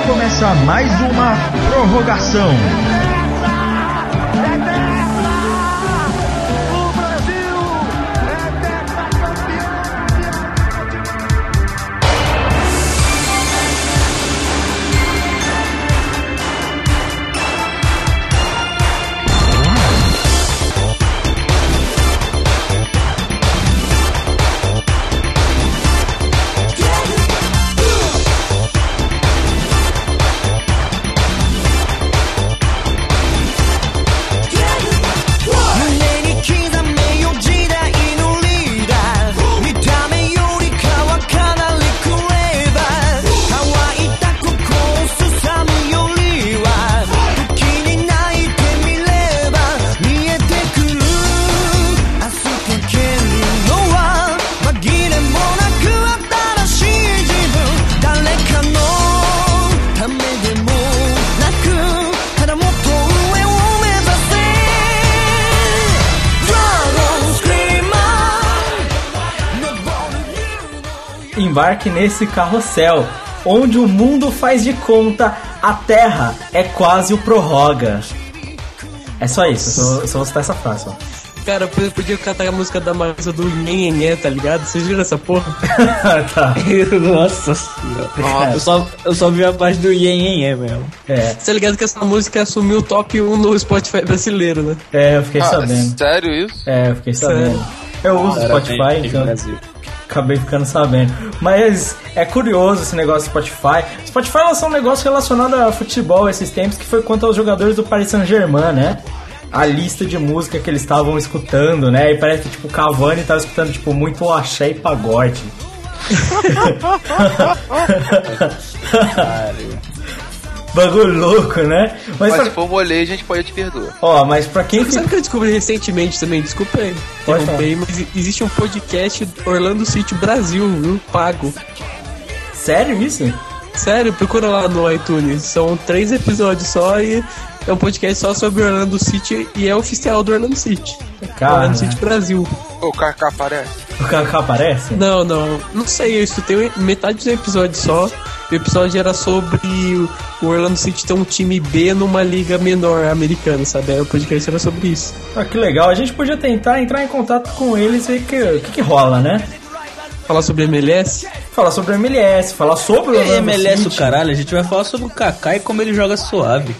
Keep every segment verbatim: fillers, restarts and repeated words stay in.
começa mais uma prorrogação. Embarque nesse carrossel, onde o mundo faz de conta, a terra é quase o prorroga. É só isso, só, só vou citar essa frase, ó. Cara, eu podia cantar a música da Marisa do Nhenhenhé, tá ligado? Vocês viram essa porra? Tá. Nossa senhora. Eu só, eu só vi a parte do Nhenhenhé mesmo. É. Você tá ligado que essa música assumiu o top um no Spotify brasileiro, né? É, eu fiquei ah, sabendo. Sério isso? É, eu fiquei sabendo. Sério? Eu uso o Spotify, então acabei ficando sabendo. Mas é curioso esse negócio do Spotify. Spotify lançou um negócio relacionado a futebol esses tempos, que foi quanto aos jogadores do Paris Saint-Germain, né? A lista de música que eles estavam escutando, né? E parece que, tipo, o Cavani tava escutando, tipo, muito axé e pagode. Bagulho louco, né? Mas, mas pra... se for molhei, a gente pode te perdoar. Ó, mas pra quem... Sabe o que eu descobri recentemente também? Desculpa aí, interromper, mas existe um podcast Orlando City Brasil, viu? Pago. Sério isso? Sério, procura lá no iTunes. São três episódios só e é um podcast só sobre Orlando City e é oficial do Orlando City. Cara. Orlando City Brasil. O Kaká aparece? O Kaká aparece? Não, não. Não sei, eu escutei metade dos episódios só. O episódio era sobre o Orlando City ter um time B numa liga menor americana, sabe? Aí o podcast era sobre isso. Ah, que legal. A gente podia tentar entrar em contato com eles e ver o que, que, que rola, né? Falar sobre M L S? Falar sobre M L S, falar sobre o Orlando M L S City. O caralho, a gente vai falar sobre o Kaká e como ele joga suave.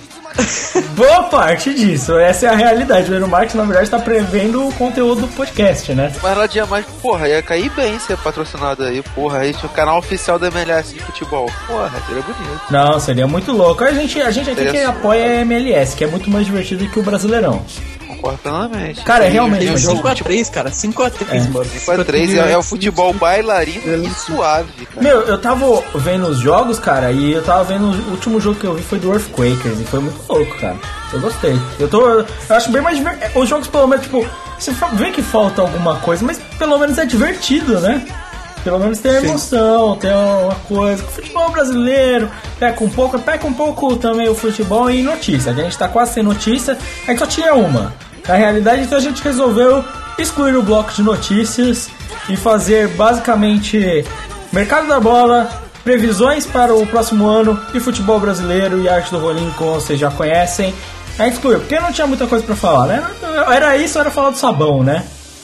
Boa parte disso, essa é a realidade. O Eno Marques, na verdade, está prevendo o conteúdo do podcast, né? Mas ela tinha mais, porra, ia cair bem ser patrocinado aí, porra. Aí tinha o canal oficial da M L S de futebol. Porra, seria bonito. Não, seria muito louco. A gente, a gente aqui que apoia a M L S, que é muito mais divertido que o Brasileirão. Concordo plenamente. Cara, é realmente um jogo cinco a três, cara. cinco a três, é. mano. cinco a três é, é o futebol bailarino e suave, cara. Meu, eu tava vendo os jogos, cara, e eu tava vendo o último jogo que eu vi foi do Earthquakers, e foi muito louco, cara. Eu gostei. Eu tô. Eu acho bem mais divertido. Os jogos, pelo menos, tipo, você vê que falta alguma coisa, mas pelo menos é divertido, né? Pelo menos tem emoção, tem uma coisa. O futebol brasileiro peca um pouco, peca um pouco também o futebol e notícia. A gente tá quase sem notícia, a gente só tinha uma. Na realidade, então a gente resolveu excluir o bloco de notícias e fazer basicamente mercado da bola, previsões para o próximo ano de futebol brasileiro e arte do rolinho, como vocês já conhecem. A gente excluiu, porque não tinha muita coisa pra falar, né? Era isso, era falar do sabão, né?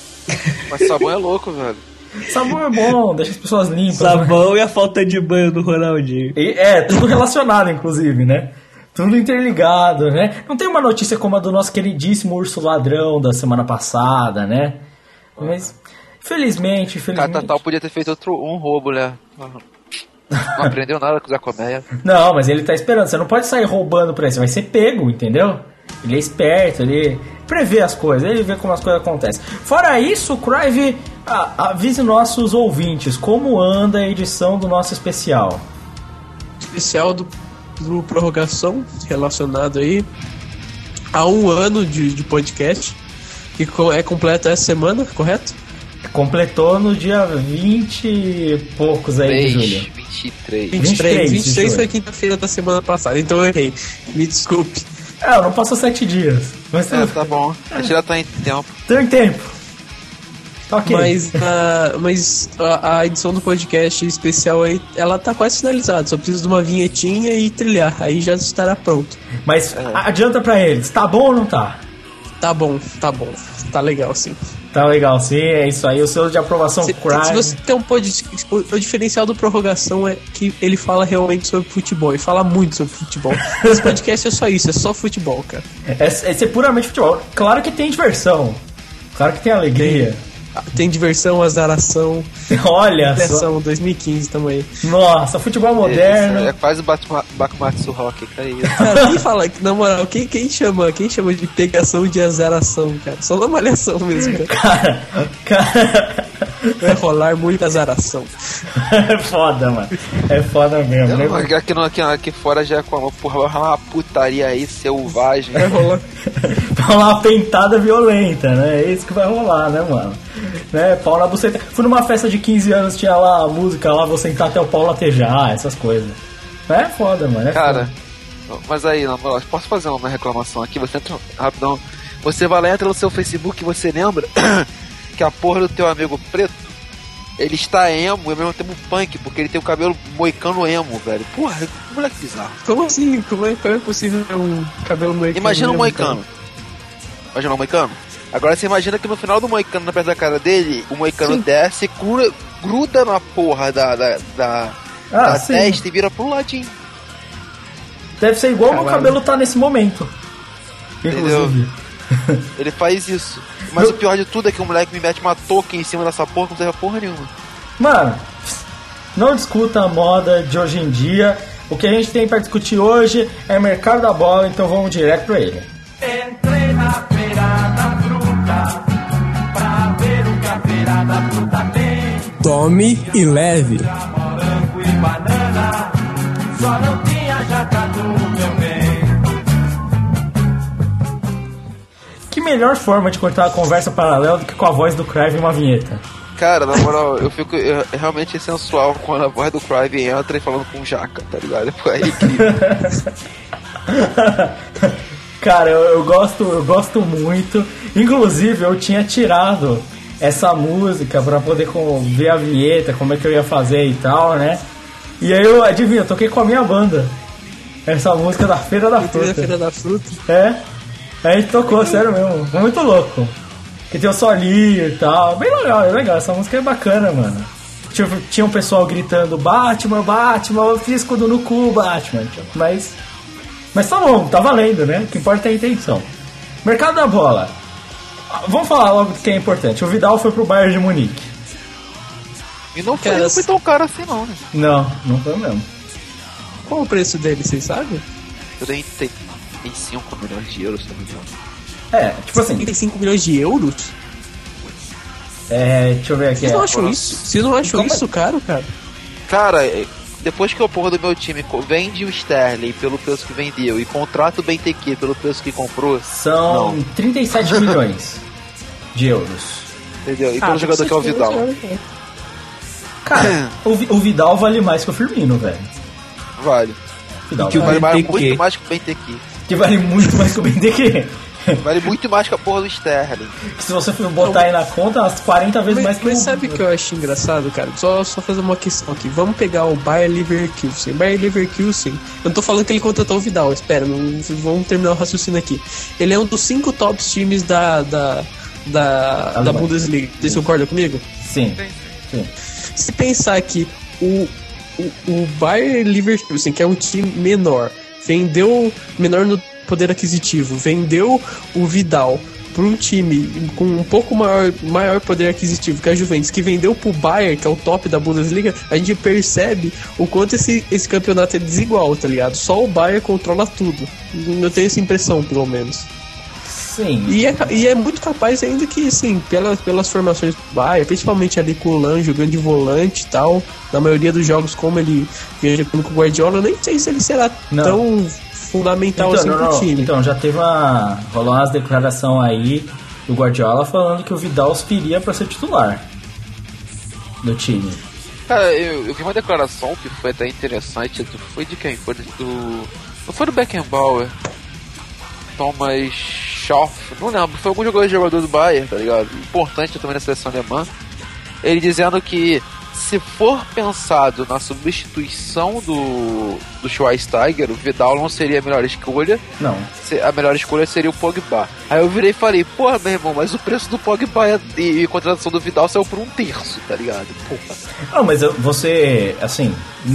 Mas sabão é louco, velho. Sabão é bom, deixa as pessoas limpas. Sabão né? E a falta de banho do Ronaldinho. E, é, tudo relacionado, inclusive, né? Tudo interligado, né? Não tem uma notícia como a do nosso queridíssimo urso ladrão da semana passada, né? Mas, felizmente, felizmente... Catatal podia ter feito outro, um roubo, né? Não aprendeu nada com o Zé Colmeia. Não, mas ele tá esperando. Você não pode sair roubando por aí, você vai ser pego, entendeu? Ele é esperto, ele prevê as coisas, ele vê como as coisas acontecem. Fora isso, o Crive ah, avise nossos ouvintes como anda a edição do nosso especial. Especial do, do Prorrogação, relacionado aí a um ano de, de podcast, que é completo essa semana, correto? Completou no dia vinte e poucos aí de julho. vinte e três. vinte e três, vinte e três foi quinta-feira da semana passada, então eu errei. Me desculpe. É, não passou sete dias. Mas é, tá bom. A gente já tá em tempo. Tá em tempo. Ok. Mas, a, mas a, a edição do podcast especial aí, ela tá quase finalizada. Só preciso de uma vinhetinha e trilhar. Aí já estará pronto. Mas é. adianta pra eles, tá bom ou não tá? Tá bom, tá bom. Tá legal, sim. Tá legal, sim, é isso aí. O selo de aprovação se, Crime. Se você tem um pod... O diferencial do Prorrogação é que ele fala realmente sobre futebol. E fala muito sobre futebol. Esse podcast é só isso, é só futebol, cara. É, esse é puramente futebol. Claro que tem diversão. Claro que tem alegria. Tem. Tem diversão, azaração. Olha só. dois mil e quinze também. Nossa, futebol moderno. É, é quase o Bakumatsu Rock, cara. Cara, quem fala, na moral, quem, quem, chama, quem chama de pegação de azaração, cara? Só na malhação mesmo, cara. Cara, cara... Vai rolar muita azaração. É foda, mano. É foda mesmo. Não, né? aqui, aqui, aqui fora já é como, porra, vai rolar uma putaria aí selvagem. Vai rolar. Vai rolar uma pentada violenta, né? É isso que vai rolar, né, mano? Né? Pau na buceta. Fui numa festa de quinze anos, tinha lá a música lá, vou sentar até o pau latejar, essas coisas. É foda, mano. É Cara, foda. Mas aí, na moral, posso fazer uma reclamação aqui? Você entra rapidão. Você vai lá, entra no seu Facebook e você lembra que a porra do teu amigo preto, ele está emo e ao mesmo tempo punk, porque ele tem o cabelo moicano emo, velho. Porra, que moleque bizarro. Como assim? Como é, como é possível ter um cabelo moicano? Imagina um moicano. Cara? Imagina um moicano. Agora você imagina que no final do moicano, na perto da cara dele, o moicano sim. desce, cura, gruda na porra da, da, da, ah, da sim. testa e vira pro ladinho. Deve ser igual o meu cabelo tá nesse momento. Inclusive. Ele faz isso. Mas o pior de tudo é que o moleque me mete uma touca em cima dessa porra que não serve porra nenhuma. Mano, não discuta a moda de hoje em dia. O que a gente tem pra discutir hoje é mercado da bola, então vamos direto pra ele. Entrei na feira da fruta pra ver o que a feira da fruta tem. Tome e leve. Morango e banana, só não tinha jacatu, meu bem. Que melhor forma de cortar a conversa paralela do que com a voz do Crive em uma vinheta? Cara, na moral, eu fico eu, é realmente sensual quando a voz do Crive entra e falando com o Jaca, tá ligado? É incrível. Cara, eu, eu gosto, eu gosto muito. Inclusive, eu tinha tirado essa música pra poder com, ver a vinheta, como é que eu ia fazer e tal, né? E aí eu, adivinha, eu toquei com a minha banda essa música da Feira da Fruta. Da Feira da Fruta? É. Aí a gente tocou, sério mesmo. Foi muito louco. Que tem o solinho e tal. Bem legal, é legal. Essa música é bacana, mano. Tinha, tinha um pessoal gritando Batman, Batman, fisco no cu, Batman. Mas... Mas tá bom, tá valendo, né? O que importa é a intenção. Mercado da bola. Vamos falar logo do que é importante. O Vidal foi pro Bayern de Munique. E não foi, Cara, não foi tão caro assim não, né? Não, não foi mesmo. Qual o preço dele, vocês sabem? trinta e cinco milhões de euros, se não me engano. É, tipo assim... trinta e cinco milhões de euros? É, deixa eu ver aqui. Vocês não é, acham isso? Vocês não acham Como isso caro, cara? Cara, depois que o porra do meu time vende o Sterling pelo preço que vendeu e contrata o B T Q pelo preço que comprou... São não. trinta e sete milhões de euros. Entendeu? E Ah, pelo jogador que é o Vidal. Cara, o, o Vidal vale mais que o Firmino, velho. Vale. Vidal que o vale, Vale B T Q. muito mais que o B T Q. que vale muito mais que o B T Q. Vale muito mais que a porra do Sterling. Se você for botar aí na conta, umas quarenta vezes Mas, mais que mas o... sabe o que eu acho engraçado, cara? Só, só fazer uma questão aqui. Vamos pegar o Bayer Leverkusen. Bayer Leverkusen, eu não tô falando que ele contratou o Vidal, espera, não, vamos terminar o raciocínio aqui. Ele é um dos cinco tops times da, da, da, da Bundesliga. Vocês concordam comigo? Sim, sim. Se pensar que o, o, o Bayer Leverkusen, que é um time menor, vendeu, menor no poder aquisitivo, vendeu o Vidal para um time com um pouco maior, maior poder aquisitivo que a Juventus, que vendeu pro Bayern, que é o top da Bundesliga, a gente percebe o quanto esse, esse campeonato é desigual, tá ligado? Só o Bayern controla tudo. Eu tenho essa impressão, pelo menos. Sim. E é, e é muito capaz ainda que, assim, pelas, pelas formações do Bayern, principalmente ali com o Lan jogando de volante e tal, na maioria dos jogos, como ele vinha jogando com o Guardiola, eu nem sei se ele será Não. tão fundamental Então, assim não, pro não. time. Então, já teve uma... rolou umas declarações aí do Guardiola falando que o Vidal aspiria pra ser titular do time. Cara, eu, eu vi uma declaração que foi até interessante. Foi de quem? Foi do... Não foi do Beckenbauer. Thomas Schauf, não lembro, foi algum jogador, jogador do Bayern, tá ligado? Importante também na seleção alemã. Ele dizendo que se for pensado na substituição do, do Schweinsteiger, o Vidal não seria a melhor escolha. Não. A melhor escolha seria o Pogba. Aí eu virei e falei, porra, meu irmão, mas o preço do Pogba e, e a contratação do Vidal saiu por um terço, tá ligado? Porra. Não, mas você, assim,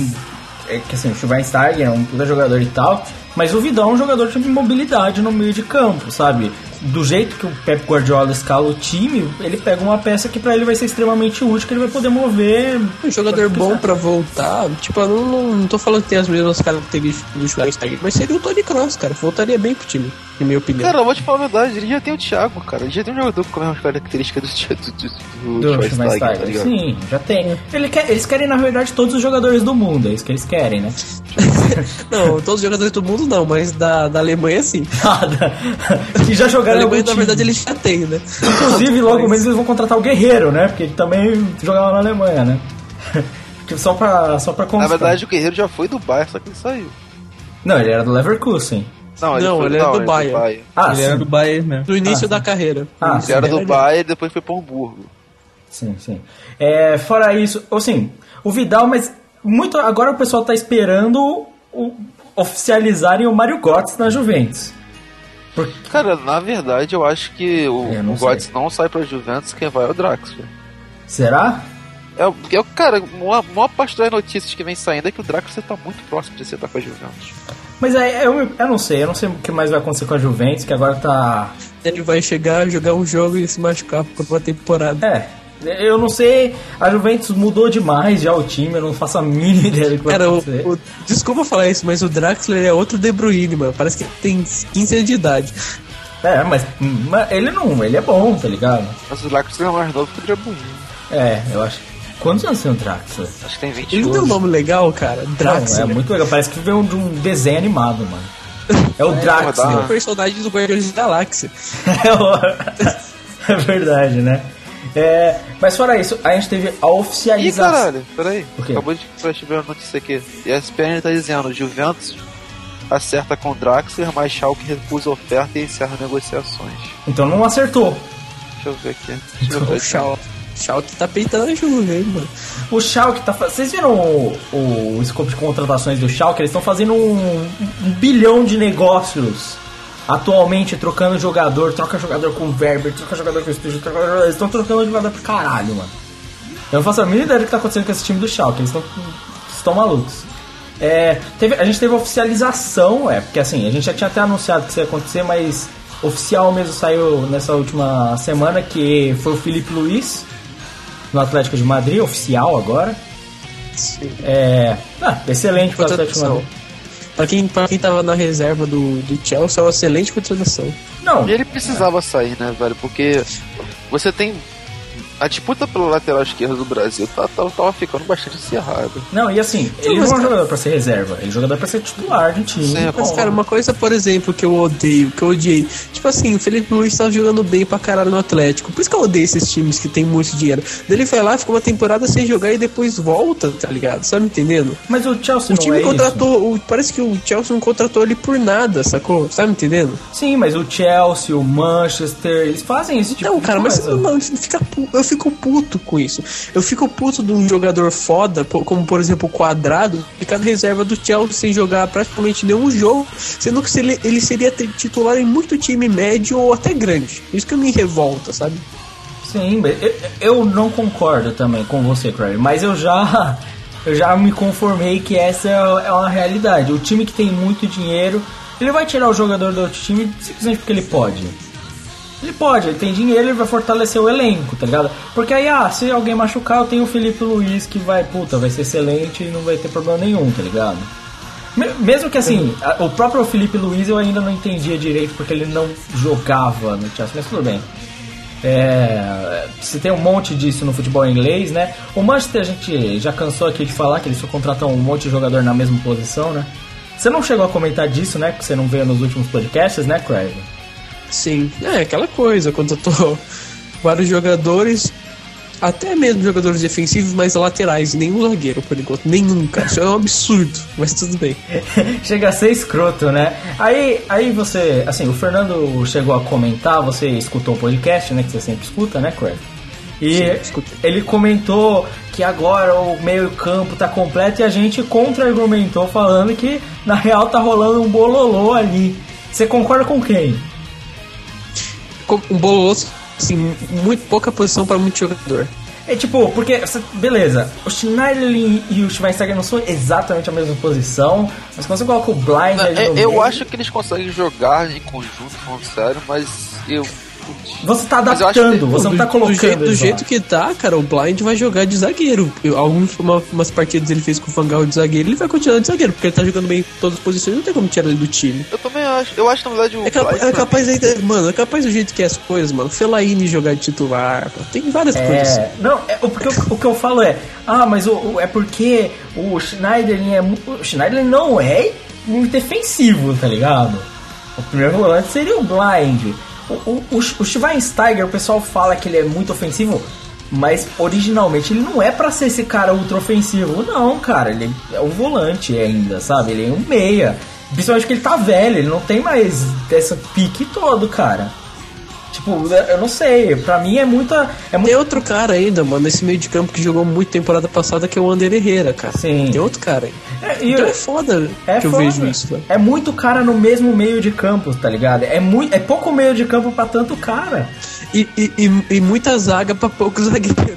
é que assim, o Schweinsteiger é um puta jogador e tal, mas o Vidal é um jogador de mobilidade no meio de campo, sabe? Do jeito que o Pep Guardiola escala o time, ele pega uma peça que pra ele vai ser extremamente útil, que ele vai poder mover. Um jogador bom pra voltar, tipo, eu não, não, não tô falando que tem as mesmas características do Schweinsteiger, mas seria o Toni Kroos, cara, voltaria bem pro time, na minha opinião. Cara, eu vou te falar a verdade, ele já tem o Thiago, cara, ele já tem um jogador com as mesmas características do, do, do, do, do Schweinsteiger, tá ligado? Sim, já tem. Ele quer, eles querem, na verdade, todos os jogadores do mundo, é isso que eles querem, né? Não, todos os jogadores do mundo não, mas da, da Alemanha sim. Que já jogaram na Alemanha, na verdade, eles já têm, né? Inclusive, logo menos eles vão contratar o Guerreiro, né? Porque ele também jogava na Alemanha, né? Só pra, só pra constar. Na verdade, o Guerreiro já foi do Bayern, só que ele saiu. Não, ele era do Leverkusen. Não, ele, não, foi, ele não, era do ele Bayern. Bayern. Ah, ele sim. era do Bayern mesmo. No início Ah, da sim. carreira. Ah, Ele sim, era do é Bayern e depois foi pro Hamburgo. Sim, sim. É, fora isso, assim, o Vidal, mas muito agora o pessoal tá esperando o, oficializarem o Mário Götze na Juventus. Porque... Cara, na verdade, eu acho que o, Eu não o Götze não sai pra Juventus, quem vai é o Draxler. Será? É, é, cara, uma maior parte das notícias que vem saindo é que o Draxler tá muito próximo de acertar com a Juventus. Mas é, eu, eu não sei, eu não sei o que mais vai acontecer com a Juventus, que agora tá... Ele vai chegar, jogar um jogo e se machucar por uma temporada. É, eu não sei, a Juventus mudou demais já o time, eu não faço a mínima ideia do que vai Cara, o, acontecer. o, desculpa falar isso, mas o Draxler é outro De Bruyne, mano. Parece que ele tem quinze anos de idade. É, mas, mas ele não, ele é bom, tá ligado? Mas o Draxler é mais novo que o Drabuinho. É, eu acho. Quantos anos tem o Draxler? Acho que tem vinte Ele anos. tem um nome legal, cara. Draxler. Não, é muito legal, parece que veio de um desenho animado, mano. É o Draxler. É o personagem do Guardiões da Galáxia. É, o... é verdade, né? É, mas fora isso, a gente teve a Ih, oficialização. caralho, peraí. O quê? Acabou de receber a notícia aqui. E a S P N tá dizendo: Juventus acerta com Draxler, mas Schalke recusa a oferta e encerra negociações. Então não acertou. Deixa eu ver aqui. Deixa eu ver O aqui. Schalke. Schalke tá peitando a Juve, hein, mano. O Schalke tá fazendo. Vocês viram o, o, o escopo de contratações do Schalke? Eles estão fazendo um, um bilhão de negócios atualmente, trocando jogador, troca jogador com o Werber, troca jogador com o Sturridge, troca jogador... Eles estão trocando jogador pro caralho, mano. Eu não faço a mínima ideia do que tá acontecendo com esse time do Schalke, eles estão estão malucos. É, teve, a gente teve oficialização, é, porque assim, a gente já tinha até anunciado que isso ia acontecer, mas oficial mesmo saiu nessa última semana, que foi o Filipe Luís no Atlético de Madrid, oficial agora. Sim. É, ah, excelente pro Atlético de Madrid. Pra quem, pra quem tava na reserva do, do Chelsea, é uma excelente contratação. Não, E ele precisava sair, né, velho? Porque você tem. A disputa pela lateral esquerda do Brasil tá, tá, tava ficando bastante acirrada. não, e assim, ele mas não é um cara- jogador pra ser reserva, ele é um jogador pra ser titular de time. Sim, Mas, bom, cara, uma coisa, por exemplo, que eu odeio, que eu odiei. Tipo assim, o Felipe Luiz tava jogando bem pra caralho no Atlético. Por isso que eu odeio esses times que tem muito dinheiro. Daí ele vai lá, fica uma temporada sem jogar e depois volta, tá ligado? Sabe me entendendo? Mas o Chelsea O não time é contratou, o, parece que o Chelsea não contratou ele por nada, sacou? Sabe me entendendo? isso. Sim, mas o Chelsea, o Manchester, eles fazem esse tipo Não, de cara, mas coisa. não, fica, pu- eu fico puto com isso. Eu fico puto de um jogador foda, po- como por exemplo o Quadrado, ficar na reserva do Chelsea sem jogar praticamente nenhum jogo, sendo que se ele, ele seria ter- titular em muito time médio ou até grande. Isso que me revolta, sabe? Sim, mas eu, eu não concordo também com você, Craig, mas eu já, eu já me conformei que essa é é uma realidade. O time que tem muito dinheiro, ele vai tirar o jogador do outro time simplesmente porque ele pode. Ele pode, ele tem dinheiro, ele vai fortalecer o elenco, tá ligado? Porque aí, ah, se alguém machucar, eu tenho o Filipe Luís que vai, puta, vai ser excelente e não vai ter problema nenhum, tá ligado? Me- Mesmo que assim, a- o próprio Filipe Luís eu ainda não entendia direito porque ele não jogava no Chelsea, mas tudo bem. É, se tem um monte disso no futebol inglês, né? O Manchester a gente já cansou aqui de falar que eles só contratam um monte de jogador na mesma posição, né? Você não chegou a comentar disso, né? Que você não veio nos últimos podcasts, né, Craig? Sim, é aquela coisa, contratou vários jogadores até mesmo jogadores defensivos, mas laterais, nenhum zagueiro por enquanto, nenhum, cara. Isso é um absurdo, mas tudo bem. Chega a ser escroto, né? Aí, aí você, assim, o Fernando chegou a comentar, você escutou o podcast, né, que você sempre escuta, né, Craig? E Sim, ele comentou que agora o meio campo tá completo e a gente contra-argumentou falando que na real tá rolando um bololô ali. Você concorda com quem? Um bololô, assim, muito pouca posição para muito jogador. É tipo, porque, beleza, o Schneiderlin e o Schweinsteiger não são exatamente a mesma posição, mas quando você coloca o Blind não, ali no Eu meio, acho que eles conseguem jogar em conjunto, falando sério, mas eu... Você tá adaptando, que... você não tá colocando. Do jeito, do jeito que tá, cara, o Blind vai jogar de zagueiro. Algumas uma, umas partidas ele fez com o Van Gaal de zagueiro, ele vai continuar de zagueiro, porque ele tá jogando bem em todas as posições, não tem como tirar ele do time. Eu também acho. Eu acho, na verdade, o É, capa é capaz aí, mano, é capaz do jeito que é as coisas, mano. Fellaini jogar de titular, tem várias é... coisas. Não, é, o, porque, o, o que eu falo é, ah, mas o, o, é porque o Schneiderlin é muito. O Schneiderlin não é muito defensivo, tá ligado? O primeiro volante seria o Blind. O, o, o, o Schweinsteiger, o pessoal fala que ele é muito ofensivo, mas originalmente ele não é pra ser esse cara ultra ofensivo, não, cara. Ele é um volante ainda, sabe? Ele é um meia. Principalmente que ele tá velho, ele não tem mais esse pique todo, cara. Tipo, eu não sei, pra mim é muita... É muito... Tem outro cara ainda, mano, nesse meio de campo que jogou muito temporada passada, que é o Ander Herrera, cara. Sim. Tem outro cara aí. É, então eu... é foda é que foda. eu vejo isso, velho. É muito cara no mesmo meio de campo, tá ligado? É, muito, é pouco meio de campo pra tanto cara. E, e, e, e muita zaga pra poucos zagueiros.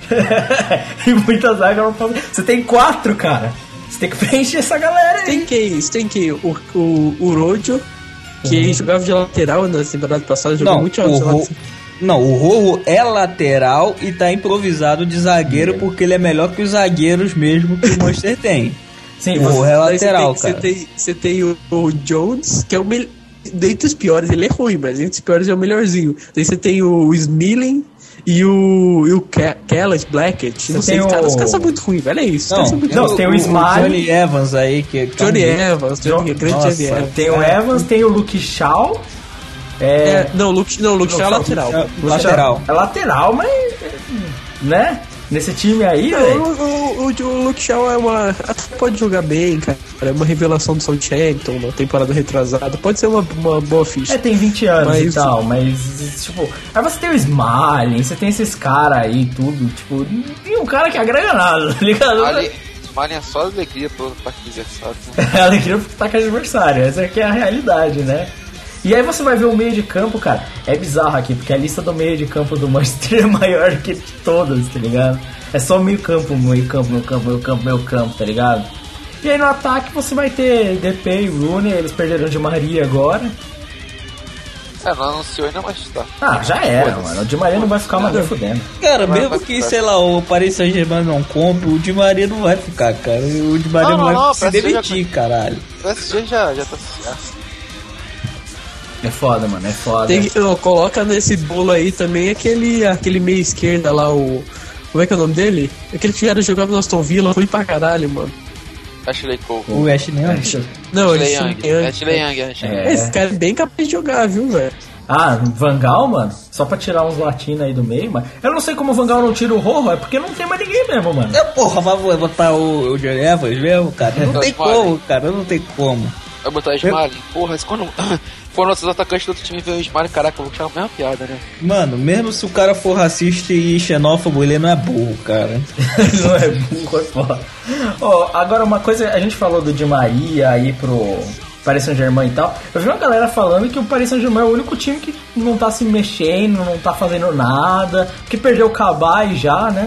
E muita zaga pra poucos... Você tem quatro, cara. Você tem que preencher essa galera aí. Tem quem? Você tem quem? O, o, o Rojo, que uhum. jogava de lateral na temporada passada, jogou não, muito jogos de lateral. Não, o Rojo é lateral e tá improvisado de zagueiro, porque ele é melhor que os zagueiros mesmo que o Manchester tem. Sim, o Rojo é lateral, você cara. Você tem, você tem o, o Jones, que é o melhor. Dentre os piores, ele é ruim, mas entre os piores é o melhorzinho. Daí você tem o Smalling e o, e o Kellis Blackett. Não sei, o... cara, os caras são muito ruins, velho. É isso. Não, muito não, tem o, o Smalling. Johnny Evans aí. Que Johnny Evans, John... grande Nossa, Johnny Evans. Tem o Evans, tem o Luke Shaw. É... É, não, o Luke, não, Luke Shaw é lateral. É lateral. É lateral, mas... Né? Nesse time aí, velho. O, o, o, o Luke Shaw é uma... Até pode jogar bem, cara. É uma revelação do Southampton na temporada retrasada. Pode ser uma, uma boa ficha. É, tem vinte anos mas... e tal, mas... Tipo... Aí você tem o Smalling, você tem esses caras aí, tudo. Tipo... E um cara que agrega nada, tá ligado? Ali... Smalling é só alegria pro ataque adversário. Né? É alegria pro ataque adversário. Essa aqui é a realidade, né? E aí você vai ver o meio de campo, cara, é bizarro aqui, porque a lista do meio de campo do Manchester é maior que de todas, tá ligado? É só meio campo, meio campo, meio campo, meio campo, meio campo, tá ligado? E aí no ataque você vai ter D P e Rooney, eles perderam de Maria agora. É, não anunciou ainda, mas tá. Ah, já era, mano, o Di Maria não vai ficar mais nem fudendo. Cara, mesmo que, sei lá, o Paris Saint-Germain não compre, o Di Maria não vai ficar, cara. O Di Maria não, não, não vai não, se demitir, já... caralho. O P S G já, já tá certo. É foda, mano, é foda. Tem, ó, coloca nesse bolo aí também aquele, aquele meia esquerda lá, o... Como é que é o nome dele? Aquele que já jogava no Aston Villa, ruim pra caralho, mano. Ashley Cole. O Ashley Young? Não, Ashley Young. Ashley Young, é. Esse cara é bem capaz de jogar, viu, velho? Ah, Van Gaal, mano? Só pra tirar uns latinos aí do meio, mano. Eu não sei como o Van Gaal não tira o Rojo, é porque não tem mais ninguém mesmo, mano. É, porra, mas vou botar o, o Johnny Evans mesmo, cara? Não tem como, cara, não tem como. Vai botar o Smalling? Porra, isso quando... For nossos atacantes do outro time ver o Smalling, caraca, eu vou tirar a mesma piada, né? Mano, mesmo se o cara for racista e xenófobo, ele não é burro, cara. Não é burro, é foda. Ó, agora uma coisa, a gente falou do Di Maria aí pro Paris Saint-Germain e tal. Eu vi uma galera falando que o Paris Saint-Germain é o único time que não tá se mexendo, não tá fazendo nada, que perdeu o Cabai já, né?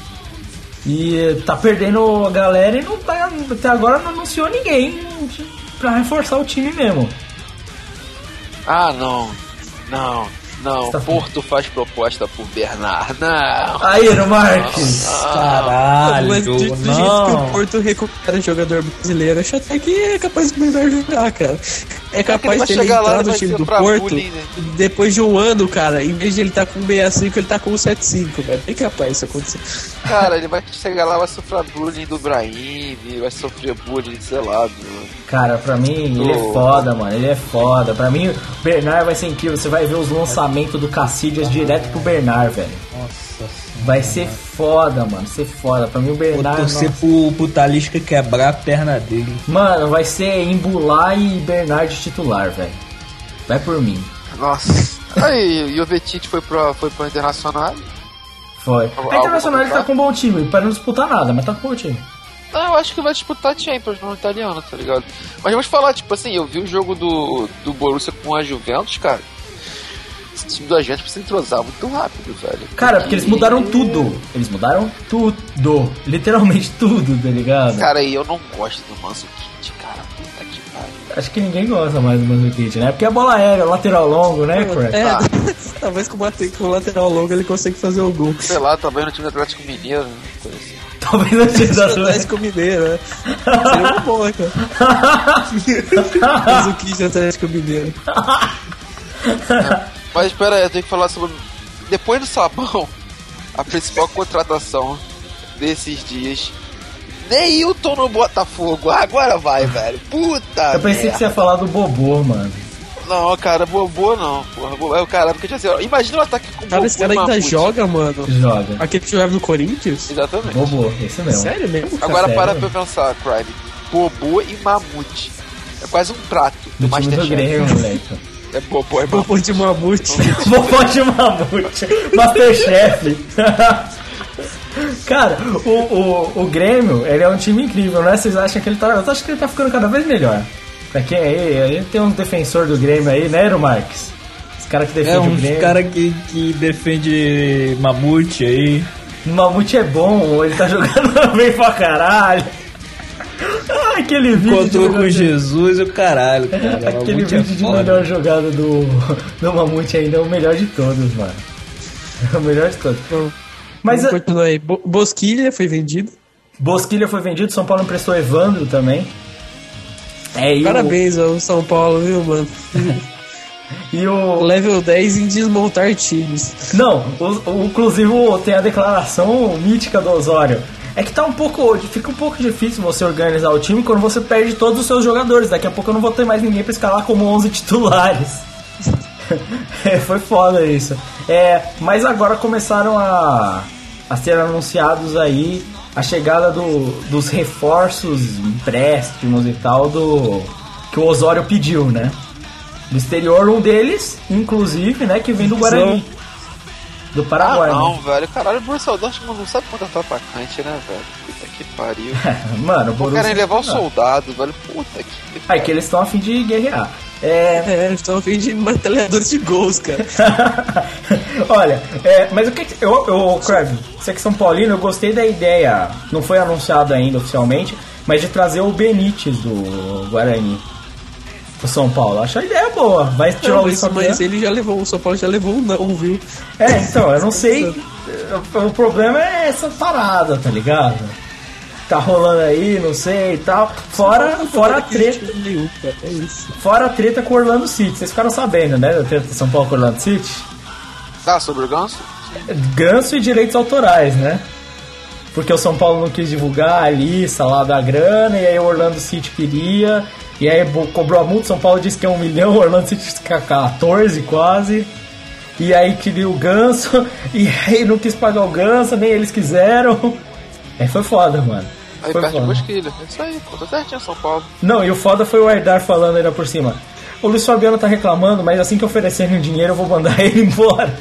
E tá perdendo a galera e não tá, até agora não anunciou ninguém pra reforçar o time mesmo. Ah, não. Não, não. Tá Porto bom. Faz proposta pro Bernard. Não. Aí, no Marques. Caralho, mas do, do jeito que o Porto recupera jogador brasileiro, acho até que é capaz de melhor jogar, cara. É capaz de ele entrar no time do Porto bullying, né? Depois de um ano, cara, em vez de ele estar tá com sessenta e cinco, ele tá com setenta e cinco, velho. É capaz disso acontecer. Cara, ele vai chegar lá, vai sofrer bullying do Brahim, vai sofrer bullying, sei lá, do... Cara, pra mim, ele é foda, mano. Ele é foda. Pra mim, o Bernard vai ser incrível. Você vai ver os lançamentos do Cacídias direto pro Bernard, velho. Nossa Vai ser foda, mano. Vai ser foda. Pra mim o Vou Bernard... torcer nossa. pro, pro Talisca quebrar a perna dele. Mano, vai ser Embular e Bernard titular, velho. Vai por mim. Nossa. Aí, e o Vetite foi pro, foi pro Internacional. Foi. Algo A Internacional pra tá com um bom time. Pra não disputar nada, mas tá com um bom time. Não, eu acho que vai disputar Champions no italiano, tá ligado? Mas vamos falar, tipo assim, eu vi o jogo do, do Borussia com a Juventus, cara. Esse time da gente precisa entrosar muito rápido, velho. Cara, porque eles mudaram tudo. Eles mudaram tudo. Literalmente tudo, tá ligado? Cara, e eu não gosto do Mandzukic, cara. Puta que pariu. Acho que ninguém gosta mais do Mandzukic, né? Porque é bola aérea, lateral longo, né, Craig? É, Tá. talvez com o bate- com o lateral longo ele consiga fazer o gol. Sei lá, talvez no time do Atlético Mineiro, né? Coisa assim. Talvez não seja da Atlético Mineiro, né? Seria uma boa, cara. Mas o que de Atlético Mineiro? Mas espera aí, eu tenho que falar sobre... Depois do Sabão, a principal contratação desses dias... Neilton no Botafogo. Agora vai, velho. Puta Eu pensei que você ia falar do Bobô, mano. Não, cara, Bobô não, porra. Bobô, é o cara, porque tipo assim, ó, imagina o ataque com Cara, Bobô esse cara e ainda Mamute. joga, mano. Joga. Aquele que jogava no Corinthians? Exatamente. Bobô, esse mesmo. Sério mesmo? cara? Agora sério? para pra pensar, Crive. Bobô e Mamute. É quase um prato do Do time do Masterchef. Grêmio, moleque. É Bobô e Popô Mamute. de mamute. Bobô de Mamute. Masterchef. Cara, o, o, o Grêmio, ele é um time incrível, né? Vocês acham que ele tá... Eu acho que ele tá ficando cada vez melhor. Pra quem aí, a gente tem um defensor do Grêmio aí, né, Eero Marques? Esse cara que defende É o uns Grêmio. cara que, que defende mamute aí. O Mamute é bom, ele tá jogando bem pra caralho. Ah, aquele vídeo Encontrou de com Jesus e o caralho, cara. Aquele Mamute é vídeo de foda. melhor jogada do, do Mamute ainda é o melhor de todos, mano. É o melhor de todos. Mas Vamos a, continuar aí. Bo- Bosquilha foi vendido. Bosquilha foi vendido, São Paulo emprestou Evandro também. É, e Parabéns ao São Paulo, viu, mano? O, e o... Level dez em desmontar times. Não, o, o, inclusive tem a declaração mítica do Osório. É que tá um pouco. Fica um pouco difícil você organizar o time quando você perde todos os seus jogadores. Daqui a pouco eu não vou ter mais ninguém pra escalar como onze titulares. É, foi foda isso. É, mas agora começaram a, a ser anunciados aí a chegada do, dos reforços, empréstimos e tal do que o Osório pediu, né? Do exterior, um deles, inclusive, né, que vem do Guarani. Do Paraguai. Ah, não, né? velho. Caralho, o Borussia Dortmund não sabe contratar atacante, né, velho? Puta que pariu. Mano, o Pô, Borussia... querem levar o Não. soldado, velho. Puta que Aí que eles estão a fim de guerrear. É... É, eles estão a fim de metralhadores de gols, cara. Olha, é, mas o que que- eu, eu Crave, você que é São Paulino, eu gostei da ideia, não foi anunciado ainda oficialmente, mas de trazer o Benítez do Guarani pro São Paulo. Acho a ideia boa. Vai tirar Não, o mas, Luiz mas Fabiano. ele já levou, o São Paulo já levou um não, viu? É, então, eu não sei. O problema é essa parada, tá ligado? Tá rolando aí, não sei e tal. Fora, fora a treta. Nenhum, cara, é isso. Fora a treta com o Orlando City. Vocês ficaram sabendo, né? Da treta de São Paulo com o Orlando City? Ah, sobre o Ganso? Ganso e direitos autorais, né? Porque o São Paulo não quis divulgar a lista lá da grana, e aí o Orlando City queria, e aí bo- cobrou a multa, São Paulo disse que é um milhão, o Orlando City disse que é quatorze quase, e aí queria o Ganso, e aí não quis pagar o Ganso, nem eles quiseram. Aí foi foda, mano. Aí Foi perde o foda. Bosquilha. É isso aí, pô. Tá certinho São Paulo. Não, e o foda foi o Herdar falando ainda por cima. O Luiz Fabiano tá reclamando, mas assim que oferecerem o dinheiro eu vou mandar ele embora.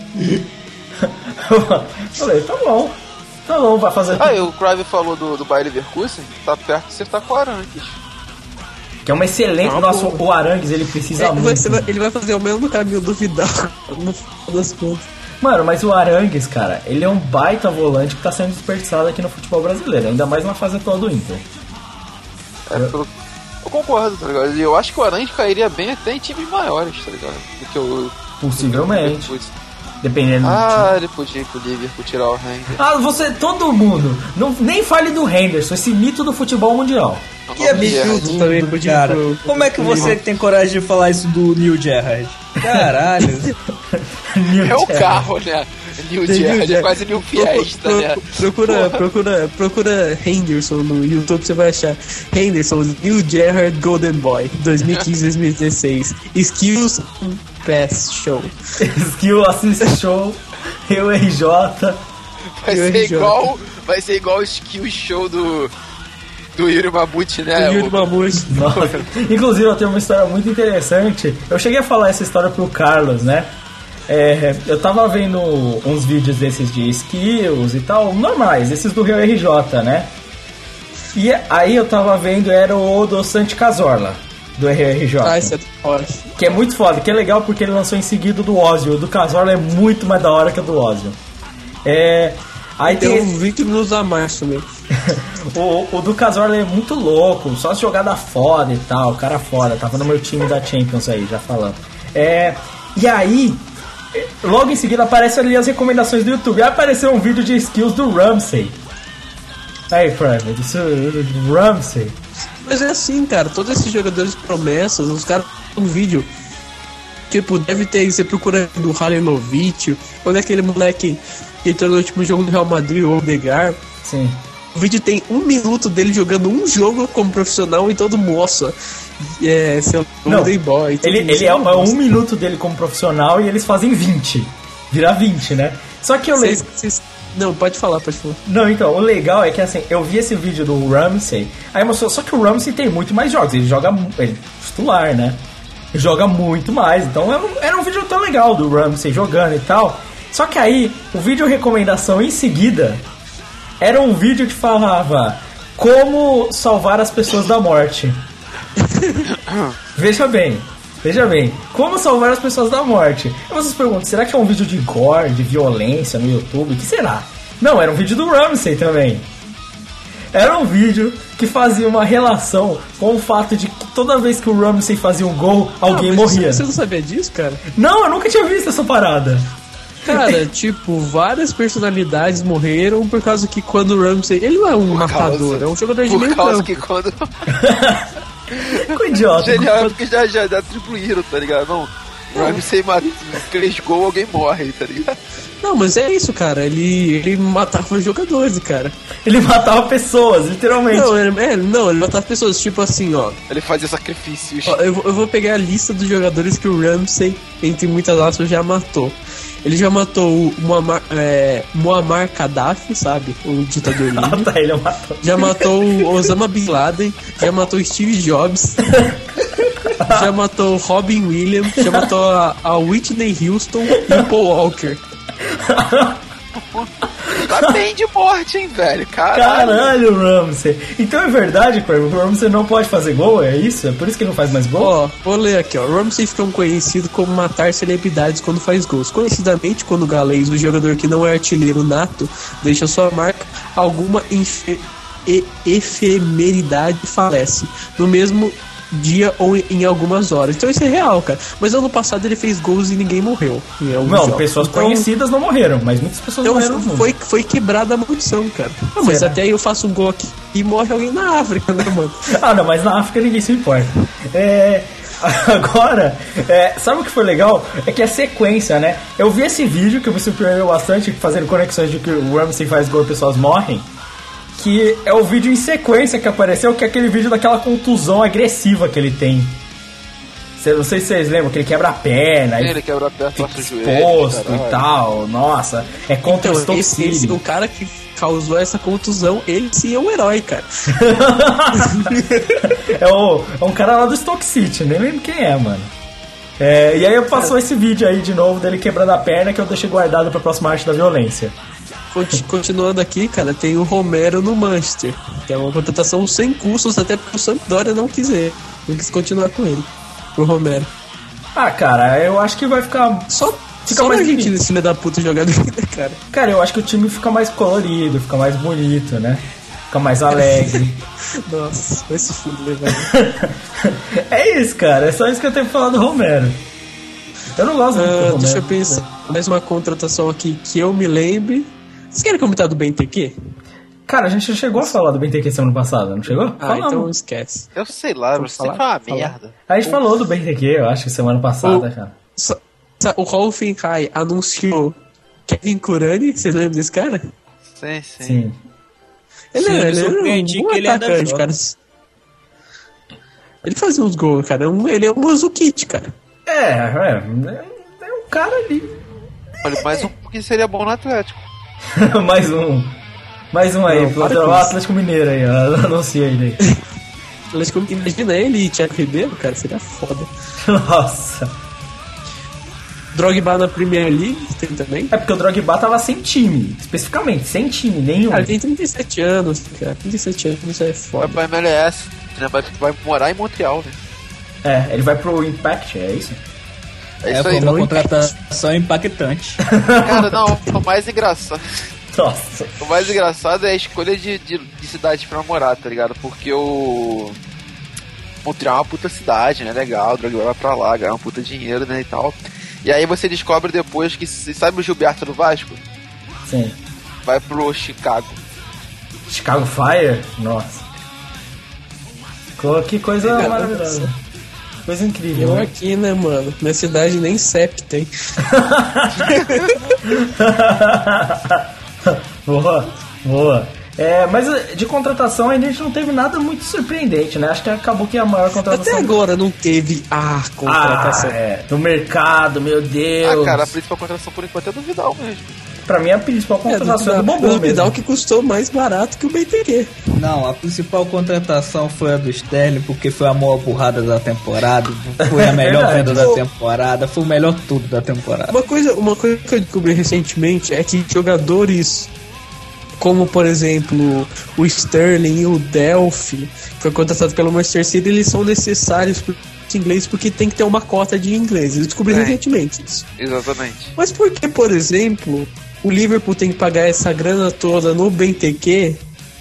Falei, tá bom. Tá bom, vai fazer. Ah, e o Crive falou do, do Bayer Leverkusen. Tá perto de acertar com o Arangues. Que é uma excelente. Ah, Nossa, pô. o Arangues ele precisa É, vai muito. ser- ele vai fazer o mesmo caminho do Vidal no final das contas. Mano, mas o Arangues, cara, ele é um baita volante que tá sendo desperdiçado aqui no futebol brasileiro, ainda mais na fase atual do Inter. É, pelo... Eu concordo, tá ligado? E eu acho que o Arangues cairia bem até em times maiores, tá ligado? Do que o. Possivelmente. Leverkusen. Dependendo do time. Ah, ele podia ir pro Liverpool tirar o Rangers. Ah, você, todo mundo, não, nem fale do Henderson, esse mito do futebol mundial. Que absurdo, Tudo também podia cara. pro- Como é que você tem coragem de falar isso do Neil Gerrard? Caralho. É o carro, né? New New Gerrard, é Gerrard. quase New Fiesta, Pro- né? Procura, Porra. procura, procura Henderson no YouTube, você vai achar Henderson New Gerrard Golden Boy dois mil e quinze dois mil e dezesseis Skills Pass Show. Skill Assist Show, eu R J, Vai E o ser R J. igual. Vai ser igual o skill show do. Do Yuri Mamute, né? O Yuri O- Mamute. Nossa. Inclusive, eu tenho uma história muito interessante. Eu cheguei a falar essa história pro Carlos, né? É, eu tava vendo uns vídeos desses de skills e tal, normais, esses do Rio R J, né? E aí eu tava vendo, era o do Santi Cazorla, do R R J. Ah, esse é da hora. Que é muito foda, que é legal porque ele lançou em seguida do Ozzy. O do Cazorla é muito mais da hora que o do Ozzy. É... Aí Tem tem um vinte minutos a mais também. o, o do Cazorla é muito louco, só jogada foda e tal, cara foda, tava no meu time da Champions aí, já falando. É, e aí, logo em seguida aparecem ali as recomendações do YouTube. Aí apareceu um vídeo de skills do Ramsey. Aí, Private, isso do Ramsey. Mas é assim, cara, todos esses jogadores promessas, os caras um vídeo. Tipo, deve ter, você procura do Halilovic, quando é aquele moleque que entrou no último jogo do Real Madrid, o Odegaard. Sim. O vídeo tem um minuto dele jogando um jogo como profissional e todo moça. É, seu Não, Golden Boy. tudo ele, isso. ele é, é um minuto dele como profissional e eles fazem vinte. Vira vinte, né? Só que eu leio. Vocês- vocês- Não, pode falar, pode falar. Não, então, o legal é que assim, eu vi esse vídeo do Ramsey, aí mostrou, só que o Ramsey tem muito mais jogos, ele joga, mu- ele é titular, né? Ele joga muito mais, então era um, era um vídeo tão legal do Ramsey jogando e tal. Só que aí, o vídeo recomendação em seguida, era um vídeo que falava como salvar as pessoas da morte. Veja bem, veja bem, como salvar as pessoas da morte. E vocês perguntam, será que é um vídeo de gore, de violência no YouTube? O que será? Não, era um vídeo do Ramsey também. Era um vídeo que fazia uma relação com o fato de que toda vez que o Ramsey fazia um gol, alguém Ah, mas morria. Você não sabia disso, cara? Não, eu nunca tinha visto essa parada. Cara, tipo, várias personalidades morreram por causa que quando o Ramsey... Ele não é um Por matador, causa- é um jogador de Por meio causa campo. que quando. Que idiota. Genial, é porque já, já atribuíram, tá ligado? Não. O Ramsey mata três gols, alguém morre, tá ligado? Não, mas é isso, cara. Ele, ele matava os jogadores, cara. Ele matava pessoas, literalmente. Não, ele, é, não, ele matava pessoas, tipo assim, ó. Ele fazia sacrifícios. Ó, eu, vou- eu vou pegar a lista dos jogadores que o Ramsey, entre muitas aspas, já matou. Ele já matou o Muammar, é, Muammar Gaddafi, sabe? O ditador Ah, líbio. tá, ele matou. Já matou o Osama Bin Laden. Já matou o Steve Jobs. Já matou o Robin Williams. Já matou a, a Whitney Houston e o Paul Walker. Tá bem de morte, hein, velho? Caralho. Caralho, Ramsey. Então é verdade, Crave, o Ramsey não pode fazer gol, é isso? É por isso que ele não faz mais gol? Ó, vou ler aqui, ó. Ramsey ficou conhecido como matar celebridades quando faz gols. Conhecidamente, quando o galês, o jogador que não é artilheiro nato, deixa sua marca, alguma enfe- e- efemeridade falece. No mesmo dia ou em algumas horas. Então isso é real, cara. Mas ano passado ele fez gols e ninguém morreu. em alguns Não, jogos. pessoas Então- conhecidas não morreram, mas muitas pessoas Então morreram no mundo. foi, foi quebrada a maldição, cara. Ah, mas Será? até aí eu faço um gol aqui e morre alguém na África, né, mano? Ah, não, mas na África ninguém se importa. É, agora, é, sabe o que foi legal? É que a sequência, né? Eu vi esse vídeo que me surpreendeu bastante, fazendo conexões de que o Ramsey faz gol e pessoas morrem. Que é o vídeo em sequência que apareceu, que é aquele vídeo daquela contusão agressiva que ele tem. Cê- Não sei se vocês lembram, que ele quebra a perna, aí Ele quebrou a perna, fica passa o joelho. exposto e caralho. tal. Nossa, é contra Então, o Stoke esse, esse, City. o cara que causou essa contusão, ele sim é um herói, cara. é, o, é um cara lá do Stoke City, nem lembro quem é, mano. É, e aí eu passou esse vídeo aí de novo dele quebrando a perna que eu deixei guardado pra próxima arte da violência. Conti- Continuando aqui, cara, tem o Romero no Manchester. Que é uma contratação sem custos, até porque o Sampdoria não quiser. Não quis continuar com ele. O Romero. Ah, cara, eu acho que vai ficar. Só, Fica só mais na Argentina bonito. esse filho da puta jogando aqui, né, cara? Cara, eu acho que o time fica mais colorido, fica mais bonito, né? Fica mais alegre. Nossa, vai se fuder, velho. É isso, cara, é só isso que eu tenho pra falar do Romero. Eu não gosto muito do Ah, Romero. deixa eu pensar. Mais uma contratação aqui que eu me lembre. Vocês querem comentar do B N T Q? Cara, a gente já chegou a falar do B N T Q semana passada, não chegou? Ah, Falamos. então esquece. Eu sei lá, Vamos você falar? foi uma Falar? merda. A gente falou do B N T Q, eu acho que semana passada, O- cara. Sa- sa- O Hoffenheim anunciou Kevin Kurani, vocês lembram desse cara? Sim, sim. Sim. Ele, Sim, é, me ele era surpreendi um que ele é da atacante, Jota. cara. Ele fazia uns gols, cara. Um- Ele é um Manzukic, cara. É, é, é um cara ali. Olha, mais um que seria bom no Atlético. Mais um. Mais um aí, Não, pro para com o isso. Atlético Mineiro aí, ó. Anuncia ele aí. Imagina ele e Thiago Ribeiro, cara, seria foda. Nossa. Drogba na Premier League tem também. É porque o Drogba tava sem time, especificamente, sem time nenhum. Cara, tem trinta e sete anos, cara. trinta e sete anos, isso é Vai foda. pra M L S, né? Vai, vai morar em Montreal, né? É, ele vai pro Impact, é isso? É É, isso foi aí. uma não contratação impactante. Cara, não, o mais engraçado. Nossa. O mais engraçado é a escolha de, de, de cidade pra morar, tá ligado? Porque o. Montreal é uma puta cidade, né? Legal, o Drogba vai pra lá, ganha um puta dinheiro, né? E tal. E aí você descobre depois que. Sabe o Gilberto do Vasco? Sim. Vai pro Chicago. Chicago Fire? Nossa. Co- Que coisa Caramba. maravilhosa. Coisa incrível. Eu né? aqui, né, mano? Minha cidade nem C E P tem. Boa, boa. É, mas de contratação ainda a gente não teve nada muito surpreendente, né? Acho que acabou que a maior contratação. Até agora não teve a contratação. Ah, é. Do mercado, meu Deus. Ah, cara, a principal contratação por enquanto é do Vidal mesmo. Pra mim a principal É, contratação é do do Bobô o Vidal mesmo. que custou mais barato que o B T Q. Não, a principal contratação foi a do Sterling, porque foi a maior burrada da temporada, foi a melhor Verdade. venda da temporada, foi o melhor tudo da temporada. Uma coisa, uma coisa que eu descobri recentemente é que jogadores como, por exemplo, o Sterling e o Delphi, que foi contratado pelo Manchester City, eles são necessários para os ingleses porque tem que ter uma cota de inglês. Eu descobri É. recentemente isso. Exatamente. Mas por que, por exemplo, o Liverpool tem que pagar essa grana toda no B N T Q?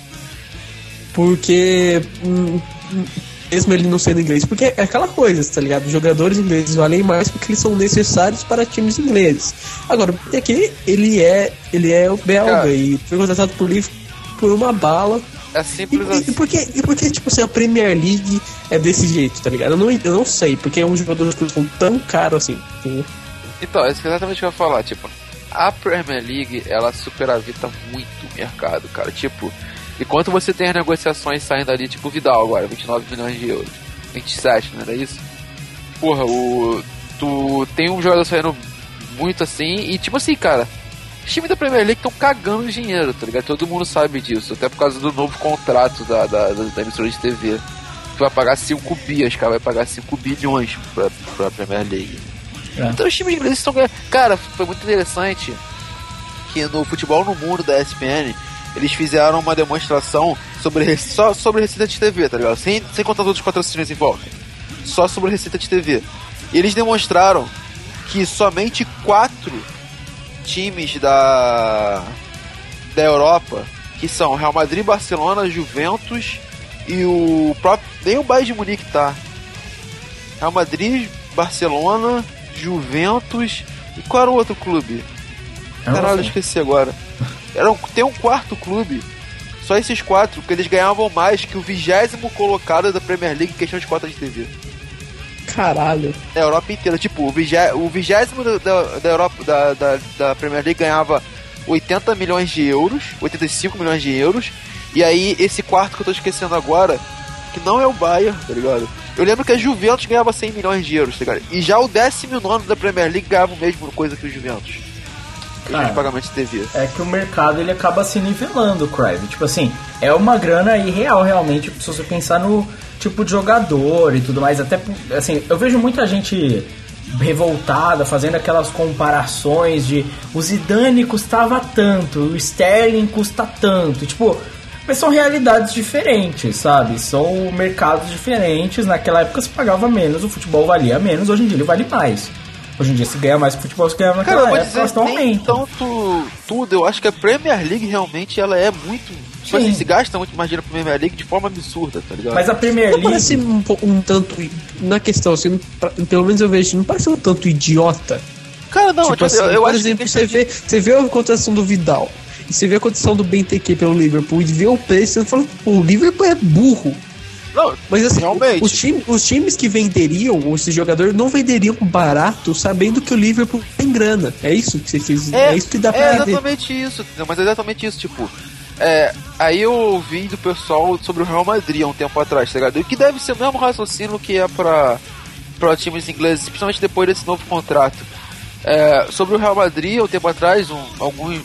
Porque hum, hum, mesmo ele não sendo inglês, porque é aquela coisa, tá ligado? Os jogadores ingleses valem mais porque eles são necessários para times ingleses. Agora, o B N T Q, ele é, ele é o belga Cara. e foi contratado por Liverpool por uma bala. É E, simples e, assim. e por que, e por que, tipo assim, a Premier League é desse jeito, tá ligado? Eu não, eu não sei, porque é um jogador que são tão caro assim, entendeu? Então, é exatamente o que eu ia falar, tipo, a Premier League, ela superavita muito o mercado, cara, tipo, enquanto você tem as negociações saindo ali, tipo o Vidal agora, vinte e nove milhões de euros, vinte e sete, não era isso? Porra, o... tu tem um jogador saindo muito assim, e tipo assim, cara, os times da Premier League estão cagando dinheiro, tá ligado? Todo mundo sabe disso, até por causa do novo contrato da, da, da, da emissora de T V. Tu vai pagar cinco bias, cara, vai pagar cinco bilhões pra, pra Premier League. É. Então os times ingleses estão ganhando. Cara, foi muito interessante que no Futebol no Mundo da E S P N eles fizeram uma demonstração sobre rece- só sobre receita de T V, tá ligado? Sem, sem contar os outros patrocínios em volta. Só sobre receita de T V. E eles demonstraram que somente quatro times da da Europa, que são Real Madrid, Barcelona, Juventus e o próprio... Nem o Bayern de Munique tá. Real Madrid, Barcelona, Juventus e qual era o outro clube? Eu não Caralho, sei. esqueci agora. Era um, tem um quarto clube. Só esses quatro, que eles ganhavam mais que o vigésimo colocado da Premier League em questão de cota de T V. Caralho. Na Europa inteira, tipo, o, vigé, o vigésimo da, da, da Europa, da, da, da Premier League ganhava oitenta milhões de euros, oitenta e cinco milhões de euros, e aí esse quarto que eu tô esquecendo agora, que não é o Bayern, tá ligado? Eu lembro que a Juventus ganhava cem milhões de euros, tá ligado? E já o décimo nono da Premier League ganhava a mesma coisa que o Juventus. Cara, De pagamento de T V. é que o mercado ele acaba se nivelando, Crive. Tipo assim, é uma grana irreal realmente, se você pensar no tipo de jogador e tudo mais. Até assim, eu vejo muita gente revoltada fazendo aquelas comparações de o Zidane custava tanto, o Sterling custa tanto. Tipo, mas são realidades diferentes, sabe? São mercados diferentes. Naquela época se pagava menos, o futebol valia menos, hoje em dia ele vale mais. Hoje em dia se ganha mais que o futebol, se ganha Cara, naquela eu vou época, dizer, elas estão nem aumentando. tanto tudo, eu acho que a Premier League realmente ela é muito. Tipo assim, Sim. se gasta muito mais dinheiro pra Premier League de forma absurda, tá ligado? Mas a Premier Não League... parece um, po- um tanto. Na questão, assim, não pa- pelo menos eu vejo, não parece um tanto idiota. Cara, não, tipo tipo, assim, eu, eu por acho exemplo, que você vê, você vê a contratação do Vidal, e você vê a contratação do B N T Q pelo Liverpool, e vê o preço, você fala, pô, o Liverpool é burro. Não, Mas assim, realmente. os, time, os times que venderiam, esses jogadores não venderiam barato, sabendo que o Liverpool tem grana. É isso que você quis É, é isso que dá pra é ver. exatamente isso, entendeu? Mas é exatamente isso, tipo. É, aí eu ouvi do pessoal sobre o Real Madrid há um tempo atrás, tá ligado? E que deve ser o mesmo raciocínio que é pra, pra times ingleses, principalmente depois desse novo contrato. É, sobre o Real Madrid, há um tempo atrás, um, alguns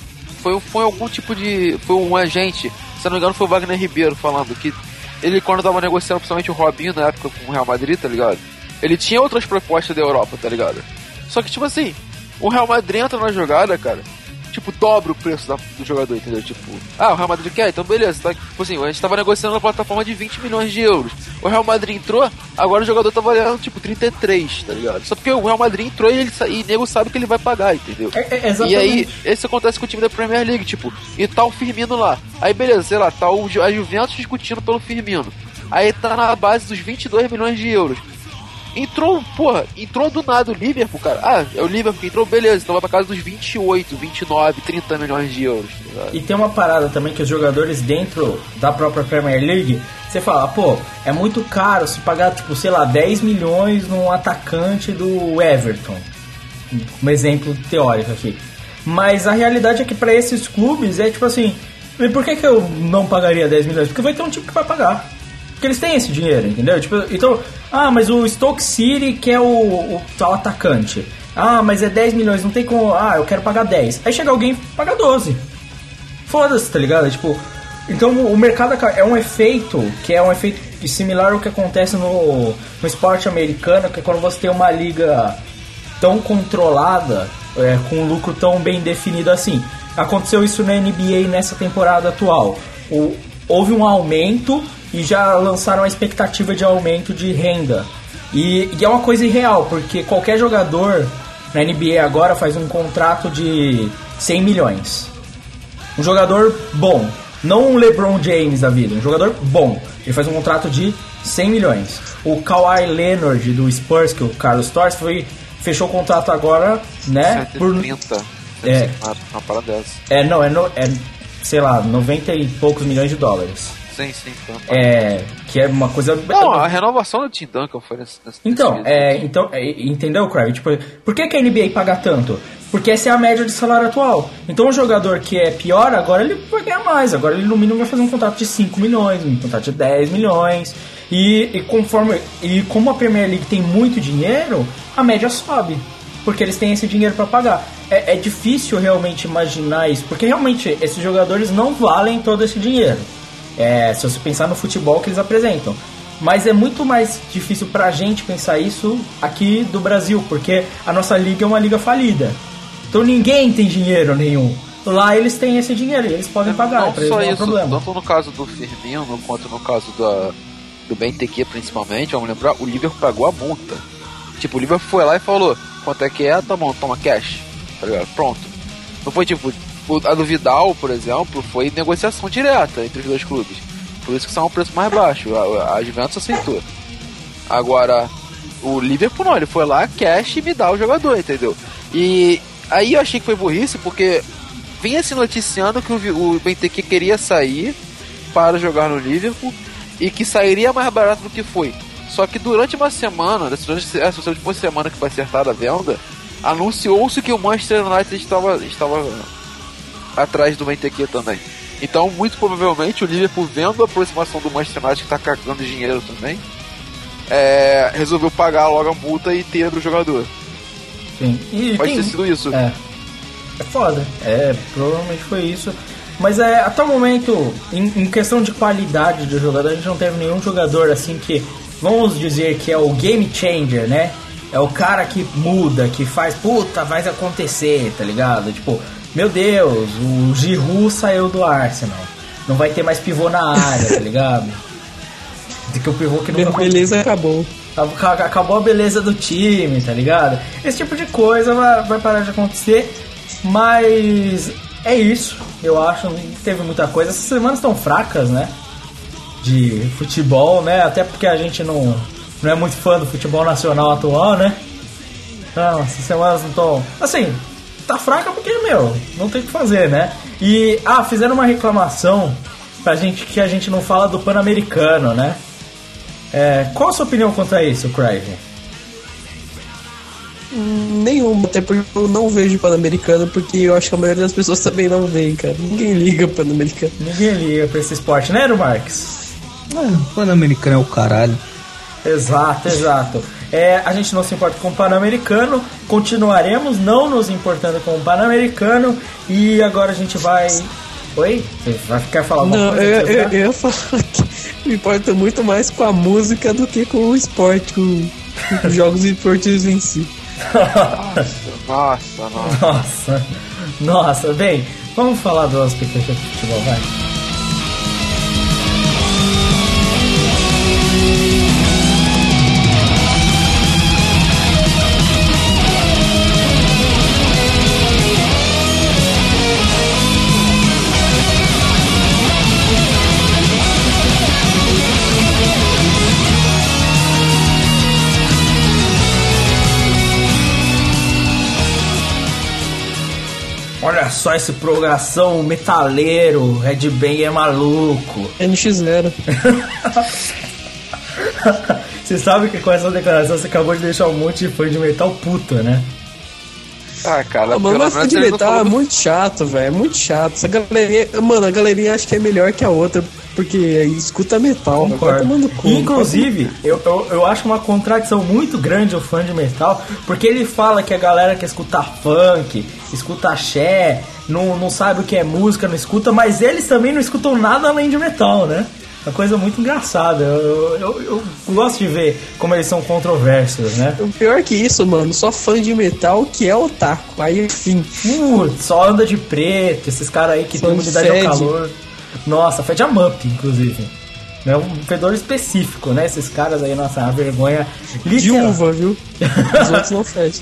foi, foi algum tipo de... Foi um agente, se não me engano foi o Wagner Ribeiro falando que ele, quando tava negociando principalmente o Robinho na época com o Real Madrid, tá ligado? Ele tinha outras propostas da Europa, tá ligado? Só que, tipo assim, o Real Madrid entra na jogada, cara, tipo, dobra o preço da, do jogador, entendeu? Tipo, ah, o Real Madrid quer? Então beleza, tá, tipo assim, a gente tava negociando na plataforma de vinte milhões de euros. O Real Madrid entrou, agora o jogador tá valendo, tipo, trinta e três, tá ligado? Só porque o Real Madrid entrou e, ele, e o nego sabe que ele vai pagar, entendeu? É, é, e aí, isso acontece com o time da Premier League, tipo, e tá o Firmino lá. Aí beleza, sei lá, tá o, a Juventus discutindo pelo Firmino. Aí tá na base dos vinte e dois milhões de euros. Entrou, porra, entrou do nada o Liverpool, cara. Ah, é o Liverpool que entrou, beleza, então vai pra casa dos vinte e oito, vinte e nove, trinta milhões de euros. Tá? E tem uma parada também que os jogadores dentro da própria Premier League, você fala, pô, é muito caro se pagar, tipo, sei lá, dez milhões num atacante do Everton. Um exemplo teórico aqui. Mas a realidade é que pra esses clubes é tipo assim, e por que que eu não pagaria dez milhões? Porque vai ter um time que vai pagar. Porque eles têm esse dinheiro, entendeu? Tipo, então, ah, mas o Stoke City quer o, o tal atacante. Ah, mas é dez milhões, não tem como. Ah, eu quero pagar dez. Aí chega alguém e paga doze. Foda-se, tá ligado? Tipo, então o mercado é um efeito que é um efeito similar ao que acontece no, no esporte americano, que é quando você tem uma liga tão controlada, é, com um lucro tão bem definido assim. Aconteceu isso na N B A nessa temporada atual. O, houve um aumento e já lançaram a expectativa de aumento de renda. E, e é uma coisa irreal, porque qualquer jogador na N B A agora faz um contrato de cem milhões. Um jogador bom, não um LeBron James da vida, um jogador bom. Ele faz um contrato de cem milhões. O Kawhi Leonard do Spurs, que o Carlos torce, foi, fechou o contrato agora, né? cento e trinta. Por, é, uma parada dessa. É, não, é, no, é, sei lá, noventa e poucos milhões de dólares. Sim, sim. É, que é uma coisa... Não, a renovação do Tim Duncan foi nesse, nesse Então, é, então é, entendeu, Crave? Tipo, por que, que a N B A paga tanto? Porque essa é a média de salário atual. Então, um jogador que é pior, agora ele vai ganhar mais. Agora ele, no mínimo, vai fazer um contrato de cinco milhões, um contrato de dez milhões. E, e, conforme, e como a Premier League tem muito dinheiro, a média sobe. Porque eles têm esse dinheiro para pagar. É, é difícil realmente imaginar isso. Porque, realmente, esses jogadores não valem todo esse dinheiro. É, se você pensar no futebol que eles apresentam. Mas é muito mais difícil pra gente pensar isso aqui do Brasil, porque a nossa liga é uma liga falida. Então ninguém tem dinheiro nenhum. Lá eles têm esse dinheiro e eles podem pagar. Não pra só eles não isso, é um problema. tanto no caso do Firmino quanto no caso da, do Benteke principalmente, vamos lembrar, o Liverpool pagou a multa. Tipo, o Liverpool foi lá e falou, quanto é que é? Tá bom, toma cash. Tá ligado? Pronto. Não foi tipo... A do Vidal, por exemplo, foi negociação direta entre os dois clubes. Por isso que são um preço mais baixo. A, a Juventus aceitou. Agora, o Liverpool não, ele foi lá, cash e me dá o jogador, entendeu? E aí eu achei que foi burrice, porque vinha se noticiando que o, o Benteke queria sair para jogar no Liverpool e que sairia mais barato do que foi. Só que durante uma semana, durante essa última semana que foi acertada a venda, anunciou-se que o Manchester United estava... estava atrás do Benteke também. Então, muito provavelmente, o Liverpool, vendo a aproximação do Manchester United, que tá cagando dinheiro também, é, resolveu pagar logo a multa e ter o jogador. Sim. E Pode tem... ter sido isso. É. É foda. É, provavelmente foi isso. Mas é, até o momento, em, em questão de qualidade do jogador, a gente não teve nenhum jogador assim que, vamos dizer que é o game changer, né? É o cara que muda, que faz, puta, vai acontecer, tá ligado? Tipo, meu Deus, o Giroud saiu do Arsenal. Não vai ter mais pivô na área, tá ligado? Que o pivô que nunca... A beleza acabou. Acabou a beleza do time, tá ligado? Esse tipo de coisa vai, vai parar de acontecer. Mas é isso, eu acho. Não teve muita coisa. Essas semanas estão fracas, né? De futebol, né? Até porque a gente não, não é muito fã do futebol nacional atual, né? Não, essas semanas não estão... Assim... Tá fraca porque, meu, não tem o que fazer, né? E, ah, fizeram uma reclamação pra gente que a gente não fala do Pan-Americano, né? É, qual a sua opinião quanto a isso, Crive? Hum, nenhuma, até porque eu não vejo Pan-Americano, porque eu acho que a maioria das pessoas também não vê, cara. Ninguém liga Pan-Americano. Ninguém liga pra esse esporte, né, Aero Marques? Ah, Pan-Americano é o caralho. Exato, exato. É, a gente não se importa com o Pan-Americano, continuaremos não nos importando com o Pan-Americano, e agora a gente vai... Oi? Você vai quer falar alguma Não, coisa? eu, eu, eu ia falar que me importa muito mais com a música do que com o esporte, com, com os jogos esportivos em si. Nossa, nossa. Nossa, nossa, bem, vamos falar do nosso pequeno de futebol, vai. Olha só esse progressão metaleiro, Red Bang é maluco. N X zero. Você sabe que com essa declaração você acabou de deixar um monte de fã de metal puta, né? Ah, cara, Ah, mano, pelo mas menos de ele não metal é falou do- muito chato, velho. É muito chato. Essa galeria, mano, a galeria acho que é melhor que a outra, porque escuta metal. Vai Concordo. tomando cu. Inclusive, eu, eu, eu acho uma contradição muito grande o fã de metal, porque ele fala que a galera que escuta funk, escuta axé, não, não sabe o que é música, não escuta, mas eles também não escutam nada além de metal, né? Uma coisa muito engraçada. Eu, eu, eu gosto de ver como eles são controversos, né? O pior que isso, mano, só fã de metal que é otaku. Aí, enfim. Putz, só anda de preto, esses caras aí que Só tem imunidade fede. ao calor. Nossa, fede a Mup, inclusive. É um fedor específico, né? Esses caras aí, nossa, é uma vergonha De literal. uva, viu? Os outros não fedem.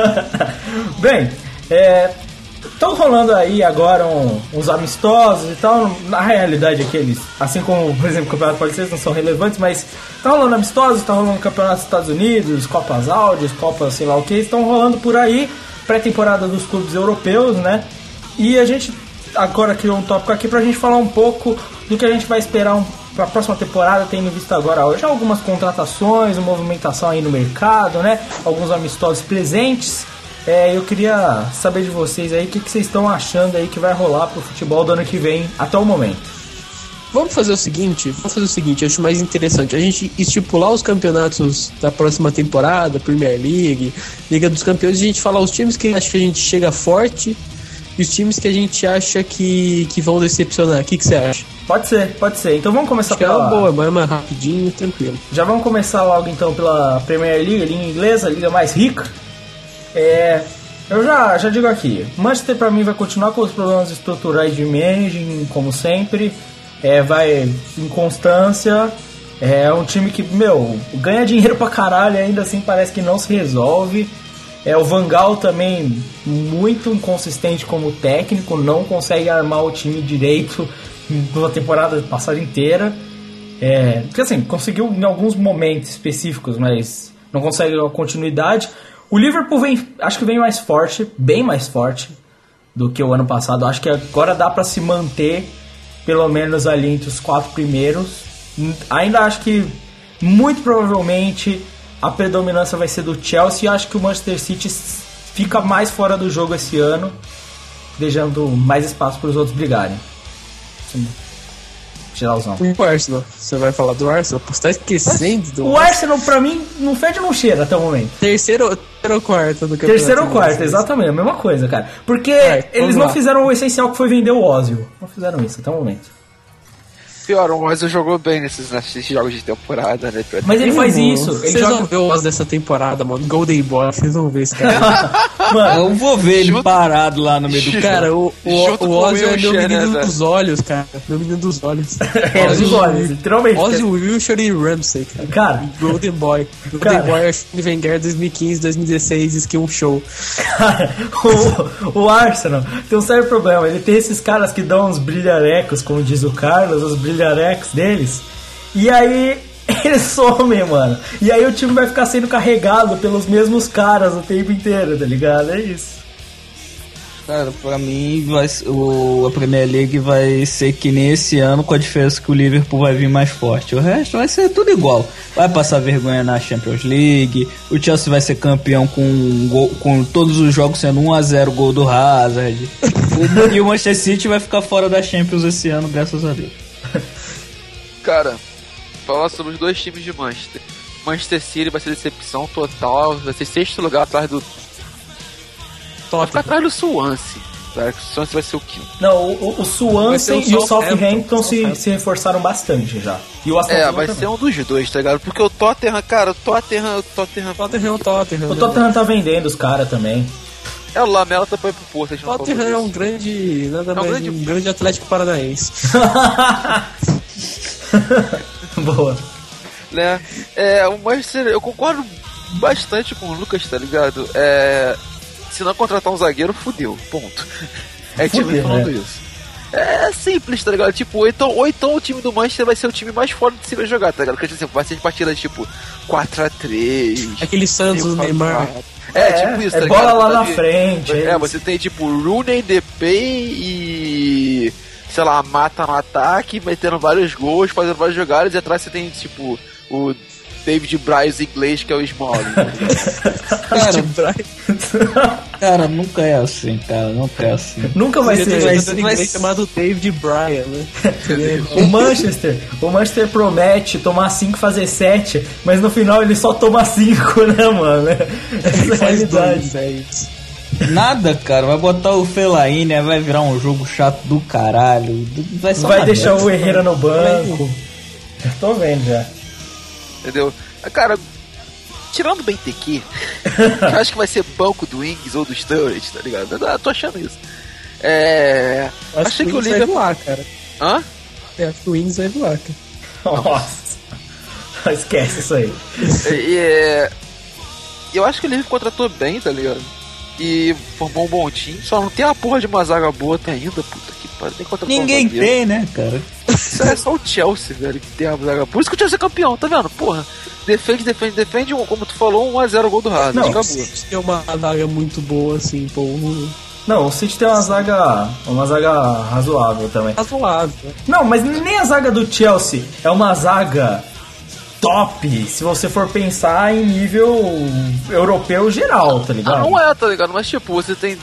Bem, é, estão rolando aí agora um- uns amistosos e tal. Na realidade, aqueles, assim como, por exemplo, o Campeonato Paulista, não são relevantes, mas tá rolando amistosos, tá rolando Campeonato dos Estados Unidos, Copas Áudios, Copas sei lá o que, estão rolando por aí, pré-temporada dos clubes europeus, né? E a gente agora criou um tópico aqui pra gente falar um pouco do que a gente vai esperar um, pra próxima temporada, tendo visto agora já algumas contratações, uma movimentação aí no mercado, né? Alguns amistosos presentes. É, eu queria saber de vocês aí o que, que vocês estão achando aí que vai rolar pro futebol do ano que vem até o momento. Vamos fazer o seguinte, vamos fazer o seguinte, eu acho mais interessante a gente estipular os campeonatos da próxima temporada, Premier League, Liga dos Campeões, e a gente falar os times que acho que a gente chega forte e os times que a gente acha que, que vão decepcionar. O que, que você acha? Pode ser, pode ser. Então vamos começar Acho que é pela... uma boa, mas é mais rapidinho, tranquilo. Já vamos começar logo então pela Premier League, a liga inglesa, a liga mais rica. É, eu já, já digo aqui, Manchester pra mim vai continuar com os problemas estruturais de managing, como sempre. É, vai em constância. É um time que, meu, ganha dinheiro pra caralho e ainda assim parece que não se resolve. É, o Van Gaal também muito inconsistente como técnico, não consegue armar o time direito na temporada passada inteira. É, porque assim, conseguiu em alguns momentos específicos, mas não consegue a continuidade. O Liverpool vem, acho que vem mais forte, bem mais forte do que o ano passado. Acho que agora dá pra se manter pelo menos ali entre os quatro primeiros. Ainda acho que muito provavelmente a predominância vai ser do Chelsea. Acho que o Manchester City fica mais fora do jogo esse ano, deixando mais espaço para os outros brigarem. Geralzão. E o Arsenal? Você vai falar do Arsenal? Você tá esquecendo do O Arsenal, pra mim, não fede ou não cheira até o momento. terceiro, terceiro ou quarto do campeonato. Terceiro ou quarto, inglês. exatamente, a mesma coisa, cara. Porque Vai, vamos eles não lá. fizeram o essencial que foi vender o Ozil. Não fizeram isso até o momento. Pior, o Ozil jogou bem nesses, nesses jogos de temporada, né? Mas ele faz Mano, isso. Ele Vocês joga... vão ver o Oz dessa temporada, mano. Golden Boy, vocês vão ver esse cara. Mano, Eu vou ver ele Junto- parado lá no meio do campo. Cara, o, o, Junto o com o Ozzy é meu Wilshere, menino né, dos olhos, cara. Meu menino dos olhos. é, os olhos, literalmente. Ozzy, Wilshere e Ramsey, cara. Cara, Golden Boy. Golden Cara. Boy, acho que Wenger dois mil e quinze, dois mil e dezesseis, Skill Show. cara, o, o Arsenal tem um sério problema. Ele tem esses caras que dão uns brilharecos, como diz o Carlos, os brilharecos deles. E aí eles somem, mano. E aí o time vai ficar sendo carregado pelos mesmos caras o tempo inteiro, tá ligado? É isso. Cara, pra mim vai, ser- o, a Premier League vai ser que nem esse ano, com a diferença que o Liverpool vai vir mais forte. O resto vai ser tudo igual. Vai passar vergonha na Champions League, o Chelsea vai ser campeão com, um gol- com todos os jogos sendo um a zero gol do Hazard. O- e o Manchester City vai ficar fora da Champions esse ano, graças a Deus. Cara, falar sobre os dois times de Manchester. Manchester City vai ser decepção total. Vai ser sexto lugar atrás do. Vai ficar atrás do Swansea. Cara, o Swansea vai ser o quinto. Não, o, o Swansea o e o Southampton, Southampton se, Southampton. se reforçaram bastante já. E o Aston É, Villa vai também. ser um dos dois, tá ligado? Porque o Tottenham, cara, o Tottenham. O Tottenham. Tottenham, Tottenham. O Tottenham tá vendendo os caras também. É, o Lamela tá pra ir pro Porto. A gente não Tottenham falou é um disso. grande. Nada É um mais grande- um grande Atlético Paranaense. Boa. Né? É, o Manchester, eu concordo bastante com o Lucas, tá ligado? É, se não contratar um zagueiro, fudeu, ponto. É time Fudeu, falando né? isso. É simples, tá ligado? Tipo, ou então, ou então o time do Manchester vai ser o time mais foda de se ver jogar, tá ligado? Porque tipo, vai ser de partidas tipo quatro a três. Aquele Santos do Neymar. É, tipo isso, é tá bola ligado? lá Tá na de- frente. É, isso. você tem tipo Rooney, Depay e. sei lá, mata no ataque, metendo vários gols, fazendo várias jogadas, e atrás você tem tipo o David Bryce inglês, que é o Smalling. Tá ligado? Cara, cara, nunca é assim, cara, nunca é assim. Nunca vai Tem um ser. vai- jogador inglês chamado David Bryan, né? O Manchester, o Manchester promete tomar cinco e fazer sete, mas no final ele só toma cinco, né, mano? Essa é a Faz realidade. dois, é isso. Nada, cara, vai botar o Fellaini, vai virar um jogo chato do caralho. Vai, só Vai uma deixar merda. o Herrera no banco. Eu tô vendo já. Entendeu? Cara, tirando o B T Q, eu acho que vai ser banco do Ings ou do Sturridge, tá ligado? Eu tô achando isso. É. Acho Achei que que o o Wings vai Liverpool. voar, cara. Hã? É, acho que o Wings vai voar, cara. Nossa. Esquece isso aí. E, é, eu acho que o Liverpool contratou bem, tá ligado? E formou um bom time. Só não tem a porra de uma zaga boa até ainda, puta que pariu. Tem que contratar um Ninguém zagueiro. tem, né, cara? Isso é só o Chelsea, velho, que tem a zaga. Por isso que o Chelsea é campeão, tá vendo? Porra, defende, defende, defende, como tu falou, um a zero gol do Hazard, Não, acabou. Se tem uma zaga muito boa, assim, pô, um- Não, o City tem uma zaga, uma zaga razoável também. razoável. Não, mas nem a zaga do Chelsea é uma zaga top, se você for pensar em nível europeu geral, tá Ah, ligado? não é, tá ligado? Mas tipo, você tem.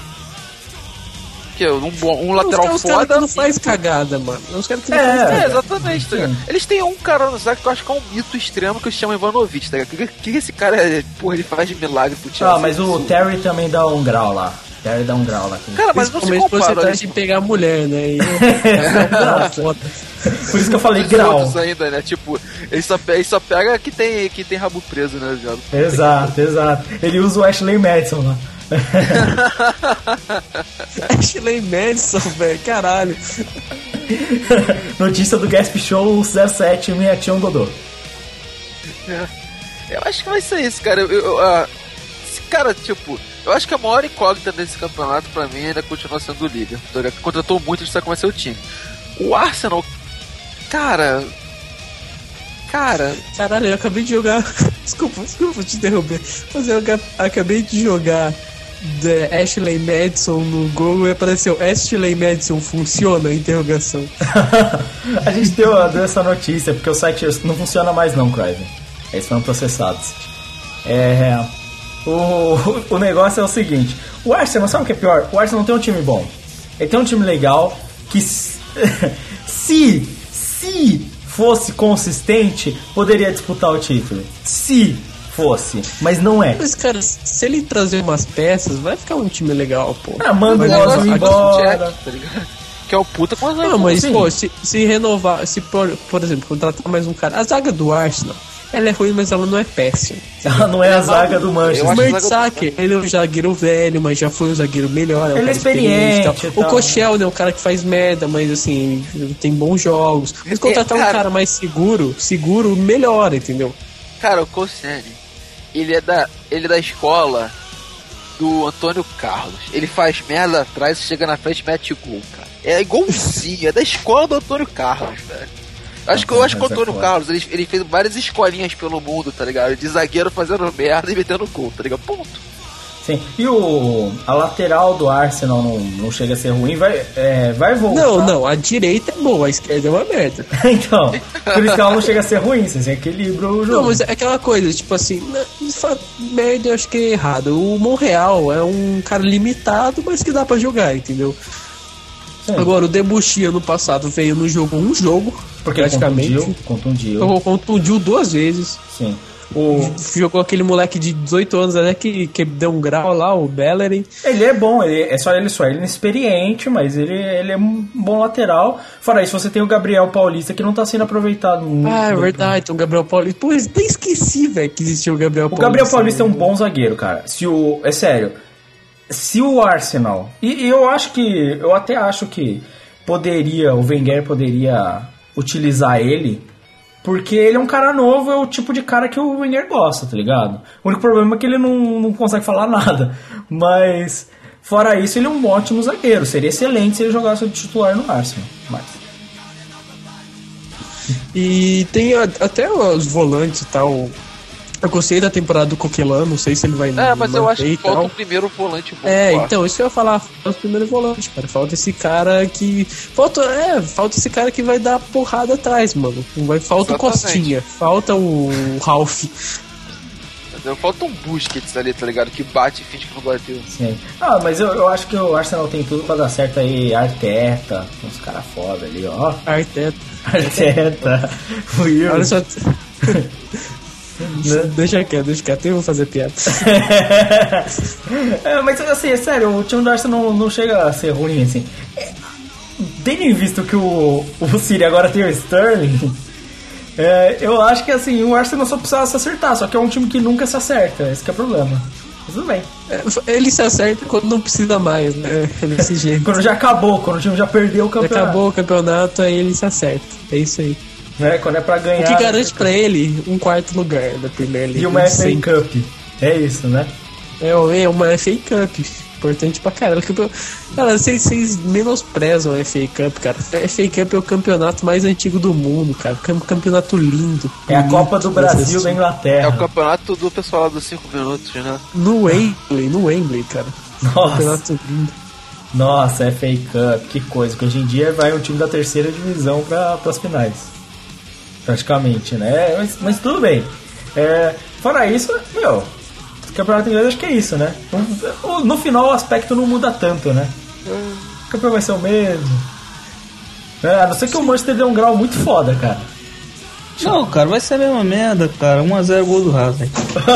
Que, um, bom- um lateral os caras foda. que não faz cagada, mano. Os caras que não É. faz É, cagada. exatamente, tá ligado? Eles têm um cara no zaga que eu acho que é um mito extremo que se chama Ivanovic, tá ligado? O que, que esse cara é? Porra, ele faz de milagre pro Chelsea. Ah, mas o Terry também dá um grau lá. O Terry dá um grau lá. Aqui. Cara, mas não se Principalmente por você compara. tá né? de pegar a mulher, né? E é foda. Por isso que eu falei Os grau. outros ainda, né? Tipo, ele só, pe- ele só pega que tem, que tem rabo preso, né, ligado? Exato, exato. Ele usa o Ashley Madison lá. Ashley Madison, velho, caralho. Notícia do Gasp Show zero sete, minha tia um Godô. Eu acho que vai ser isso, cara. Eu, eu, ah, esse cara, tipo, eu acho que a maior incógnita desse campeonato pra mim ainda continua sendo o Liverpool. tá ligado? Que contratou muito, a gente sabe como vai ser o time. O Arsenal, cara. Cara, Caralho, eu acabei de jogar. Desculpa, desculpa te interromper. Mas eu aca- acabei de jogar The Ashley Madison no Google e apareceu Ashley Madison funciona? Interrogação. A gente deu, deu essa notícia porque o site não funciona mais não, Craven. Eles foram processados. É, o, o negócio é o seguinte. O Arsenal, sabe o que é pior? O Arsenal não tem um time bom. Ele tem um time legal que s- se, se fosse consistente, poderia disputar o título. Se fosse, mas não é. Mas, cara, se ele trazer umas peças, vai ficar um time legal, pô. Ah, manda o Mas Ozil agora- embora. Jack, tá ligado? Que é o puta com a zaga. Não, mas, Sim. pô, se, se renovar, se por, por exemplo, contratar mais um cara. A zaga do Arsenal, ela é ruim, mas ela não é péssima. Ela não é a zaga do Eu O Manchester. acho que a Mertesacker, ele é um zagueiro velho, mas já foi um zagueiro melhor. É um Ele é cara experiente tal. e O tal. Kochel é um cara que faz merda, mas assim, tem bons jogos. Mas contratar É, um cara- cara mais seguro, seguro, melhor, entendeu? Cara, o Koscielny, ele é da, ele é da escola do Antônio Carlos. Ele faz merda atrás, chega na frente e mete gol, cara. É igualzinho, é da escola do Antônio Carlos, velho. Acho que eu acho que o Mas é Antônio foda. Carlos, ele, ele fez várias escolinhas pelo mundo, tá ligado? De zagueiro fazendo merda e metendo gol, tá ligado? Ponto. Sim. E o, a lateral do Arsenal não, não chega a ser ruim, vai, é, vai voltar. Não, não, a direita é boa, a esquerda é uma merda. Então, por isso que ela não chega a ser ruim, você equilibra o jogo. Não, mas é aquela coisa, tipo assim, na- fa- merda eu acho que é errado. O Monreal é um cara limitado, mas que dá pra jogar, entendeu? Sim. Agora, o Debuchy ano passado veio no jogo um jogo, Porque praticamente. contundiu, contundiu. Eu contundiu duas vezes. Sim. O... Jogou aquele moleque de dezoito anos, né, que, que deu um grau lá, o Bellerin. Ele é bom, ele, é só ele só, ele é inexperiente, mas ele, ele é um bom lateral. Fora isso, você tem o Gabriel Paulista, que não tá sendo aproveitado muito. Ah, é verdade, tem o Gabriel Paulista. Pô, eu até esqueci, velho, que existia o Gabriel o Paulista. O Gabriel Paulista é um bom zagueiro, cara. Se o, é sério, se o Arsenal... E, e eu acho que, eu até acho que poderia, o Wenger poderia utilizar ele... Porque ele é um cara novo, é o tipo de cara que o Wenger gosta, tá ligado? O único problema é que ele não, não consegue falar nada. Mas, fora isso, ele é um ótimo zagueiro. Seria excelente se ele jogasse de titular no Arsenal. Mas... E tem a, até os volantes e tal. Eu gostei da temporada do Coquelin, não sei se ele vai É, mas eu acho que falta tal. o primeiro volante bom. É, claro. então, isso que eu ia falar, falta o primeiro volante, cara. Falta esse cara que. Falta, é, falta esse cara que vai dar porrada atrás, mano. Vai, falta Exatamente. o Costinha, falta o Ralph. Entendeu? Falta um Busquets ali, tá ligado? Que bate e finge que não bateu. Sim. Ah, mas eu, eu acho que o Arsenal tem tudo pra dar certo aí. Arteta, uns caras foda ali, ó. Arteta. Arteta. Will. Olha só. Deixa quieto, deixa quieto, eu vou fazer piada. É, mas assim, é sério, o time do Arsenal não, não chega a ser ruim, assim. É, tendo em visto que o, o City agora tem o Sterling, é, eu acho que assim, o Arsenal só precisa se acertar, só que é um time que nunca se acerta, esse que é o problema. Mas tudo bem. É, ele se acerta quando não precisa mais, né? Desse jeito. Quando já acabou, quando o time já perdeu o Já campeonato. acabou o campeonato, aí ele se acerta. É isso aí. É, quando é pra ganhar. O que garante pra ele um quarto lugar da Premier League. E uma F A Sempre. Cup. É isso, né? É, é uma F A Cup. Importante pra caralho. Cara, vocês, vocês menosprezam a F A Cup, cara. A F A Cup é o campeonato mais antigo do mundo, cara. Um campeonato lindo. É a bonito Copa do de Brasil assistir. da Inglaterra. É o campeonato do pessoal lá dos cinco minutos, né? No Wembley, no Wembley, cara. Nossa. Campeonato lindo. Nossa, F A Cup, que coisa. Que hoje em dia vai um time da terceira divisão para as finais. Praticamente, né? Mas, mas tudo bem. É, fora isso, meu, o campeonato inglês acho que é isso, né? No, no final o aspecto não muda tanto, né? O campeão vai ser o mesmo. É, a não ser que o Manchester dê um grau muito foda, cara. Não, cara, vai ser a mesma merda, cara. um a zero gol do Hazard.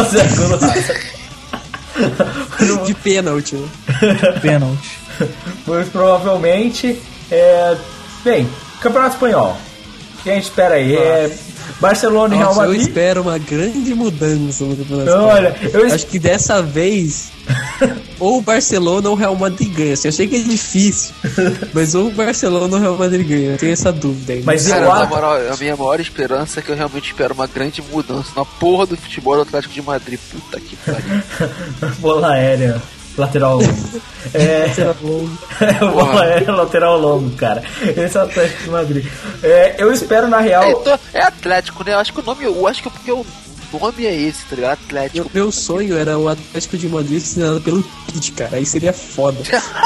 De pênalti, né? Pênalti. Pois provavelmente. É... Bem, Campeonato Espanhol. O que a gente espera aí? É Barcelona e Real Nossa, eu Madrid. espero uma grande mudança no campeonato. Não, olha, eu es- Acho que dessa vez ou o Barcelona ou o Real Madrid ganha. Assim, eu sei que é difícil, mas ou o Barcelona ou o Real Madrid ganha. Eu tenho essa dúvida aí. Mas Cara, eu na acho. moral, a minha maior esperança é que eu realmente espero uma grande mudança na porra do futebol do Atlético de Madrid. Puta que pariu. Bola aérea, lateral longo. É. Será bom? Bola aérea, lateral longo, cara. Esse é o Atlético de Madrid. É, eu espero na real. É, então, é Atlético, né? Eu acho que o nome, eu acho que porque o nome é esse, tá ligado? Atlético. Meu, meu sonho era o Atlético de Madrid assinado pelo Tite, cara. Aí seria foda.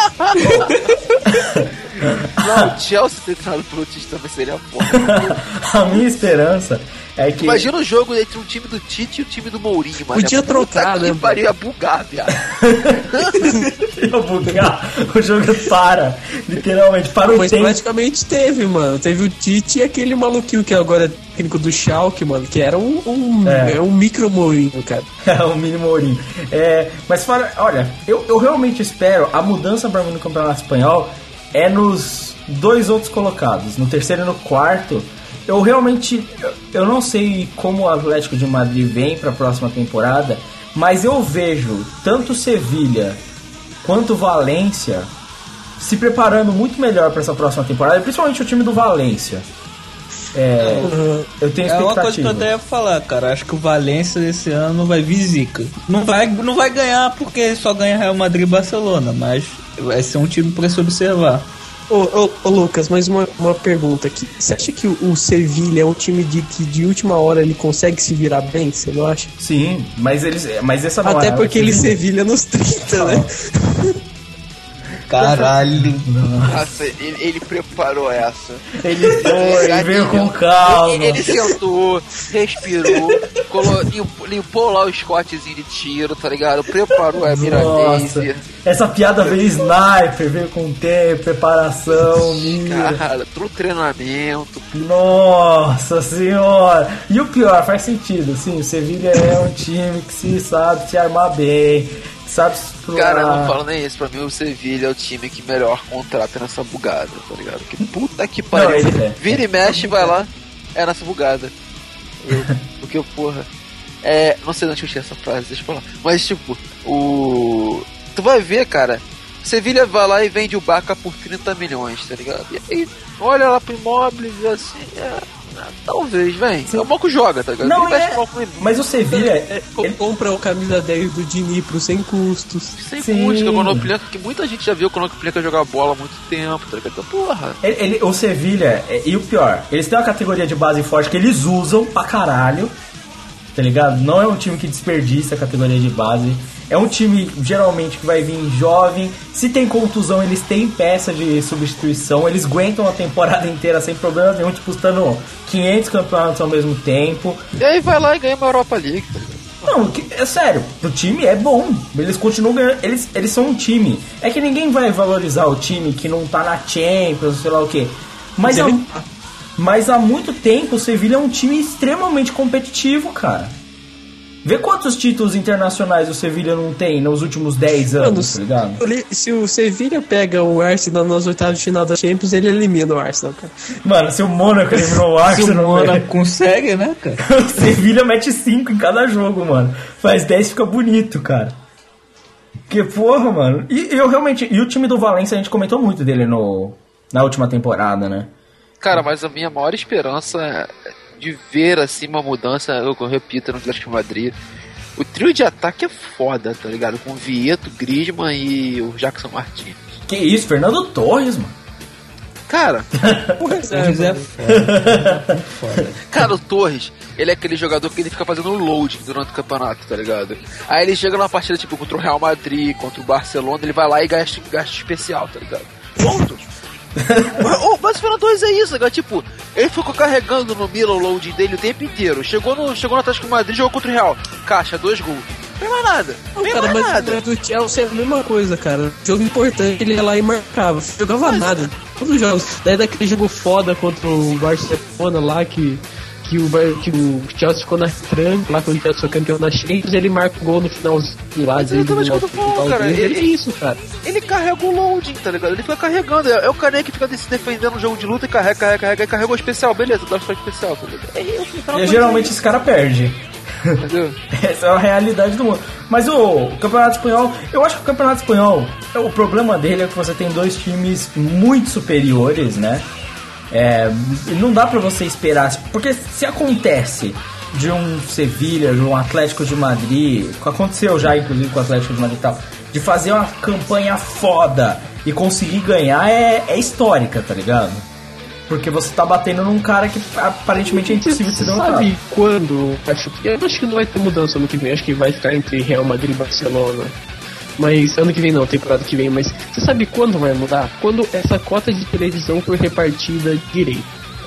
Não, o Chelsea ter treinado pelo Tite também seria foda. A minha esperança é que. Imagina o jogo entre o time do Tite e o time do Mourinho, mano. Podia Puta trocar, que né, pariu, ia bugar, viado. Eu bugar, o jogo para. Literalmente, para o Mas tempo. praticamente teve, mano. Teve o Tite e aquele maluquinho que agora é técnico do Schalke, mano. Que era um, um, É. é. um micro Mourinho, cara. É o mini Mourinho. É, mas fora, olha, eu, eu realmente espero a mudança para mim no Campeonato Espanhol é nos dois outros colocados, no terceiro e no quarto. Eu realmente, eu, eu não sei como o Atlético de Madrid vem para a próxima temporada, mas eu vejo tanto Sevilha quanto Valência se preparando muito melhor para essa próxima temporada, principalmente o time do Valência. É, eu tenho É uma expectativa. coisa que eu até ia falar, cara. Acho que o Valência desse ano vai vir zica. Não vai, não vai ganhar porque só ganha Real Madrid e Barcelona, mas vai ser um time pra se observar. Ô, ô, ô, Lucas, mais uma, uma pergunta aqui. Você acha que o, o Sevilha é um time de que de última hora ele consegue se virar bem? Você não acha? Sim, mas eles, mas essa não Até é porque ele Sevilha nos trinta, né? Caralho. Nossa, ele, ele preparou essa. Ele foi, ele veio com calma. Ele, ele sentou, respirou, colo, limpou, limpou lá o Scottzinho de tiro, tá ligado? Preparou a mira Nossa, laser. essa piada veio sniper, veio com tempo, preparação, mira. Cara, tudo treinamento. Nossa senhora. E o pior, faz sentido, sim, o Sevilha é um time que se sabe se armar bem, sabe se explorar. Cara, eu não falo nem isso. Pra mim, o Sevilha é o time que melhor contrata nessa bugada, tá ligado? Que puta que pariu. Não, ele é. Vira e mexe, vai lá, é nessa bugada. Eu, porque, porra. É. Não sei onde eu tinha essa frase, deixa eu falar. Mas, tipo, o. Tu vai ver, cara. Sevilha vai lá e vende o Baca por trinta milhões, tá ligado? E aí, olha lá pro Immobile e assim. É, talvez, vem. É o Malco joga, tá ligado? Não, Ele é... Mas o Sevilha. É, ele compra o camisa dez do Dnipro sem custos. Sem Sim. custo, que é o Konoplyanka, que muita gente já viu o Konoplyanka jogar bola há muito tempo, tá ligado? Então, porra. Ele, ele- o Sevilha, é- e o pior, eles têm uma categoria de base forte que eles usam pra caralho, tá ligado? Não é um time que desperdiça a categoria de base. É um time, geralmente, que vai vir jovem. Se tem contusão, eles têm peça de substituição. Eles aguentam a temporada inteira sem problema nenhum, tipo, disputando quinhentos campeonatos ao mesmo tempo. E aí vai lá e ganha uma Europa League, tá ligado? Não, que- é sério, o time é bom. Eles continuam ganhando. Eles, eles são um time. É que ninguém vai valorizar o time que não tá na Champions, sei lá o quê. Mas, há, Deve- mas há muito tempo o Sevilha é um time extremamente competitivo, cara. Vê quantos títulos internacionais o Sevilha não tem nos últimos dez anos, tá ligado? Mano, se o Sevilha pega o Arsenal nas oitavas de final da Champions, ele elimina o Arsenal, cara. Mano, se o Mônaco eliminou o Se o Arsenal, Mônaco velho, consegue, né, cara? o Sevilha mete cinco em cada jogo, mano. Faz dez, fica bonito, cara. Que porra, mano. E eu realmente. E o time do Valência, a gente comentou muito dele no, na última temporada, né? Cara, mas a minha maior esperança é de ver assim uma mudança, eu repito, no Atlético de Madrid. O trio de ataque é foda, tá ligado? Com o Vieto, Griezmann e o Jackson Martins. Que isso, Fernando Torres, mano. Cara, Pois é, foda. foda. cara, o Torres, ele é aquele jogador que ele fica fazendo load durante o campeonato, tá ligado? Aí ele chega numa partida tipo contra o Real Madrid, contra o Barcelona, ele vai lá e gasta, gasta especial, tá ligado? Ponto! Oh, mas o Fernando Torres é isso, cara. Tipo, ele ficou carregando no Milan o loading dele o tempo inteiro. Chegou no, chegou no Atlético de Madrid, jogou contra o Real. Caixa, dois gols. Não tem mais nada. Não tem Cara, mais mas nada. do Chelsea é a mesma coisa, cara. Jogo importante, ele ia lá e marcava. Jogava nada. Todos os jogos. Daí daquele jogo foda contra o Barcelona lá, que, que, o, Bar- que o Chelsea ficou na tranca, lá quando o Chelsea foi campeão da Champions, ele marca o gol no finalzinho lá. Mas exatamente o que eu tô falando, cara. Ele, Ele- é isso, cara. Ele carrega o loading, tá ligado? Ele fica carregando. É, é o cara que fica se defendendo no jogo de luta e carrega, carrega, carrega e carrega o especial. Beleza, dá o só especial, tá ligado? É isso, o Fernando E Torres geralmente é esse cara perde. isso, entendeu? Essa é a realidade do mundo. Mas o, o Campeonato Espanhol, eu acho que o Campeonato Espanhol, o problema dele é que você tem dois times muito superiores, né? É, e não dá pra você esperar, porque se acontece de um Sevilha, de um Atlético de Madrid, aconteceu já inclusive com o Atlético de Madrid e tal, de fazer uma campanha foda e conseguir ganhar é, é histórica, tá ligado? Porque você tá batendo num cara que aparentemente é impossível de se derrotar. Sabe quando? Acho que, eu acho que não vai ter mudança ano que vem. Acho que vai ficar entre Real Madrid e Barcelona. Mas ano que vem não, temporada que vem. Mas você sabe quando vai mudar? Quando essa cota de televisão for repartida direito.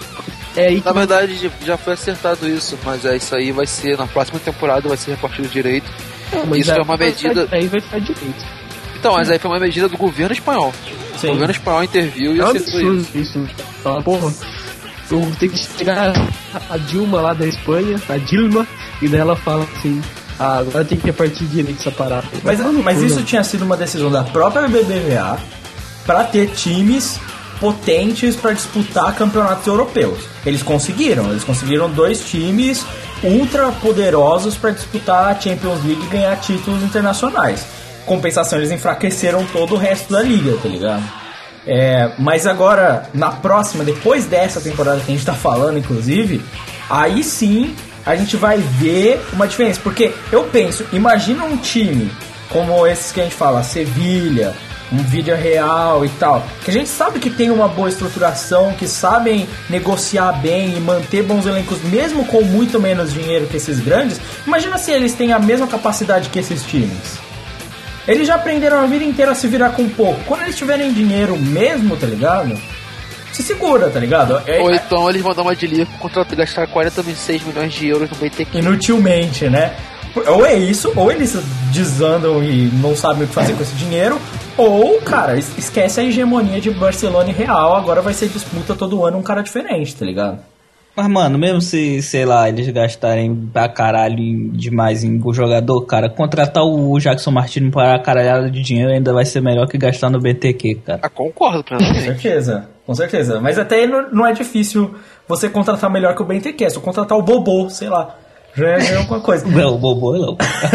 É aí que Na verdade, já foi acertado isso, mas é isso aí vai ser, na próxima temporada vai ser repartido direito. Não, mas isso aí é uma vai medida... ficar- Aí vai ficar direito. Então, mas aí foi uma medida do governo espanhol. Sim. O governo espanhol interviu e É um acertou isso. absurdo isso. Fala, porra, eu tenho que chegar a Dilma lá da Espanha, a Dilma, e daí ela fala assim, ah, agora tem que repartir direito essa parada. Mas, Vai tomar mas no cu, isso né? tinha sido uma decisão da própria B B V A para ter times potentes para disputar campeonatos europeus. Eles conseguiram, eles conseguiram dois times ultra poderosos para disputar a Champions League e ganhar títulos internacionais. Compensação, eles enfraqueceram todo o resto da liga, tá ligado? É, mas agora, na próxima, depois dessa temporada que a gente tá falando, inclusive, aí sim a gente vai ver uma diferença. Porque eu penso, imagina um time como esses que a gente fala, Sevilha, um Vídeo Real e tal, que a gente sabe que tem uma boa estruturação, que sabem negociar bem e manter bons elencos, mesmo com muito menos dinheiro que esses grandes. Imagina se eles têm a mesma capacidade que esses times. Eles já aprenderam a vida inteira a se virar com pouco. Quando eles tiverem dinheiro mesmo, tá ligado? Se segura, tá ligado? É, Ou então eles vão dar uma de livro contra gastar quarenta e seis milhões de euros no B T Q. Inutilmente, né? Ou é isso, ou eles desandam e não sabem o que fazer com esse dinheiro, ou, cara, esquece a hegemonia de Barcelona e Real, agora vai ser disputa todo ano um cara diferente, tá ligado? Mas, mano, mesmo se, sei lá, eles gastarem pra caralho em- demais em jogador, cara, contratar o Jackson Martins para caralhada de dinheiro ainda vai ser melhor que gastar no B T Q, cara. Ah, concordo Com plenamente. certeza, com certeza. Mas até aí não, não é difícil você contratar melhor que o B N T Q, é só contratar o Bobô, sei lá. Já é já é alguma coisa. Não, o Bobô não.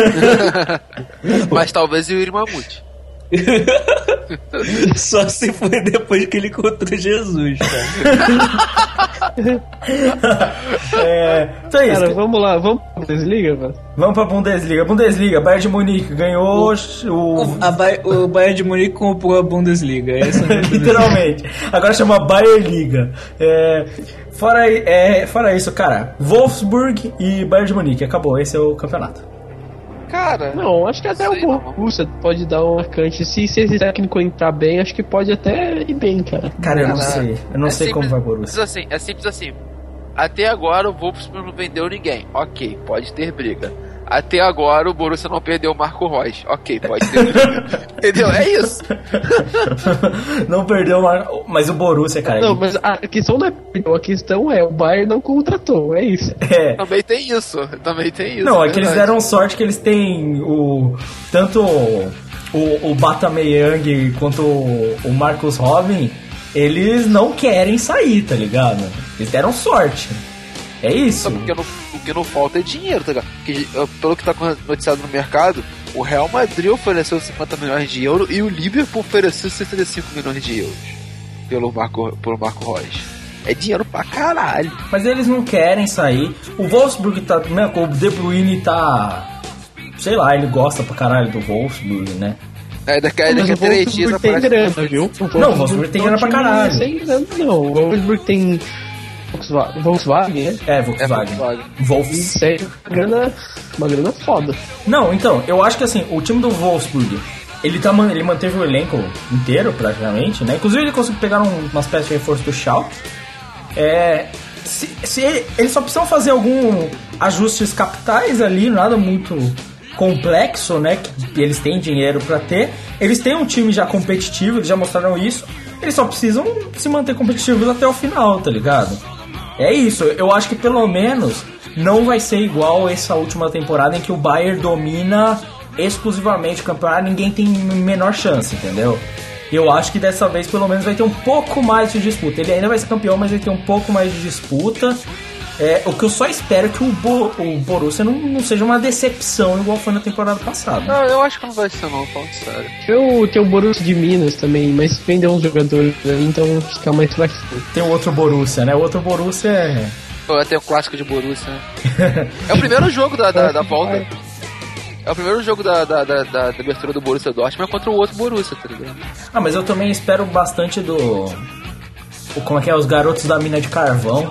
Mas talvez o Yuri Mamute. Só se foi depois que ele encontrou Jesus, cara. É, então é isso. Cara, vamos lá, vamos pra Bundesliga, velho? Vamos pra Bundesliga. Bundesliga, Bayern de Munique ganhou o... O, a Bay- o Bayern de Munique comprou a Bundesliga. Essa é a Literalmente. Agora chama Bayern Liga. É, fora, é, fora isso, cara, Wolfsburg e Bayern de Munique. Acabou, esse é o campeonato. Cara, Não, acho que até Sei o não. Borussia pode dar um marcante. Se, se esse técnico entrar bem, acho que pode até ir bem, cara. Cara, eu não Cara, sei. Eu não é sei simples- como vai Borussia. simples assim, é simples assim. Até agora o Wolfsburg não vendeu ninguém. Ok, pode ter briga. Até agora o Borussia não perdeu o Marco Reus. Ok, pode ter briga. Entendeu? É isso. Não perdeu, uma- mas o Borussia, cara. Não, ele- mas a questão não é a questão é o Bayern não contratou, é isso. É. Também tem isso. Também tem isso. Não, é é que eles verdade. deram sorte que eles têm o. Tanto o, o, o Batameyang quanto o, o Marcus Robin, eles não querem sair, tá ligado? Eles deram sorte. É isso. Só porque não, o que não falta é dinheiro, tá ligado? Porque, eh, pelo que tá noticiado no mercado, o Real Madrid ofereceu cinquenta milhões de euros e o Liverpool ofereceu sessenta e cinco milhões de euros pelo Marco, pelo Marco Reus. É dinheiro pra caralho. Mas eles não querem sair. O Wolfsburg tá. Né, o De Bruyne tá. Sei lá, ele gosta pra caralho do Wolfsburg, né? É, daqui, Mas daqui a o três dias Wolfsburg tem aparece. grana, viu? Não, o Wolfsburg tem grana pra caralho. Sem grana, não. O Wolfsburg tem Volkswagen, Volkswagen, né? É, É, Volkswagen. Volkswagen. Wolfs. Sério, grana, uma grana foda. Não, então, eu acho que assim, o time do Wolfsburg, ele, tá, man- ele manteve o elenco inteiro, praticamente, né? Inclusive ele conseguiu pegar um, umas peças de reforço do Schalke. É, se, se ele- eles só precisam fazer algum ajustes capitais ali, nada muito complexo, né? Que eles têm dinheiro pra ter. Eles têm um time já competitivo, eles já mostraram isso. Eles só precisam se manter competitivos até o final, tá ligado? É isso, eu acho que pelo menos não vai ser igual essa última temporada em que o Bayern domina exclusivamente o campeonato, ninguém tem menor chance, entendeu? Eu acho que dessa vez pelo menos vai ter um pouco mais de disputa. Ele ainda vai ser campeão, mas vai ter um pouco mais de disputa. É, o que eu só espero é que o, Bo- o Borussia não, não seja uma decepção igual foi na temporada passada. Não, eu acho que não vai ser não, falando sério. Eu tenho o Borussia de Minas também, mas vendeu uns jogadores ali, então fica mais fraquinho. Tem o outro Borussia, né? O outro Borussia é... Pô, tem o clássico de Borussia, né? É o primeiro jogo da, da, da volta. É o primeiro jogo da, da, da, da, da abertura do Borussia Dortmund contra o outro Borussia, tá ligado? Ah, mas eu também espero bastante do... o- como é que é? Os garotos da mina de carvão.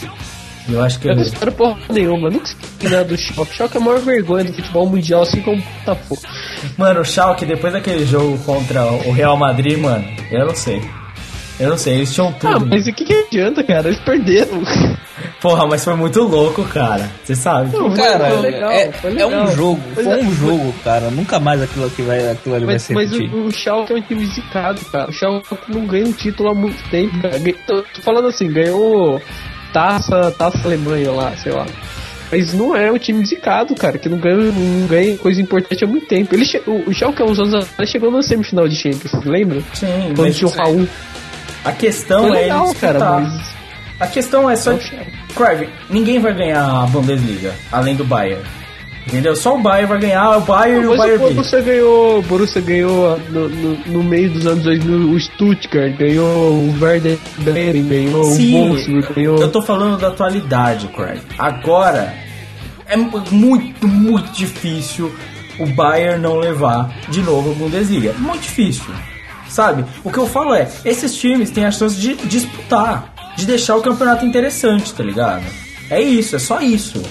Eu acho que... Eu não espero porra nenhuma, nunca espero nada do Schalke. Schalke é a maior vergonha do futebol mundial, assim como o Botafogo. Mano, o Schalke, depois daquele jogo contra o Real Madrid, mano, eu não sei. Eu não sei, eles tinham tudo. Ah, mas o que que adianta, cara? Eles perderam. Porra, mas foi muito louco, cara. Você sabe. Não, Cara, foi legal, é, foi é legal. um jogo, Mas foi é- um jogo, cara. Nunca mais aquilo, que vai, aquilo ali vai Mas, se mas repetir. o, o Schalke é um time zicado, cara. O Schalke não ganha um título há muito tempo, cara. Ganha- Tô, tô falando assim, ganhou taça, taça Alemanha lá, sei lá. Mas não é um time zicado, cara, que não ganha, não ganha coisa importante há muito tempo. Ele che- o, o Schalke há uns anos atrás chegou na semifinal de Champions, lembra? Sim, Quando mas tinha o Raul. a questão Foi é legal, ele cara, disputar. mas... A questão é só... É o Schalke. Crave, ninguém vai ganhar a Bundesliga, além do Bayern. Entendeu? Só o Bayern vai ganhar, o Bayern e o Mas o Bayern B. Borussia ganhou, o Borussia ganhou no, no, no meio dos anos dois mil o Stuttgart, ganhou o Werder Bremen, ganhou Sim, o Wolfsburg, ganhou... eu tô falando da atualidade, Craig. Agora, é muito, muito difícil o Bayern não levar de novo a Bundesliga. Muito difícil, sabe? O que eu falo é, esses times têm a chance de disputar, de deixar o campeonato interessante, tá ligado? É isso, é só isso.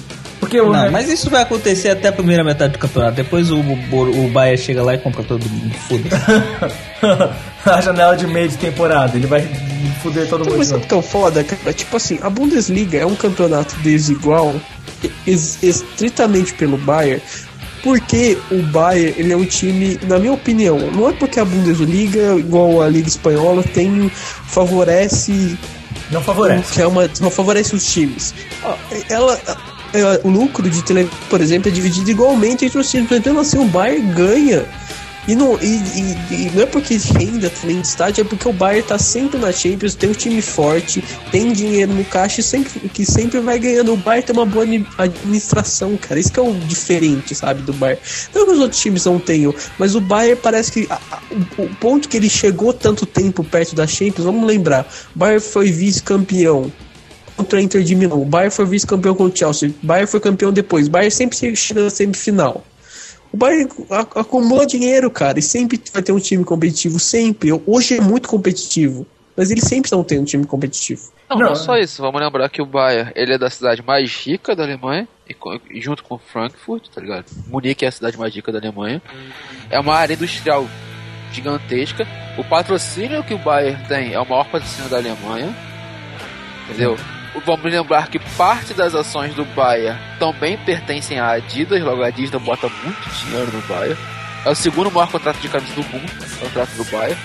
Porque o... Não, mas isso vai acontecer até a primeira metade do campeonato. Depois o, o, o Bayern chega lá e compra todo mundo. Foda-se. A janela de meio de temporada, ele vai fuder todo mundo. Mas sabe o que é o foda, cara? Tipo assim, a Bundesliga é um campeonato desigual es- estritamente pelo Bayern, porque o Bayern, ele é um time, na minha opinião, não é porque a Bundesliga, igual a Liga Espanhola, tem, favorece... Não favorece. Que é uma, não favorece os times. Ela... É, o lucro de televisão, por exemplo, é dividido igualmente entre os times. Então, assim, o Bayern ganha. E não, e, e, e não é porque renda também de estádio, é porque o Bayern tá sempre na Champions, tem um time forte, tem dinheiro no caixa e sempre, que sempre vai ganhando. O Bayern tem uma boa administração, cara. Isso que é o diferente, sabe, do Bayern. Não que os outros times não tenham, mas o Bayern parece que a, a, o, o ponto que ele chegou tanto tempo perto da Champions, vamos lembrar, o Bayern foi vice-campeão contra a Inter de Milão, o Bayern foi vice-campeão contra o Chelsea, o Bayern foi campeão depois, o Bayern sempre chega na semifinal. O Bayern acumula dinheiro, cara, e sempre vai ter um time competitivo, sempre. Hoje é muito competitivo, mas eles sempre não têm um time competitivo. Não, não, não só isso, vamos lembrar que o Bayern, ele é da cidade mais rica da Alemanha, e, e junto com Frankfurt, tá ligado? Munique é a cidade mais rica da Alemanha. É uma área industrial gigantesca. O patrocínio que o Bayern tem é o maior patrocínio da Alemanha, entendeu? Vamos lembrar que parte das ações do Bayern também pertencem à Adidas, logo a Adidas bota muito dinheiro no Bayern. É o segundo maior contrato de camisa do mundo, o contrato do Bayern.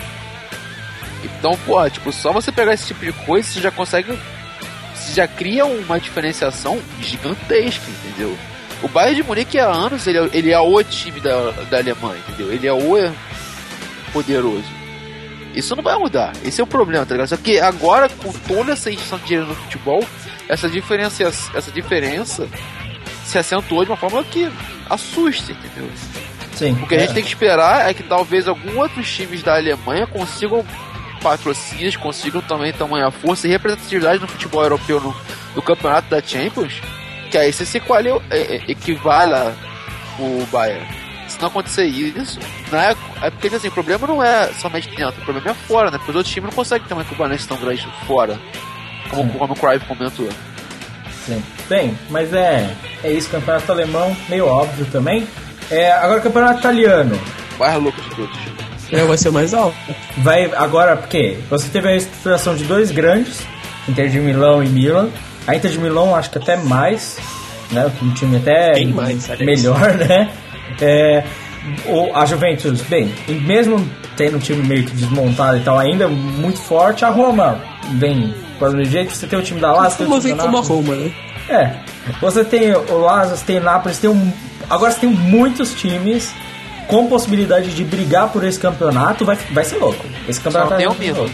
Então, pô, tipo, só você pegar esse tipo de coisa, você já consegue, você já cria uma diferenciação gigantesca, entendeu? O Bayern de Munique há anos, ele é, ele é o time da, da Alemanha, entendeu? Ele é o poderoso. Isso não vai mudar, esse é o problema, tá ligado? Só que agora, com toda essa injeção de dinheiro no futebol, essa diferença, essa diferença se acentuou de uma forma que assusta, entendeu? Sim. O que a gente tem que esperar é que talvez alguns outros times da Alemanha consigam patrocínios, consigam também tamanha força e representatividade no futebol europeu, no, no campeonato da Champions, que aí você se qual é, é, equivale o Bayern. Se não acontecer isso, né, é porque assim, o problema não é somente dentro, o problema é fora, né? Porque os outros times não conseguem ter uma equivalência tão grande fora, como, como o Cruyff comentou. Sim. Bem, mas é, é isso, campeonato alemão, meio óbvio também. É, agora o campeonato italiano. Mais louco de todos. É, vai ser mais alto. Vai agora, porque você teve a reestruturação de dois grandes, Inter de Milão e Milan. A Inter de Milão acho que até mais, né? Um time até bem mais, melhor, né? É, o, a Juventus, bem, mesmo tendo um time meio que desmontado e tal, ainda muito forte. A Roma, bem, do jeito que você tem o time da Lazio, Como vem como a Roma, né? É, você tem o Lazio, você tem o Nápoles, tem um, agora você tem muitos times com possibilidade de brigar por esse campeonato. Vai, vai ser louco. Esse campeonato Só tem vai o Milan.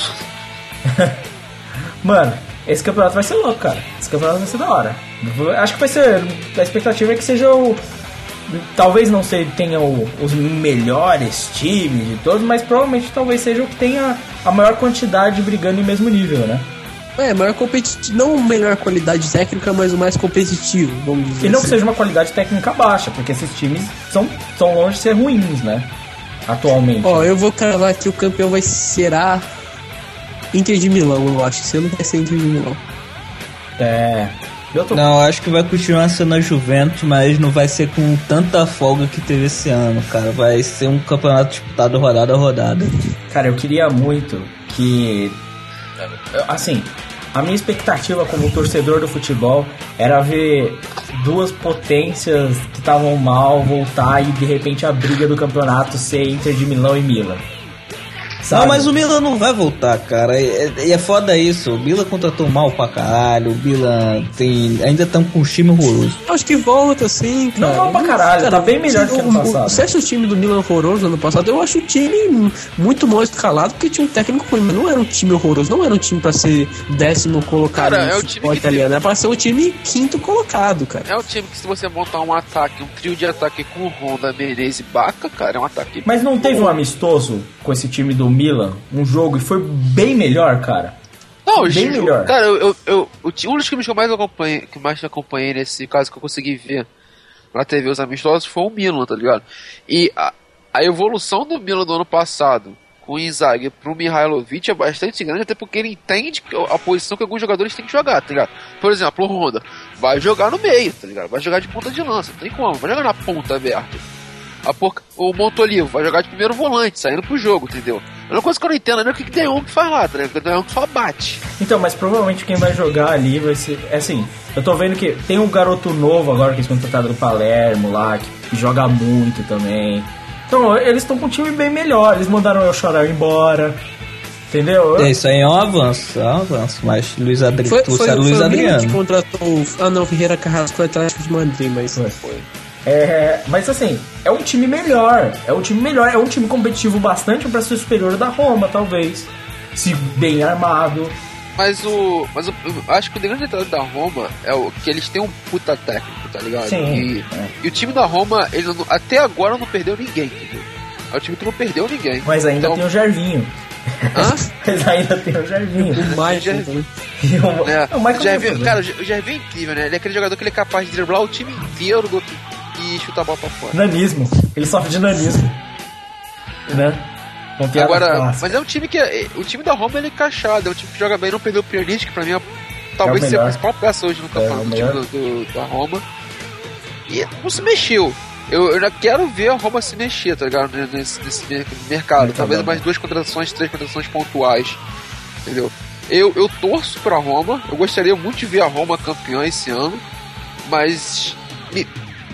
Mano, esse campeonato vai ser louco, cara. Esse campeonato vai ser da hora. Acho que vai ser. A expectativa é que seja o. Talvez não sei, tenha o, os melhores times de todos, mas provavelmente talvez seja o que tenha a maior quantidade brigando em mesmo nível, né? É, maior competitivo, não melhor qualidade técnica, mas o mais competitivo, vamos dizer. E não assim. que seja uma qualidade técnica baixa, porque esses times são, são longe de ser ruins, né? Atualmente. Ó, eu vou cravar que o campeão vai ser a Inter de Milão, eu acho. Se não vai ser Inter de Milão. É. Eu tô... Não, acho que vai continuar sendo a Juventus, mas não vai ser com tanta folga que teve esse ano, cara. Vai ser um campeonato disputado rodada a rodada. Cara, eu queria muito que... Assim, a minha expectativa como torcedor do futebol era ver duas potências que estavam mal voltar e de repente a briga do campeonato ser Inter de Milão e Milan. Sabe? Não, mas o Milan não vai voltar, cara. E é, é foda isso. O Milan contratou mal pra caralho. O Milan tem. Ainda estão com um time horroroso. Eu acho que volta sim, cara. Não, não pra caralho, cara, tá bem melhor do que ano passado. Você acha o time do Milan horroroso ano passado? Eu acho o time muito mal escalado porque tinha um técnico ruim, mas não era um time horroroso, não era um time pra ser décimo colocado Cara, no é o futebol time que italiano, tem- era pra ser um time quinto colocado, cara. É um time que se você montar um ataque, um trio de ataque com Honda, Menezes e Baca, cara, é um ataque... Mas não teve um amistoso com esse time do Milan, um jogo, e foi bem melhor, cara. Não, bem Gil- melhor. Cara, eu, eu, eu, o ti- um dos times que eu mais acompanhei, que mais acompanhei nesse caso que eu consegui ver na T V os amistosos foi o Milan, tá ligado? E a, a evolução do Milan do ano passado com o Inzaghi pro Mihailovic é bastante grande, até porque ele entende a posição que alguns jogadores têm que jogar, tá ligado? Por exemplo, o Honda vai jogar no meio, tá ligado? Vai jogar de ponta de lança, não tem como, vai jogar na ponta aberta. A porca... O Montolivo vai jogar de primeiro volante, saindo pro jogo, entendeu? A única coisa que eu não entendo é o que o De Jong faz lá, tá ligado? Porque o De Jong só bate. Então, mas provavelmente quem vai jogar ali vai ser... É assim, eu tô vendo que tem um garoto novo agora que eles contrataram do Palermo lá, que joga muito também. Então, eles estão com um time bem melhor. Eles mandaram o El Shaarawy embora. Entendeu? É, isso aí é um avanço, é um avanço. Mas Luiz Adriano, Foi, tu foi, era foi Luiz o mesmo Adriano. que contratou... Ah, não, Ferreira Carrasco foi Atlético de Madrid, mas... Foi, foi. É, mas assim, é um time melhor. É um time melhor. É um time competitivo bastante pra ser superior da Roma, talvez. Se bem armado. Mas o. Mas eu, eu acho que o grande detalhe da Roma é o que eles têm um puta técnico, tá ligado? Sim, E, é. e o time da Roma, ele não, até agora não perdeu ninguém, entendeu? É o time que não perdeu ninguém. Mas ainda Então- tem o Gervinho. Hã? Mas ainda tem o Gervinho. O Maicon Já- também. E o, É, o Michael o Gervinho, Jordan. cara, o Gervinho é incrível, né? Ele é aquele jogador que ele é capaz de driblar o time inteiro do, e chutar a bola pra fora. Nanismo. Ele sofre de nanismo. Né? Com piada Agora, clássica. mas é um time que. É, o time da Roma ele é encaixado, é um time que joga bem, não perdeu o Pjanic, que pra mim é, talvez É o seja a melhor. principal peça hoje no campeonato o do time melhor. do, do- da Roma. E não se mexeu. Eu, eu ainda quero ver a Roma se mexer, tá ligado? Nesse, nesse mer- mercado. Muito Talvez bom. mais duas contratações, três contratações pontuais. Entendeu? Eu, eu torço pra Roma. Eu gostaria muito de ver a Roma campeã esse ano. Mas. Me,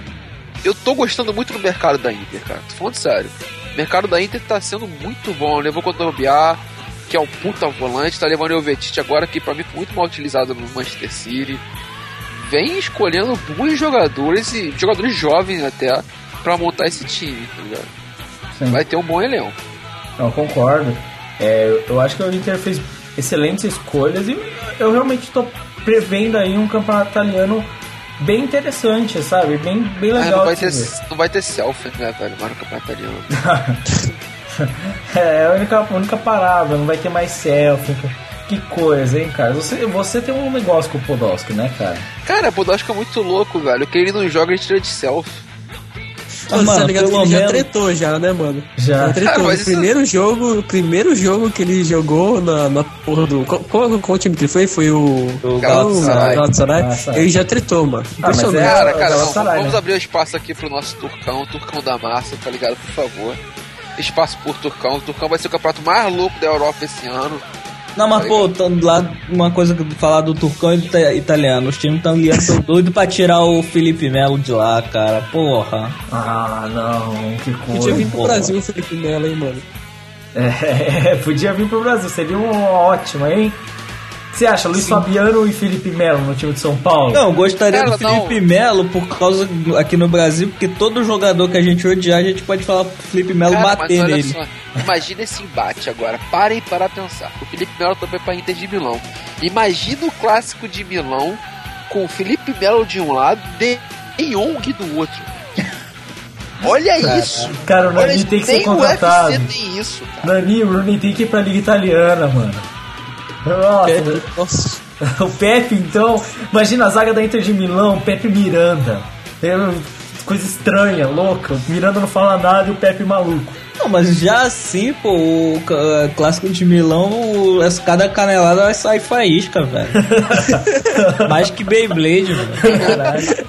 eu tô gostando muito do mercado da Inter, cara. Tô falando sério. O mercado da Inter tá sendo muito bom. Levou contra o Biar, que é um puta volante. Tá levando o Elvetite agora, que pra mim foi muito mal utilizado no Manchester City. Vem escolhendo bons jogadores, e jogadores jovens até, pra montar esse time, tá ligado? Sim. Vai ter um bom elenco. Não, concordo. É, eu acho que o Inter fez excelentes escolhas e eu realmente estou prevendo aí um campeonato italiano bem interessante, sabe? Bem, bem Ah, legal não, vai de ter, ver. não vai ter selfie, né, velho? Mas no campeonato italiano. É a única, a única parada, não vai ter mais selfie. Que coisa, hein, cara? Você, você tem um negócio com o Podolski, né, cara? Cara, o Podolski é muito louco, velho. Que ele não joga, ele tira de selfie. Pô, Ah, você tá mano, ligado que pelo ele já menos- tretou já, né, mano? Já. tretou. Cara, o mas isso- primeiro jogo, o primeiro jogo que ele jogou na, na porra do... Qual, qual, qual time que ele foi? Foi o... O Galatasaray. Galatasaray. Galatasaray. Ele já tretou, mano. Ah, mas Impressionante. é- Cara, cara, não, Galatasaray, vamos né? abrir espaço aqui pro nosso Turcão, Turcão da Massa, tá ligado? Por favor. Espaço por Turcão. O Turcão vai ser o campeonato mais louco da Europa esse ano. Não, mas pô, tão lá, uma coisa que falar do turcão e do ita- italiano. Os times estão ligando, tão doidos pra tirar o Felipe Melo de lá, cara. Porra. Ah, não, que Podia coisa. vir pro porra. Brasil o Felipe Melo, hein, mano? É, podia vir pro Brasil, seria um ótimo, hein? Você acha Luiz Fabiano e Felipe Melo no time de São Paulo? Não, eu gostaria Cara, do Felipe Melo por causa aqui no Brasil, porque todo jogador que a gente odiar, a gente pode falar pro Felipe Melo Cara, bater mas olha nele. só, imagina esse embate agora. Parem para pensar. O Felipe Melo também para Inter de Milão. Imagina o clássico de Milão com o Felipe Melo de um lado, De Jong do outro. Olha isso. Cara, o Olha Nani isso. tem que ser Nem o contratado. U F C tem isso, cara. Nani, o Rooney tem que ir pra Liga Italiana, mano. Nossa, É, nossa. o Pepe, então. Imagina a zaga da Inter de Milão, Pepe Miranda. É coisa estranha, louca. O Miranda não fala nada e o Pepe maluco. Não, mas já assim, pô, o ca- clássico de Milão, o- essa- cada canelada vai sair faísca, velho. Mais que Beyblade, velho. Caralho.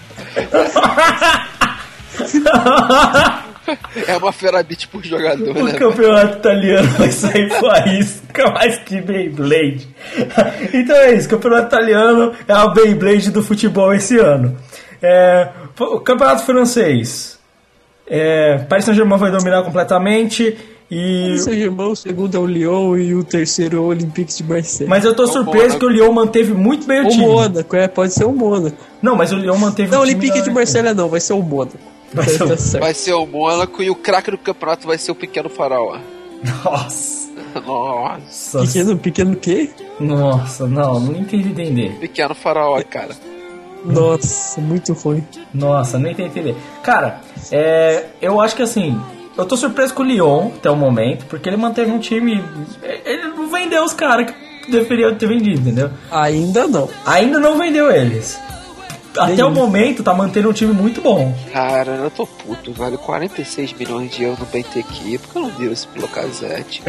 É uma ferabite por jogador, O né? campeonato italiano vai sair faísca mais que Beyblade. Então é isso, o campeonato italiano é a Beyblade do futebol esse ano. É, o campeonato francês. É, Paris Saint-Germain vai dominar completamente. E... O Saint-Germain, o segundo é o Lyon e o terceiro é o Olympique de Marseille. Mas eu tô O surpreso Mônaco. que o Lyon manteve muito bem o O time. Mônaco, é, pode ser o Mônaco. Não, mas o Lyon manteve Não, o o time. Olympique da- de Marseille não, vai ser o Mônaco. Vai ser o- Tá certo. Vai ser o Mônaco e o craque do campeonato vai ser o Pequeno Faraó. Nossa. Nossa, Pequeno, pequeno quê? Nossa, não, não entendi entender. Pequeno Faraó, cara. Nossa, muito ruim. Nossa, nem tentei entender. Cara, é, eu acho que assim, eu tô surpreso com o Lyon até o momento, porque ele manteve um time. Ele não vendeu os caras que deveria ter vendido, entendeu? Ainda não. Ainda não vendeu eles. até o momento, tá mantendo um time muito bom. Cara, eu tô puto, velho. quarenta e seis milhões de euros no B T Q. Por que eu não deu isso pro Lacazette?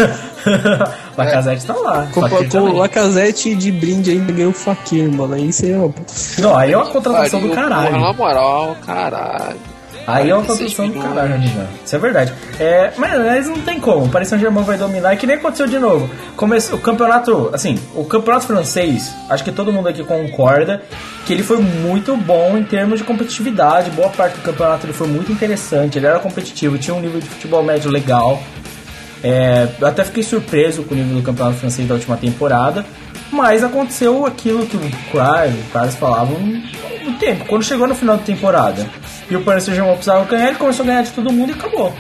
Lacazette tá lá. Com, Fakir com o também. Lacazette de brinde ainda ganhou o Fakir, mano. Aí você é. Não, aí é uma contratação do Pariu, caralho. porra, na moral, caralho. Aí é uma quarenta e seis contratação do milhões. caralho, né? Isso é verdade. É, mas, mas não tem como. O Paris Saint-Germain vai dominar, e que nem aconteceu de novo. Começou, o campeonato, assim, o campeonato francês, acho que todo mundo aqui concorda que ele foi muito bom em termos de competitividade. Boa parte do campeonato ele foi muito interessante, ele era competitivo, tinha um nível de futebol médio legal. É, eu até fiquei surpreso com o nível do campeonato francês da última temporada, mas aconteceu aquilo que o Cry, os caras falavam no tempo. Quando chegou no final da temporada e o Paris Saint-Germain precisava ganhar, ele começou a ganhar de todo mundo e acabou.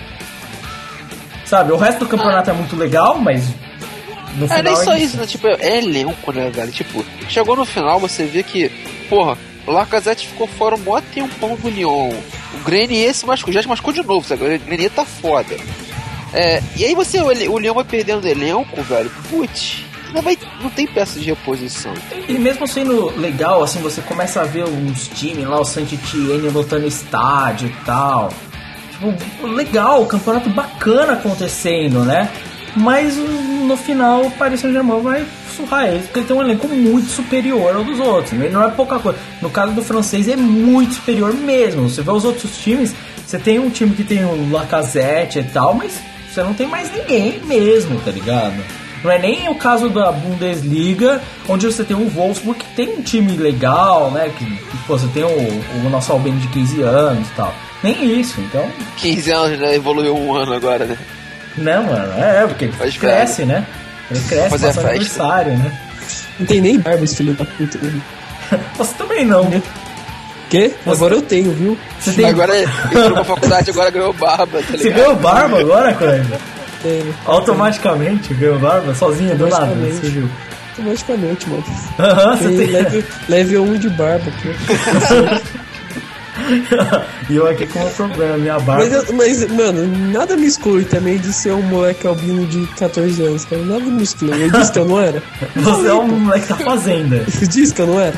Sabe, o resto do campeonato é muito legal, mas no final É, nem só é isso, né? Tipo, é elenco, né, velho? Tipo, chegou no final, você vê que, porra, o Lacazette ficou fora um mó tempão do Lyon. O Grenier se machucou, já se machucou de novo, sabe? O Grenier tá foda. É, e aí você, o Lyon vai perdendo elenco, velho. Putz, não, vai, não tem peça de reposição. E mesmo sendo legal, assim, você começa a ver uns times lá, o Saint-Étienne lotando estádio e tal. Tipo, legal, campeonato bacana acontecendo, né? Mas no final o Paris Saint-Germain vai surrar eles, porque ele tem um elenco muito superior ao dos outros. Ele não é pouca coisa. No caso do francês é muito superior mesmo. Você vê os outros times, você tem um time que tem o Lacazette e tal, mas você não tem mais ninguém mesmo, tá ligado? Não é nem o caso da Bundesliga, onde você tem o Wolfsburg, que tem um time legal, né? Que, que pô, você tem o, o nosso Albino de quinze anos e tal. Nem isso, então... quinze anos, né? Evoluiu um ano agora, né? Não, mano, é, porque ele Faz cresce, né? Ele cresce, Fazer passa festa. aniversário, né? Não tem nem barba esse filho da puta. Né? Você também não. Quê? Agora eu tenho, viu? Você tem... Agora ele entrou pra faculdade, agora ganhou barba, tá ligado? Você ganhou barba agora, Coelho? Tenho. Automaticamente ganhou barba, sozinha, do nada, Automaticamente. você viu? Automaticamente, mano. Aham, você Tem tem... level, level um de barba aqui. E eu aqui com um problema, minha barba... Mas, eu- mas, mano, nada me exclui também de ser um moleque albino de catorze anos, cara. Nada me exclui. Eu disse que eu não era. Você é um moleque da fazenda. Eu disse que eu não era.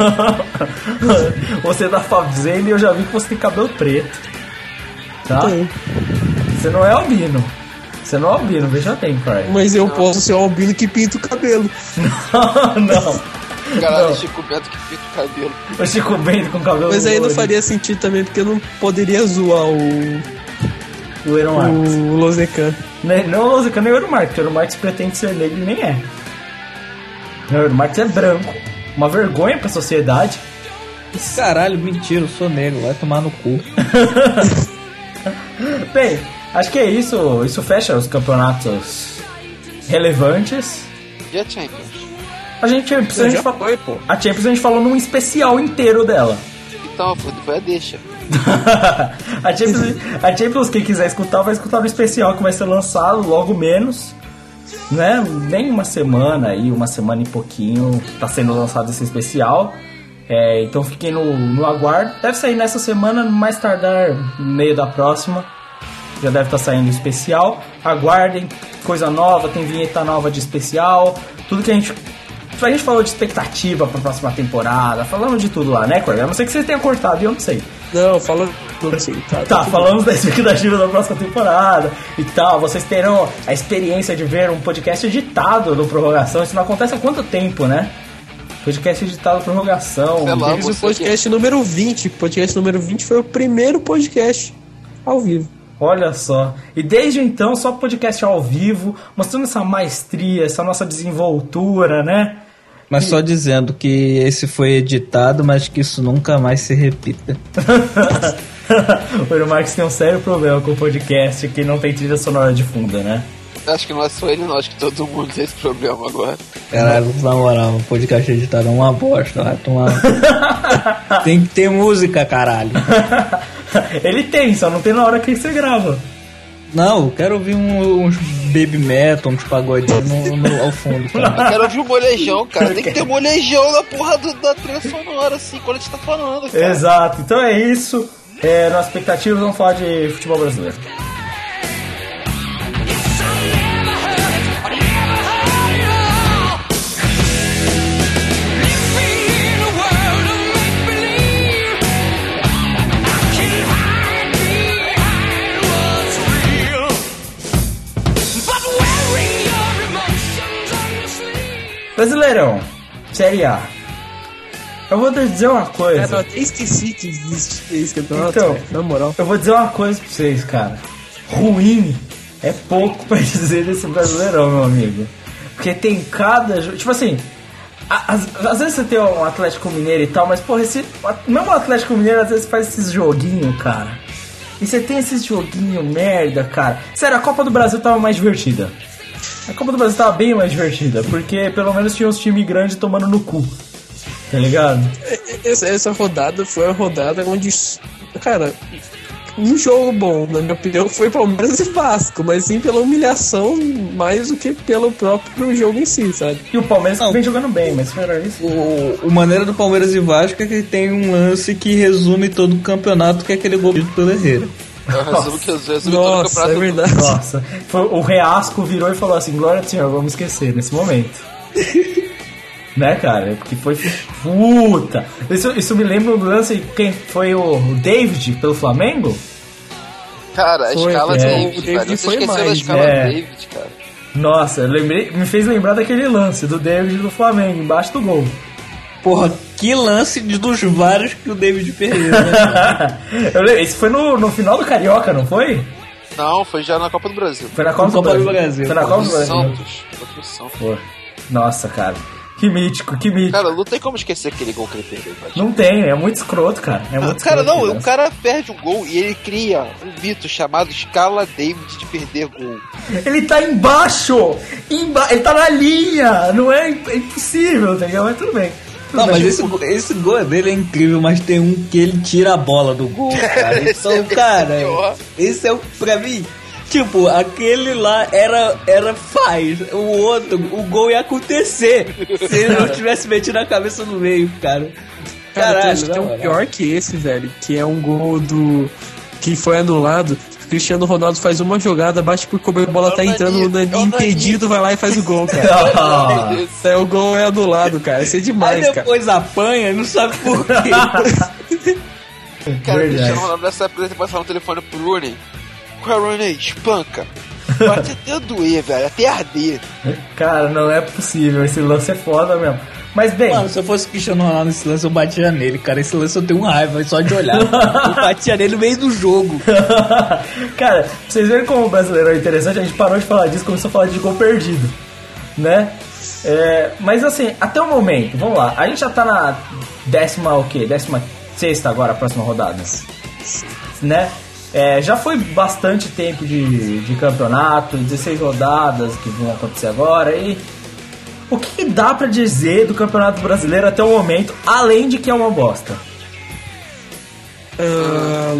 Você é da fazenda e eu já vi que você tem cabelo preto. Tá? Tem. Você não é albino. Você não é albino, veja bem, pai. Mas eu posso ser um albino que pinta o cabelo. Não. Galera, Não. Chico Bento que pinta o cabelo. O Chico Bento com cabelo Mas aí não loiro. faria sentido também, porque eu não poderia zoar o, O Eero Marques. o Lozecan. Nem- Não o Lozica, nem o Eero Marques, porque o Eero Marques pretende ser negro e nem é. O Eero Marques é branco. Uma vergonha pra sociedade. Caralho, mentira, eu sou negro, vai tomar no cu. Bem, acho que é isso. Isso fecha os campeonatos relevantes. E a Champions? A gente, a gente Já fa- foi, pô. a Champions a gente falou num especial inteiro dela. Então, foi a deixa. a, Champions, a Champions, quem quiser escutar, vai escutar no especial que vai ser lançado logo menos, né? Nem uma semana aí, uma semana e pouquinho tá sendo lançado esse especial. É, então fiquem no, no aguardo. Deve sair nessa semana, mais tardar no meio da próxima. Já deve estar saindo o especial. Aguardem, coisa nova, tem vinheta nova de especial. Tudo que a gente. A gente falou de expectativa pra próxima temporada. Falamos de tudo lá, né, Corey? A não ser que você tenha cortado e eu não sei. Não, fala tudo assim, tá? Tá, falamos da expectativa da próxima temporada e tal. Vocês terão a experiência de ver um podcast editado do Prorrogação. Isso não acontece há quanto tempo, né? Podcast editado do Prorrogação. Sei lá. Teve o você podcast número vinte. Podcast número vinte foi o primeiro podcast ao vivo. Olha só. E desde então, só podcast ao vivo, mostrando essa maestria, essa nossa desenvoltura, né? Mas só dizendo que esse foi editado, mas que isso nunca mais se repita. O Eero Marques tem um sério problema com o podcast, que não tem trilha sonora de fundo, né? Acho que não é só ele, não. Acho que todo mundo tem esse problema agora. Caralho, na moral, o podcast editado é uma bosta, vai tomar. Tem que ter música, caralho. Ele tem, só não tem na hora que você grava. Não, eu quero ouvir um- uns baby metal, uns pagodinhos no, no- ao fundo, cara. Eu quero ouvir o molejão, cara. Tem que ter molejão na porra do- da trilha sonora, assim, quando a gente tá falando, cara. Exato, então é isso. É, nossas expectativas, vamos falar de futebol brasileiro. Living in a world of make-believe. Brasileirão, Série A. Eu vou te dizer uma coisa. Cara, eu até esqueci que existe esse campeonato, Então, velho, na moral. Eu vou dizer uma coisa pra vocês, cara. Ruim é pouco pra dizer desse Brasileirão, meu amigo. Porque tem cada jogo. Tipo assim, às, às vezes você tem um Atlético Mineiro e tal, mas porra, esse. Mesmo o Atlético Mineiro às vezes faz esses joguinhos, cara. E você tem esses joguinhos merda, cara. Sério, a Copa do Brasil tava mais divertida. A Copa do Brasil tava bem mais divertida, porque pelo menos tinha uns times grandes tomando no cu. Tá ligado? Essa, essa rodada foi a rodada onde, cara, um jogo bom, na minha opinião, foi Palmeiras e Vasco, mas sim pela humilhação mais do que pelo próprio jogo em si, sabe? E o Palmeiras Não. vem jogando bem, mas fora isso. O, o maneira do Palmeiras e Vasco é que tem um lance que resume todo o campeonato, que é aquele gol dito pelo Herrera. Eu resumo que eu resumo todo o Nossa, campeonato é do- verdade. Nossa, foi, o Reasco virou e falou assim: Glória ao Senhor, vamos esquecer nesse momento. Né, cara? Porque foi puta. Isso, isso me lembra do lance. Quem foi o David pelo Flamengo? Cara, a Foi, escala é, do o David, David velho. Você foi esqueceu da mais, escala né? do David, cara. Nossa, eu lembrei, me fez lembrar daquele lance do David do Flamengo, embaixo do gol. Porra, que lance de- dos vários que o David perdeu, né? cara? Eu lembro, esse foi no, no final do Carioca, não foi? Não, foi já na Copa do Brasil. Foi na Copa, Copa do do Brasil. Brasil. Foi na Copa do Contra o Brasil. Santos. Contra o Santos. Pô, nossa, cara. Que mítico, que mítico. Cara, não tem como esquecer aquele gol que ele perdeu, velho. Não tem, é muito escroto, cara. É muito Cara, escroto, não, cara. o cara perde um gol e ele cria um mito chamado escala David de perder gol. Ele tá embaixo! Emba ele tá na linha! Não é, é impossível, tá ligado? Mas tudo bem. Não, mas esse, go- esse gol dele é incrível, mas tem um que ele tira a bola do gol, cara. Esse é Então, bem cara, pior. esse é o, pra mim, tipo, aquele lá era, era faz, o outro, o gol ia acontecer se ele não tivesse metido a cabeça no meio, cara. Cara, Caralho, tem, tem na um moral. pior que esse, velho, que é um gol do... que foi anulado. Cristiano Ronaldo faz uma jogada, bate por cobra, a bola tá É o entrando no Nani, é o impedido, vai lá e faz o gol, cara. Ah, É, o gol é anulado, cara. Isso é Aí demais, cara. depois apanha e não sabe por quê. Cara, o Verdade. Cristiano Ronaldo nessa época ele passava no telefone pro Rooney. Qual é, Rooney? Espanca. Bate até doer, velho, até arder. cara, não é possível. Esse lance é foda mesmo. Mas bem, Mano, se eu fosse o Cristiano Ronaldo nesse lance, eu batia nele, cara. Esse lance eu tenho raiva só de olhar. Eu batia nele no meio do jogo. cara, pra vocês verem como o brasileiro é interessante, a gente parou de falar disso, começou a falar de gol perdido, né? É, mas assim, até o momento, vamos lá, a gente já tá na décima, o quê? Décima sexta agora, a próxima rodada, né? É, já foi bastante tempo de, de campeonato, dezesseis rodadas que vão acontecer agora, e o que dá pra dizer do Campeonato Brasileiro até o momento, além de que é uma bosta? Ah,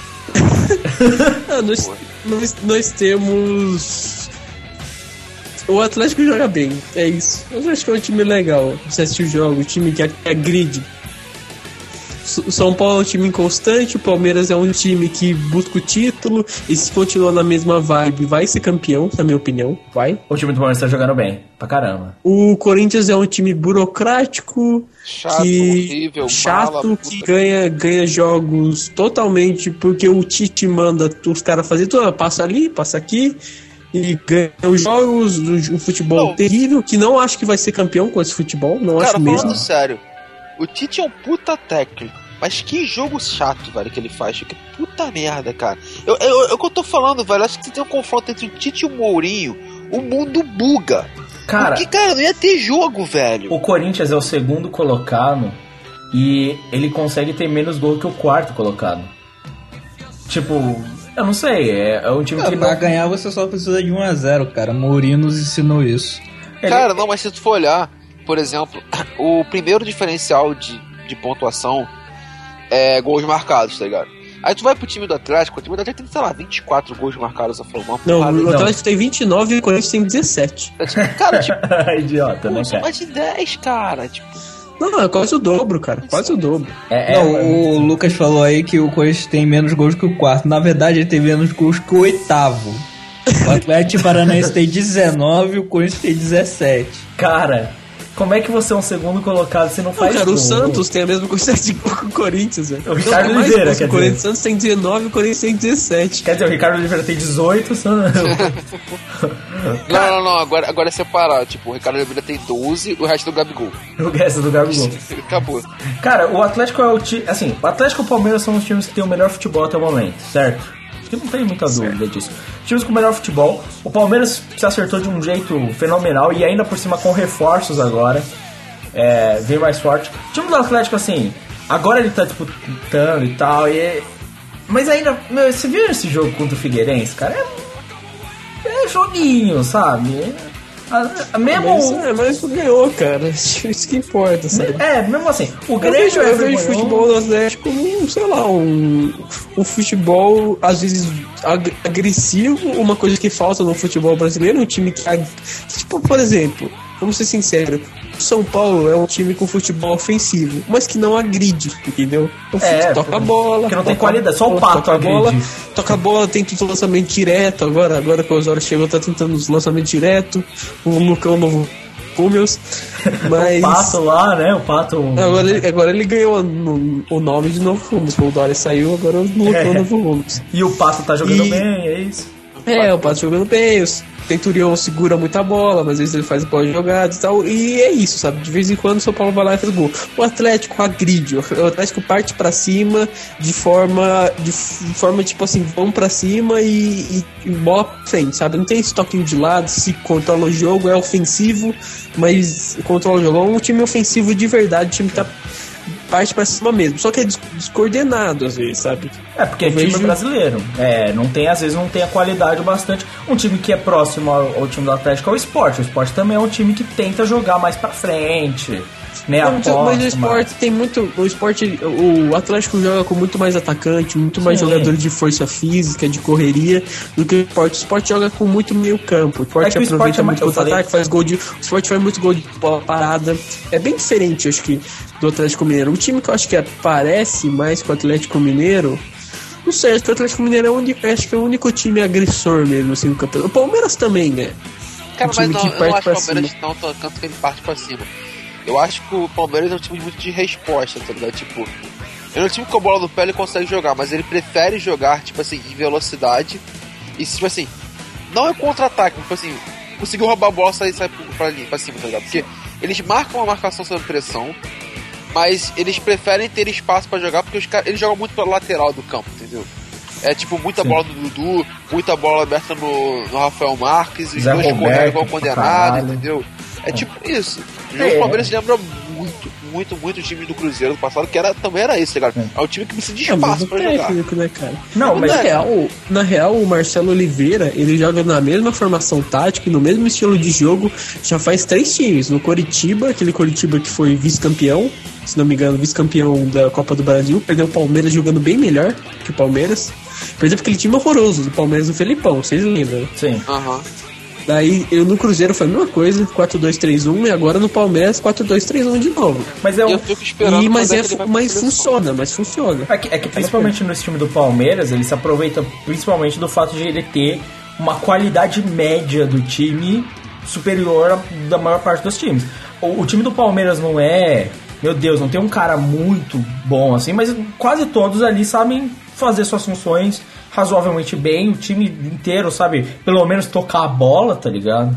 ah, nós, nós, nós temos. O Atlético joga bem, é isso. O Atlético é um time legal. Você assistiu o jogo, o time que agride. O São Paulo é um time inconstante, o Palmeiras é um time que busca o título, e se continuar na mesma vibe, vai ser campeão, na minha opinião. Vai. O time do Palmeiras tá jogando bem, pra caramba. O Corinthians é um time burocrático, Chato, que horrível, chato, mala, que puta. ganha, ganha jogos totalmente porque o Tite manda os caras fazer tudo, passa ali, passa aqui e ganha os jogos, um futebol Não. terrível, que não acho que vai ser campeão com esse futebol, não Cara, acho falando mesmo. sério, o Tite é um puta técnico. Mas que jogo chato, velho, que ele faz. Que puta merda, cara. Eu, eu, é o que eu tô falando, velho. Acho que se tem um confronto entre o Tite e o Mourinho, o mundo buga. Cara, Porque, cara, não ia ter jogo, velho. o Corinthians é o segundo colocado e ele consegue ter menos gol que o quarto colocado. Tipo, eu não sei, é, é um time que Pra não... ganhar você só precisa de um a zero, cara. Mourinho nos ensinou isso. ele- Cara, não, mas se tu for olhar, por exemplo, o primeiro diferencial de, de pontuação é gols marcados, tá ligado? Aí tu vai pro time do Atlético, o time do Atlético tem, sei lá, vinte e quatro gols marcados a formar. Não, porrada. o Atlético tem vinte e nove e o Corinthians tem dezessete. Cara, tipo, Idiota, né, pô, são cara? mais de dez, cara. Tipo, Não, é quase o dobro, cara, quase o dobro. É, é- Não, o Lucas falou aí que o Corinthians tem menos gols que o quarto. Na verdade, ele tem menos gols que o oitavo. O Atlético Paranaense tem dezenove e o Corinthians tem dezessete. Cara, Como é que você é um segundo colocado se não faz Não, cara, gol? o Santos tem a mesma quantidade de gol que o Corinthians, velho. O Ricardo Não, mais Oliveira, gols que quer o Corinthians. dizer. O Santos tem dezenove, o Corinthians tem dezessete. Quer dizer, o Ricardo Oliveira tem dezoito, só... Não, não, não, agora, agora é separado. Tipo, o Ricardo Oliveira tem doze, o resto do Gabigol. o resto do Gabigol. Acabou. Cara, o Atlético é o time... Assim, o Atlético e o Palmeiras são os times que têm o melhor futebol até o momento, certo? Acho que não tem muita dúvida disso. Times com o melhor futebol. O Palmeiras se acertou de um jeito fenomenal e ainda por cima com reforços agora. É, vem mais forte. O time do Atlético, assim, agora ele tá disputando e tal, e... mas ainda, meu, você viu esse jogo contra o Figueirense, cara? É, é joguinho, sabe? A, a mesmo... Mas, é, mas ganhou, cara. Isso que importa, sabe? É, mesmo assim, o Eu Grêmio vejo, eu vejo vergonhou. futebol do Atlético como, sei lá, um, um futebol, às vezes, ag- agressivo, uma coisa que falta no futebol brasileiro, um time que, ag- tipo, por exemplo, vamos ser sinceros, o São Paulo é um time com futebol ofensivo, mas que não agride, entendeu? O É, fute- toca a bola, que não tem toca- qualidade, só o Pato toca a bola, agride. toca a bola, tenta o lançamento direto, agora, agora que o Osório chegou, tá tentando os lançamentos direto, o Lucão novo Cúmeus, mas... O Pato lá, né? O Pato... Agora ele, agora ele ganhou no- o nome de Novo Rumos. O Dória saiu, agora o Lucão É. Novo Rumos. E o Pato tá jogando E- bem, é isso. É, o Pato jogando bem, o Centurion segura muita bola, mas às vezes ele faz boas jogadas e tal. E é isso, sabe? De vez em quando o São Paulo vai lá e faz gol. O Atlético agride, o Atlético parte pra cima de forma, de f- forma tipo assim, vão pra cima e, e, e bola pra frente, sabe? Não tem esse toquinho de lado, se controla o jogo, é ofensivo, mas controla o jogo. É um time ofensivo de verdade, o time que tá parte pra cima mesmo, só que é des- descoordenado às vezes, sabe? É, porque é Eu time vejo- brasileiro. É, não tem, às vezes não tem a qualidade bastante. Um time que é próximo ao, ao time do Atlético é o Sport. O Sport também é um time que tenta jogar mais pra frente. Né, Não, aposta, mas o esporte tem muito. O esporte. O Atlético joga com muito mais atacante, muito mais Sim. jogador de força física, de correria, do que o esporte. O esporte joga com muito meio campo. O esporte É que o aproveita esporte é muito mais- o eu falei- ataque, faz gol de. O esporte faz muito gol de bola parada. É bem diferente, acho que, do Atlético Mineiro. O time que eu acho que aparece mais com o Atlético Mineiro. Não sei, acho que o Atlético Mineiro é o único, acho que é o único time agressor mesmo, assim, no campeonato. O Palmeiras também, né? Cara, Um time mas não, que eu não parte acho que pra o Palmeiras não tanto que ele parte pra cima. Eu acho que o Palmeiras é um time muito de resposta, tá ligado? Tipo, ele é um time que com a bola no pé ele consegue jogar, mas ele prefere jogar, tipo assim, em velocidade. E, tipo assim, não é contra-ataque, tipo assim, conseguiu roubar a bola e sair, sair pra, pra cima, tá ligado? Porque eles marcam a marcação sob pressão, mas eles preferem ter espaço pra jogar porque os caras, eles jogam muito pela lateral do campo, entendeu? É tipo, muita Sim. bola no Dudu, muita bola aberta no, no Rafael Marques, os Zé dois Roberto, correndo igual pra condenado, caralho. entendeu? É tipo isso. O jogo É. do Palmeiras lembra muito, muito, muito o time do Cruzeiro do passado, que era, também era isso, tá ligado? É um time que precisa de É, mas espaço o pra jogar. técnico, né, cara? Não, mas na, real, na real, o Marcelo Oliveira, ele joga na mesma formação tática e no mesmo estilo de jogo já faz três times. No Coritiba, aquele Coritiba que foi vice-campeão, se não me engano, vice-campeão da Copa do Brasil, perdeu o Palmeiras jogando bem melhor que o Palmeiras. Perdeu porque aquele time horroroso do Palmeiras do Felipão, vocês lembram, né? sim. Aham. Daí, eu no Cruzeiro foi a mesma coisa, quatro dois três um, e agora no Palmeiras quatro dois três um de novo. Mas é E um... eu fico esperando. E, mas quando é, é que ele vai mas pra seleção. funciona, mas funciona. É que, é que principalmente no time do Palmeiras, ele se aproveita principalmente do fato de ele ter uma qualidade média do time superior à da maior parte dos times. O, o time do Palmeiras não é, meu Deus, não tem um cara muito bom assim, mas quase todos ali sabem fazer suas funções razoavelmente bem. O time inteiro sabe pelo menos tocar a bola, tá ligado?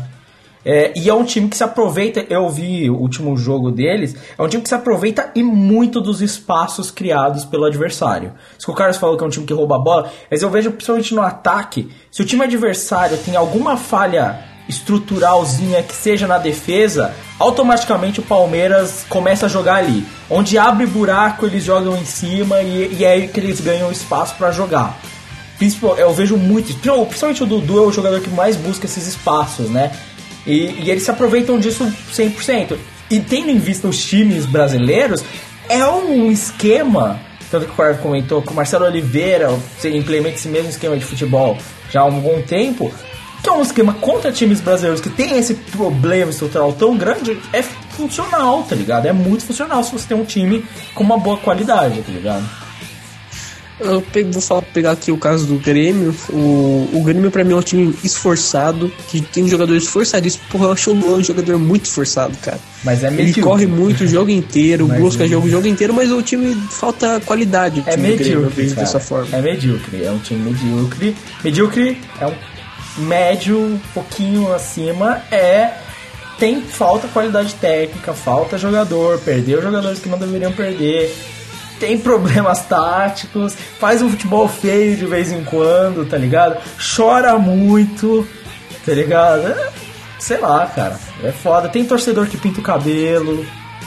É, e é um time que se aproveita, eu vi o último jogo deles, é um time que se aproveita e muito dos espaços criados pelo adversário. Isso que o Carlos falou que é um time que rouba a bola, mas eu vejo principalmente no ataque, se o time adversário tem alguma falha estruturalzinha que seja na defesa, automaticamente o Palmeiras começa a jogar ali. Onde abre buraco, eles jogam em cima e, e é aí que eles ganham espaço pra jogar. Principal- Eu vejo muito, principalmente o Dudu é o jogador que mais busca esses espaços, né? E, e eles se aproveitam disso cem por cento. E tendo em vista os times brasileiros, é um esquema, tanto que o Carlos comentou, que o Marcelo Oliveira você implementa esse mesmo esquema de futebol já há um bom tempo, que é um esquema contra times brasileiros que tem esse problema estrutural tão grande, é funcional, tá ligado? É muito funcional se você tem um time com uma boa qualidade, tá ligado? Eu pego, vou falar, pegar aqui o caso do Grêmio. O, o Grêmio pra mim é um time esforçado, que tem jogadores esforçadíssimos. Porra, eu acho o Luan um jogador muito esforçado, cara. Mas é Ele medíocre. corre muito o jogo inteiro, Mas busca é- jogo o jogo inteiro, mas o time falta qualidade. O É time do Grêmio, eu medíocre, vejo cara. dessa forma. É medíocre, é um time medíocre. Medíocre é um médio, um pouquinho acima, é... Tem falta qualidade técnica, falta jogador, perdeu jogadores que não deveriam perder, tem problemas táticos, faz um futebol feio de vez em quando, tá ligado? Chora muito, tá ligado? É, sei lá, cara, é foda. Tem torcedor que pinta o cabelo,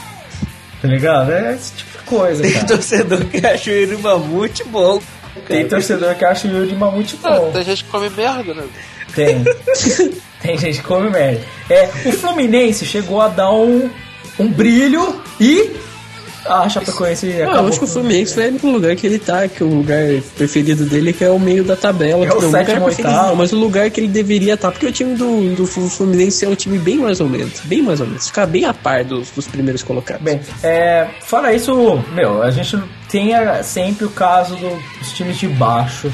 tá ligado? É esse tipo de coisa, Tem cara. torcedor que acha o Yuri Mamute bom. Tem torcedor que acha o Yuri Mamute bom. Tem gente que come merda, né? Tem. Tem gente que come merda. É, o Fluminense chegou a dar um, um brilho e a Chapecoense Ah, acabou. eu acho que o Fluminense vai pro lugar que ele tá, que o lugar preferido dele que é o meio da tabela. É o Não, sétimo, lugar preferido, oitavo. não, mas o lugar que ele deveria estar, porque o time do, do Fluminense é um time bem mais ou menos, bem mais ou menos, ficar bem a par dos, dos primeiros colocados. Bem, é, fora isso, meu, a gente tem a- sempre o caso do- dos times de baixo.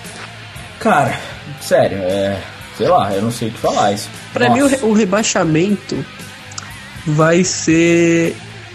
Cara, sério, é. Sei lá, eu não sei o que falar isso. Pra mim, o, Nossa. re- o rebaixamento vai ser.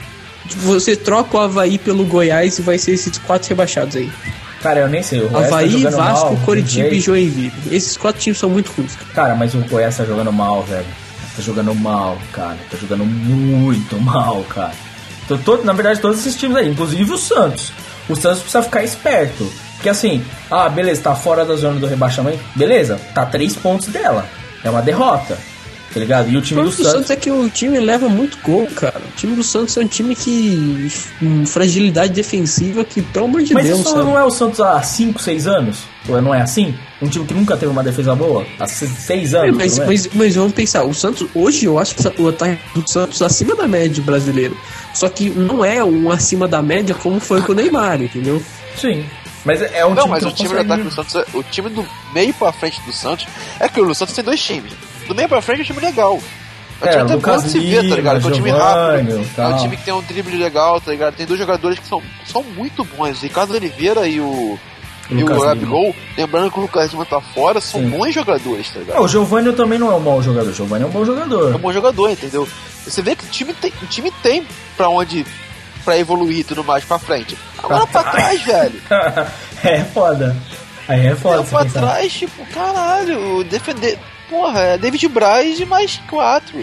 Você troca o Avaí pelo Goiás e vai ser esses quatro rebaixados aí. Cara, eu nem sei. O Goiás tá Avaí, jogando Vasco, mal, Coritiba tem e jeito. Joinville. Esses quatro times são muito ruins, cara. Cara, mas o Goiás tá jogando mal, velho. Tá jogando mal, cara. Tá jogando muito mal, cara. Então, todo, na verdade, todos esses times aí, inclusive o Santos. O Santos precisa ficar esperto. Porque assim, ah, beleza, tá fora da zona do rebaixamento. Beleza, tá três pontos dela. É uma derrota. Tá ligado? E o O time do problema do Santos. Santos é que o time leva muito gol, cara. O time do Santos é um time que. com fragilidade defensiva que, pelo amor de Mas Deus, isso sabe? não é o Santos há cinco, seis anos? Ou não é assim? Um time que nunca teve uma defesa boa? Há seis É, anos? mas, não é? mas, mas vamos pensar, o Santos, hoje eu acho que o ataque do Santos é acima da média brasileiro. Só que não é um acima da média como foi com o Neymar, entendeu? Sim. Mas é é um Não, time mas que o não time do consegue... ataque do Santos, é- o time do meio pra frente do Santos, é que o Santos tem dois times. Do meio pra frente é um time legal. É um É, time até Lucas bom de se ver, tá ligado? Lima, É um time Giovânio, rápido. É tal. um time que tem um drible legal, tá ligado? Tem dois jogadores que são, são muito bons. Ricardo Oliveira e o. E Lucas o Lima. Gabigol, lembrando que o Lucas Lima tá fora, são Sim. bons jogadores, tá ligado? Não, o Giovanni também não é um mau jogador. O Giovanni é um bom É um jogador. bom jogador, entendeu? Você vê que o time tem, o time tem pra onde. Pra evoluir e tudo mais pra frente. Agora pra trás, velho. É foda. Aí é foda Não, você pra pensar. trás, tipo, caralho, defender. Porra, é David Braz e mais quatro.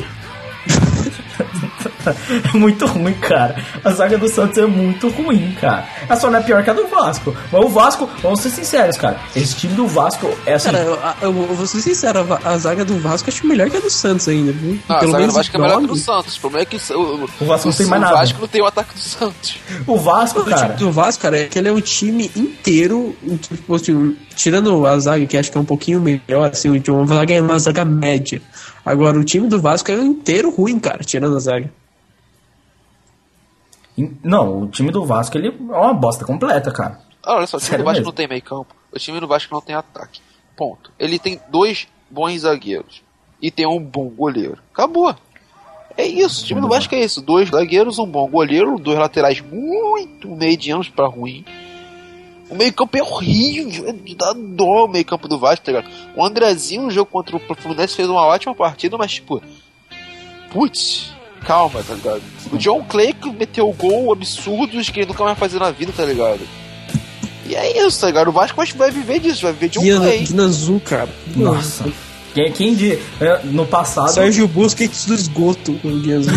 É muito ruim, cara. A zaga do Santos é muito ruim, cara. Ela só não é pior que a do Vasco. Mas o Vasco, vamos ser sinceros, cara. Esse time do Vasco é assim. Cara, eu, eu vou ser sincero, a, va- a zaga do Vasco eu acho melhor que a do Santos ainda, viu? Ah, Pelo a zaga menos do Vasco é melhor que a do nome. Santos. O problema é que o, o, O Vasco não tem mais o nada. Vasco não tem o ataque do Santos. O Vasco, O time cara. do Vasco, cara, é que ele é um time inteiro, um time, tipo assim, tirando a zaga, que acho que é um pouquinho melhor, assim, uma zaga é uma zaga média. Agora, o time do Vasco é inteiro ruim, cara, tirando a zaga. Não, o time do Vasco ele é uma bosta completa, cara. Ah, olha só, o time Sério do Vasco mesmo? não tem meio campo. O time do Vasco não tem ataque. Ponto. Ele tem dois bons zagueiros. E tem um bom goleiro. Acabou. É isso, o time do Vasco é isso. Dois zagueiros, um bom goleiro, dois laterais muito medianos pra ruim. O meio campo é horrível, é- dá dó o meio campo do Vasco, tá ligado? O Andrezinho, no jogo contra o Fluminense, fez uma ótima partida, mas tipo... Putz, calma, tá ligado? O John Clay que meteu gol absurdos que ele nunca mais vai fazer na vida, tá ligado? E é isso, tá ligado? O Vasco acho que vai viver disso, vai viver de um Guiana, Clay. Guiana Azul, cara. Nossa. Quem, quem de, é, no passado Sérgio Busquets do esgoto com o Guiana Azul.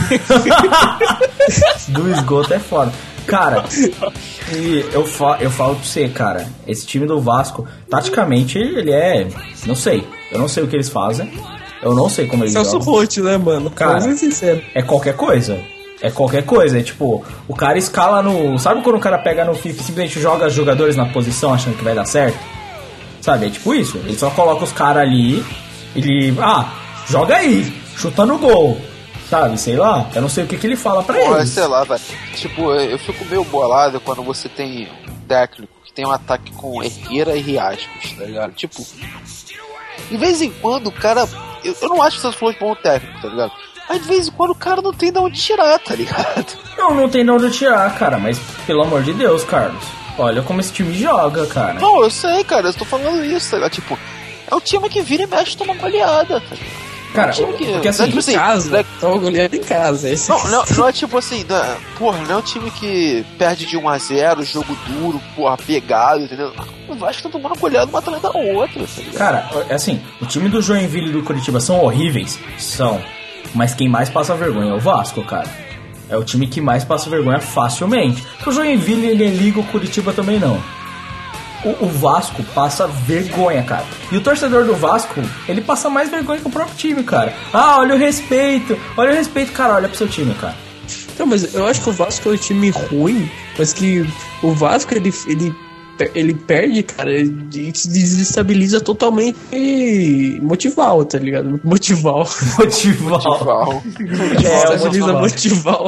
do esgoto é foda. Cara, e eu, fa eu falo pra você, cara, esse time do Vasco, taticamente, ele é. Não sei. Eu não sei o que eles fazem. Eu não sei como eles Celso jogam. Roth, né, mano? Cara. Vamos ser sincero. É qualquer coisa. É qualquer coisa. É tipo, o cara escala no. Sabe quando o cara pega no FIFA e simplesmente joga os jogadores na posição achando que vai dar certo? Sabe? É tipo isso. Ele só coloca os caras ali. Ele. Ah, joga aí. Chuta no gol. Sabe? Sei lá. Eu não sei o que, que ele fala pra Porra, eles. sei lá, velho. Tipo, eu fico meio bolado quando você tem um técnico que tem um ataque com Herrera e Riascos, tá ligado? Tipo, de vez em quando o cara. Eu, eu não acho que essas flores bom técnico, tá ligado? Mas de vez em quando o cara não tem de onde tirar, tá ligado? Não, não tem de onde tirar, cara. Mas pelo amor de Deus, Carlos. Olha como esse time joga, cara. Não, eu sei, cara, eu tô falando isso, tá ligado? Tipo, é o time que vira e mexe toma goleada, tá ligado? Cara, É um time que, porque assim, não é tipo Em casa, não é- tava goleando em casa. Esse... Não, não, não é tipo assim, não é, porra, não é um time que perde de um a zero, jogo duro, porra, pegado, entendeu? O Vasco tá tomando goleada uma atrás da outra, tá ligado? cara, é assim, o time do Joinville e do Curitiba são horríveis? São. Mas quem mais passa vergonha é o Vasco, cara. É o time que mais passa vergonha facilmente. Porque o Joinville, ele liga, o Curitiba também não. O, o Vasco passa vergonha, cara. E o torcedor do Vasco, ele passa mais vergonha que o próprio time, cara. Ah, olha o respeito, olha o respeito, cara, olha pro seu time, cara. Não, mas eu acho que o Vasco é um time ruim, mas que o Vasco, ele, ele, ele perde, cara, e se desestabiliza totalmente motival, tá ligado? Motival. Motival. Motival. É, o Desestabiliza motival. motival.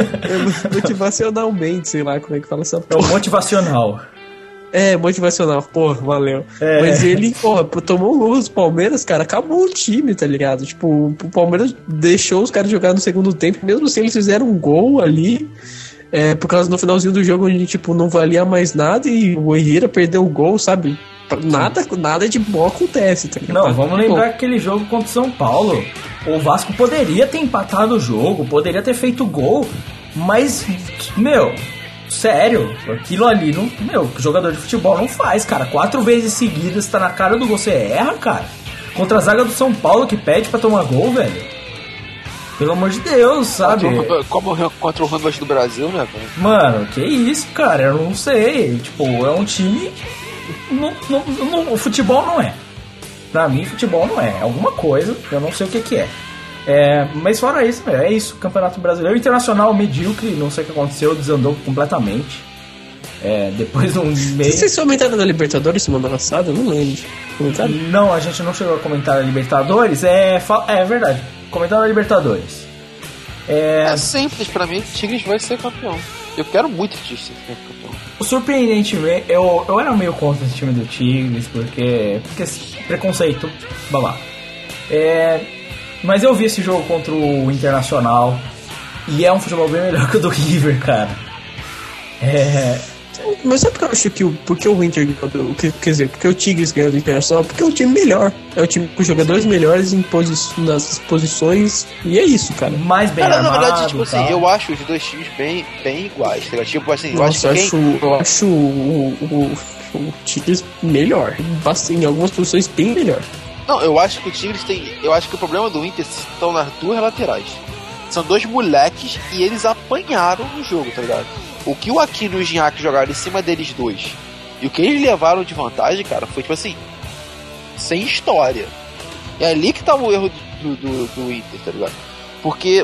É, motivacionalmente, sei lá como é que fala essa É o porra. motivacional. É, motivacional, porra, valeu. É. Mas ele, porra, tomou um gol dos Palmeiras, cara, acabou o time, tá ligado? Tipo, o Palmeiras deixou os caras jogar no segundo tempo, mesmo assim eles fizeram um gol ali, é, por causa no finalzinho do jogo onde, tipo, não valia mais nada e o Herrera perdeu o gol, sabe? Nada, nada de bom acontece, tá ligado? Não, vamos Pô, lembrar aquele jogo contra o São Paulo. O Vasco poderia ter empatado o jogo, poderia ter feito gol, mas, meu, sério, aquilo ali, não, meu, jogador de futebol não faz, cara. Quatro vezes seguidas, tá na cara do gol, você erra, cara. Contra a zaga do São Paulo que pede pra tomar gol, velho. Pelo amor de Deus, sabe? Como contra o Rambas do Brasil, né, velho? Mano, que isso, cara, eu não sei. Tipo, é um time. Não, não, não, o futebol não é. Pra mim, futebol não é. É alguma coisa, eu não sei o que que é. É, mas fora isso, é isso. Campeonato Brasileiro. Internacional medíocre, não sei o que aconteceu, desandou completamente. É, depois de um mês. Vocês comentaram da Libertadores semana passada? Eu não lembro. Comentaram? Não, a gente não chegou a comentar a Libertadores. É, fa- é verdade. Comentaram a Libertadores. É, É simples, pra mim, o Tigres vai ser campeão. Eu quero muito que o Tigres seja campeão. surpreendentemente, eu, eu era meio contra esse time do Tigres, porque. Porque assim, preconceito, babá. É, mas eu vi esse jogo contra o Internacional e é um futebol bem melhor que o do River, cara. É. Mas sabe por que eu acho que o, porque o Inter ganhou, quer dizer, porque o Tigres ganhou do Internacional? Porque é um time melhor. É um time com jogadores melhores em posi- nas posições. E é isso, cara. Mais bem Cara, na armado, verdade, tipo assim, tal. eu acho os dois times bem, bem iguais, tá ligado? Tipo assim, eu Nossa, acho eu que quem... acho, eu acho o, o, o Tigres melhor. Bastante, em algumas posições bem melhor. Não, eu acho que o Tigres tem... Eu acho que o problema do Inter estão nas duas laterais. São dois moleques e eles apanharam no jogo, tá ligado? O que o Aquino e o Gignac jogaram em cima deles dois e o que eles levaram de vantagem, cara, foi tipo assim, sem história. É ali que tava o erro do, do, do Inter, tá ligado? Porque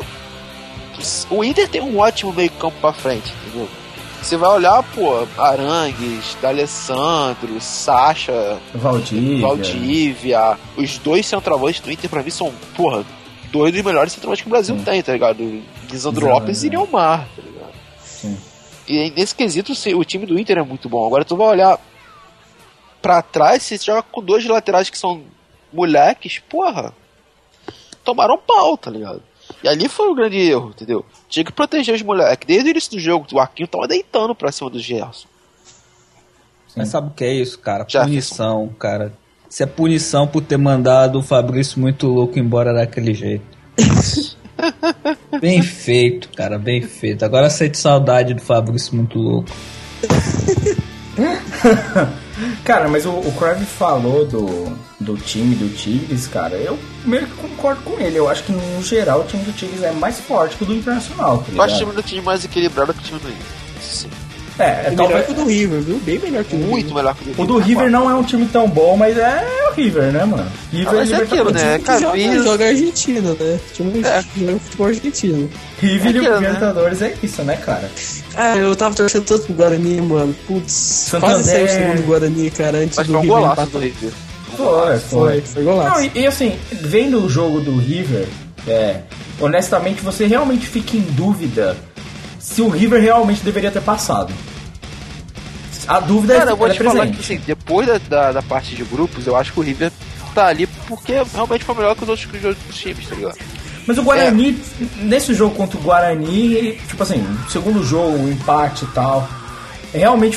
o Inter tem um ótimo meio campo pra frente, entendeu? Você vai olhar, pô, Arangues, D'Alessandro, Sacha, Valdívia. Valdívia, os dois centroavantes do Inter pra mim são, porra, dois dos melhores centroavantes que o Brasil Sim. tem, tá ligado? Lisandro Sim, Lopes é. e Neymar, tá ligado? Sim. E nesse quesito, o time do Inter é muito bom. Agora tu vai olhar pra trás, você joga com dois laterais que são moleques, porra, tomaram pau, tá ligado? E ali foi o grande erro, entendeu? Tinha que proteger os moleques. Desde o início do jogo, o Aquino tava deitando pra cima do Gerson. Mas sabe o que é isso, cara? Já Punição, cara. Isso é punição por ter mandado o Fabrício muito louco embora daquele jeito. Bem feito, cara, bem feito. Agora sente saudade do Fabrício muito louco. Cara, mas o, o Crave falou do, do time do Tigres, cara, eu meio que concordo com ele. Eu acho que no geral o time do Tigres é mais forte que o do Internacional, tá Eu acho o ligado? time do time mais equilibrado que o time do Inter. Sim. É, é É melhor talvez. que o do River, viu? Bem melhor que o do Muito River. melhor que o do Inter. O do River não é um time tão bom, mas é o River, né, mano? River Ah, mas é aquilo, Libertadores. né? Cara, Joga, Cabeça. joga Argentina, né? Time É. joga futebol argentino. River É e aquilo, né? Libertadores é isso, né, cara? Ah, eu tava torcendo tanto pro Guarani, mano. Putz, Santander. quase saiu o segundo Guarani, cara, antes Mas do foi um River golaço empatar. do River. Foi, Foi, foi golaço. Não, e, e assim, vendo o jogo do River, é, honestamente você realmente fica em dúvida se o River realmente deveria ter passado. A dúvida Cara, é, eu vou ela te é falar presente. que assim, depois da, da, da parte de grupos, eu acho que o River tá ali porque realmente foi melhor que os outros, que os outros times, tá ligado? Mas o Guarani, nesse jogo contra o Guarani, tipo assim, segundo jogo, o empate e tal, realmente foi,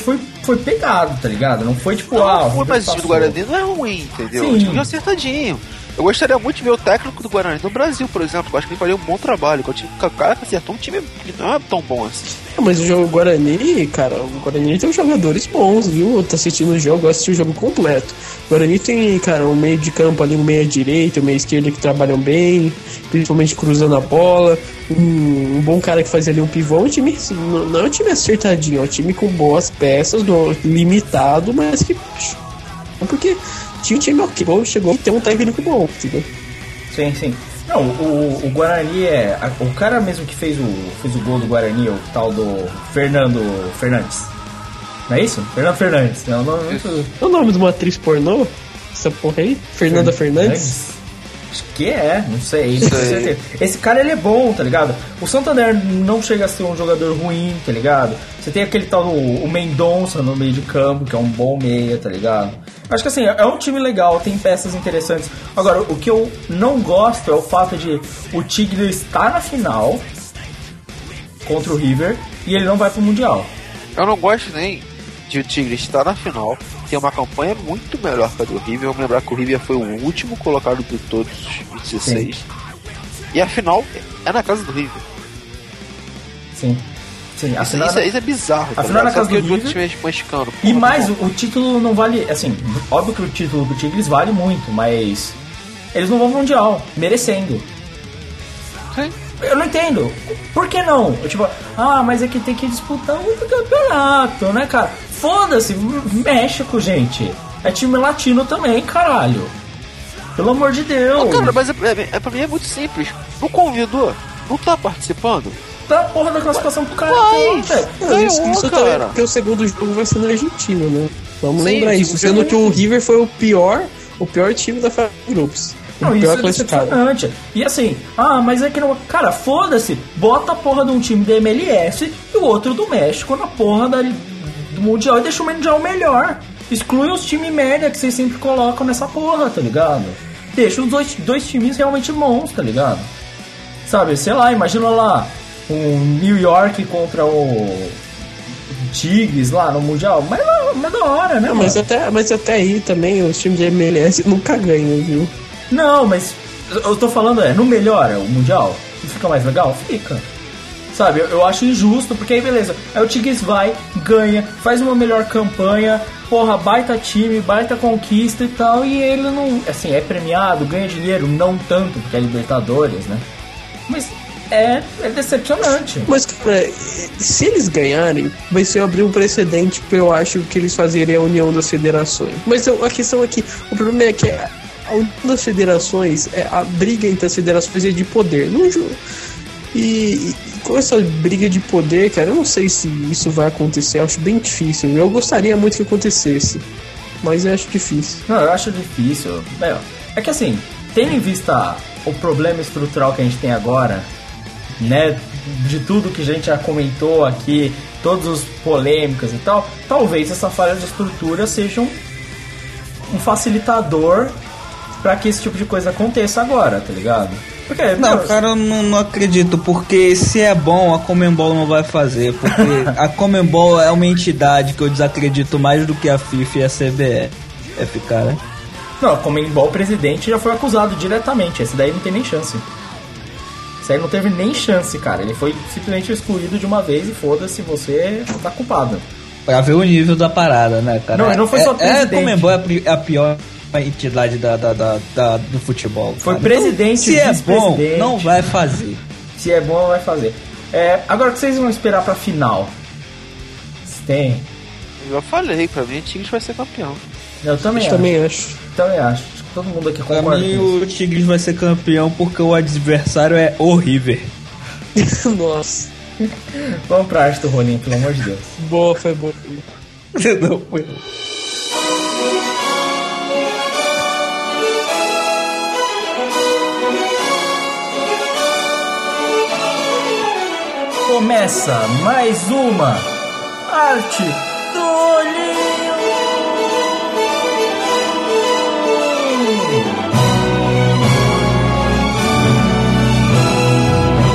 foi pegado, tá ligado? Não foi tipo, Não, ah, o foi, River mas o time passou. do Guarani não é ruim, entendeu? Sim. O time é acertadinho. Eu gostaria muito de ver o técnico do Guarani no Brasil, por exemplo. Eu acho que ele faria um bom trabalho. O time o cara que acertou um time que não é tão bom assim. Mas o jogo Guarani, cara, o Guarani tem jogadores bons, viu? Eu tô assistindo o jogo, eu assisti o jogo completo. O Guarani tem, cara, um meio de campo ali, um meia direita, um meia esquerda que trabalham bem, principalmente cruzando a bola. Um, um bom cara que faz ali um pivô. Um time, assim, não, não é um time acertadinho, é um time com boas peças, no, limitado, mas que. Porque tinha um time ok, chegou a ter um técnico bom, entendeu? Sim, sim. Não, o, o Guarani é. A, o cara mesmo que fez o, fez o gol do Guarani, o tal do Fernando Fernandes. Não é isso? Fernando Fernandes. É o nome, muito... É o nome de uma atriz pornô? Essa porra aí? Fernanda Fernandes? Acho que é, não sei, não tenho certeza. Esse cara ele é bom, tá ligado? O Santander não chega a ser um jogador ruim, tá ligado? Você tem aquele tal, o, o Mendonça no meio de campo, que é um bom meia, tá ligado? Acho que assim, é um time legal, tem peças interessantes. Agora, o que eu não gosto é o fato de o Tigre estar na final contra o River e ele não vai pro Mundial. Eu não gosto nem de o Tigre estar na final, tem uma campanha muito melhor que a do River. Vamos lembrar que o River foi o último colocado de todos os dezesseis. Sim. E a final é na casa do River. Sim. Sim, a isso, final, isso, é, isso é bizarro. A final na casa do River. Mexicano, e mais, o, o título não vale. Assim, óbvio que o título do Tigres vale muito, mas eles não vão pro Mundial, merecendo. Sim. Eu não entendo. Por que não? Eu, tipo, ah, mas é que tem que disputar muito campeonato, né, cara? Foda-se, México, gente. É time latino também, caralho. Pelo amor de Deus. Não, cara, mas é, é, é, pra mim é muito simples. Não convidou, não tá participando. Dá a porra da classificação pro cara. Vai, não, isso, isso também é porque o segundo jogo vai ser na Argentina, né? Vamos Sim, lembrar isso. Sendo que o River foi o pior, o pior time da fase de grupos. Não, isso é decepcionante. E assim, ah, mas é que não. Cara, foda-se, bota a porra de um time da M L S e o outro do México na porra da, do Mundial e deixa o Mundial melhor. Exclui os times merda que vocês sempre colocam nessa porra, tá ligado? Deixa os dois, dois times realmente bons, tá ligado? Sabe, sei lá, imagina lá um New York contra o Tigres lá no Mundial, mas, mas da hora, né? Não, mas, até, mas até aí também os times da M L S nunca ganham, viu? Não, mas eu tô falando, é, não melhora o Mundial? Não fica mais legal? Fica. Sabe, eu, eu acho injusto, porque aí beleza, aí o Tigres vai, ganha, faz uma melhor campanha, porra, baita time, baita conquista e tal, e ele não, assim, é premiado, ganha dinheiro, não tanto, porque é Libertadores, né? Mas é, é decepcionante. Mas, cara, se eles ganharem, vai ser abrir um precedente pra eu acho que eles fazerem a união das federações. Mas a questão é que, o problema é que a união das federações, é, a briga entre as federações é de poder, não jogo. E, e com essa briga de poder, cara, eu não sei se isso vai acontecer, eu acho bem difícil. Eu gostaria muito que acontecesse, mas eu acho difícil. Não, eu acho difícil. É, é que assim, tendo em vista o problema estrutural que a gente tem agora, né, de tudo que a gente já comentou aqui, todas as polêmicas e tal, talvez essa falha de estrutura seja um, um facilitador pra que esse tipo de coisa aconteça agora, tá ligado? Porque, não, meu, cara, eu não, não acredito, porque se é bom, a Conmebol não vai fazer, porque a Conmebol é uma entidade que eu desacredito mais do que a FIFA e a C B F, cara. Não, a Conmebol, o presidente já foi acusado diretamente, esse daí não tem nem chance. Esse aí não teve nem chance, cara, ele foi simplesmente excluído de uma vez e foda-se, você tá culpado. Pra ver o nível da parada, né, cara? Não, ele não foi é, só presidente. É, a Conmebol é a pior a entidade da, da, da, da, do futebol. Foi cara. presidente, então, se é bom, não vai fazer. Se é bom, não vai fazer. É, agora, o que vocês vão esperar pra final? Tem. Eu falei, pra mim o Tigres vai ser campeão. Eu também Eu acho. também acho. Também acho. Acho que todo mundo aqui Pra concorda. mim, com o Tigres vai ser campeão porque o adversário é o River. Nossa. isso. Vamos pra arte do Rolinho, pelo amor de Deus. Boa, foi boa. Não, foi. Começa mais uma Arte do Olhinho.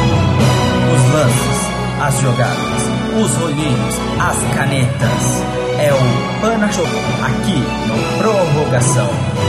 Os lances, as jogadas, os olhinhos, as canetas. é o Pana Show, aqui no Prorrogação.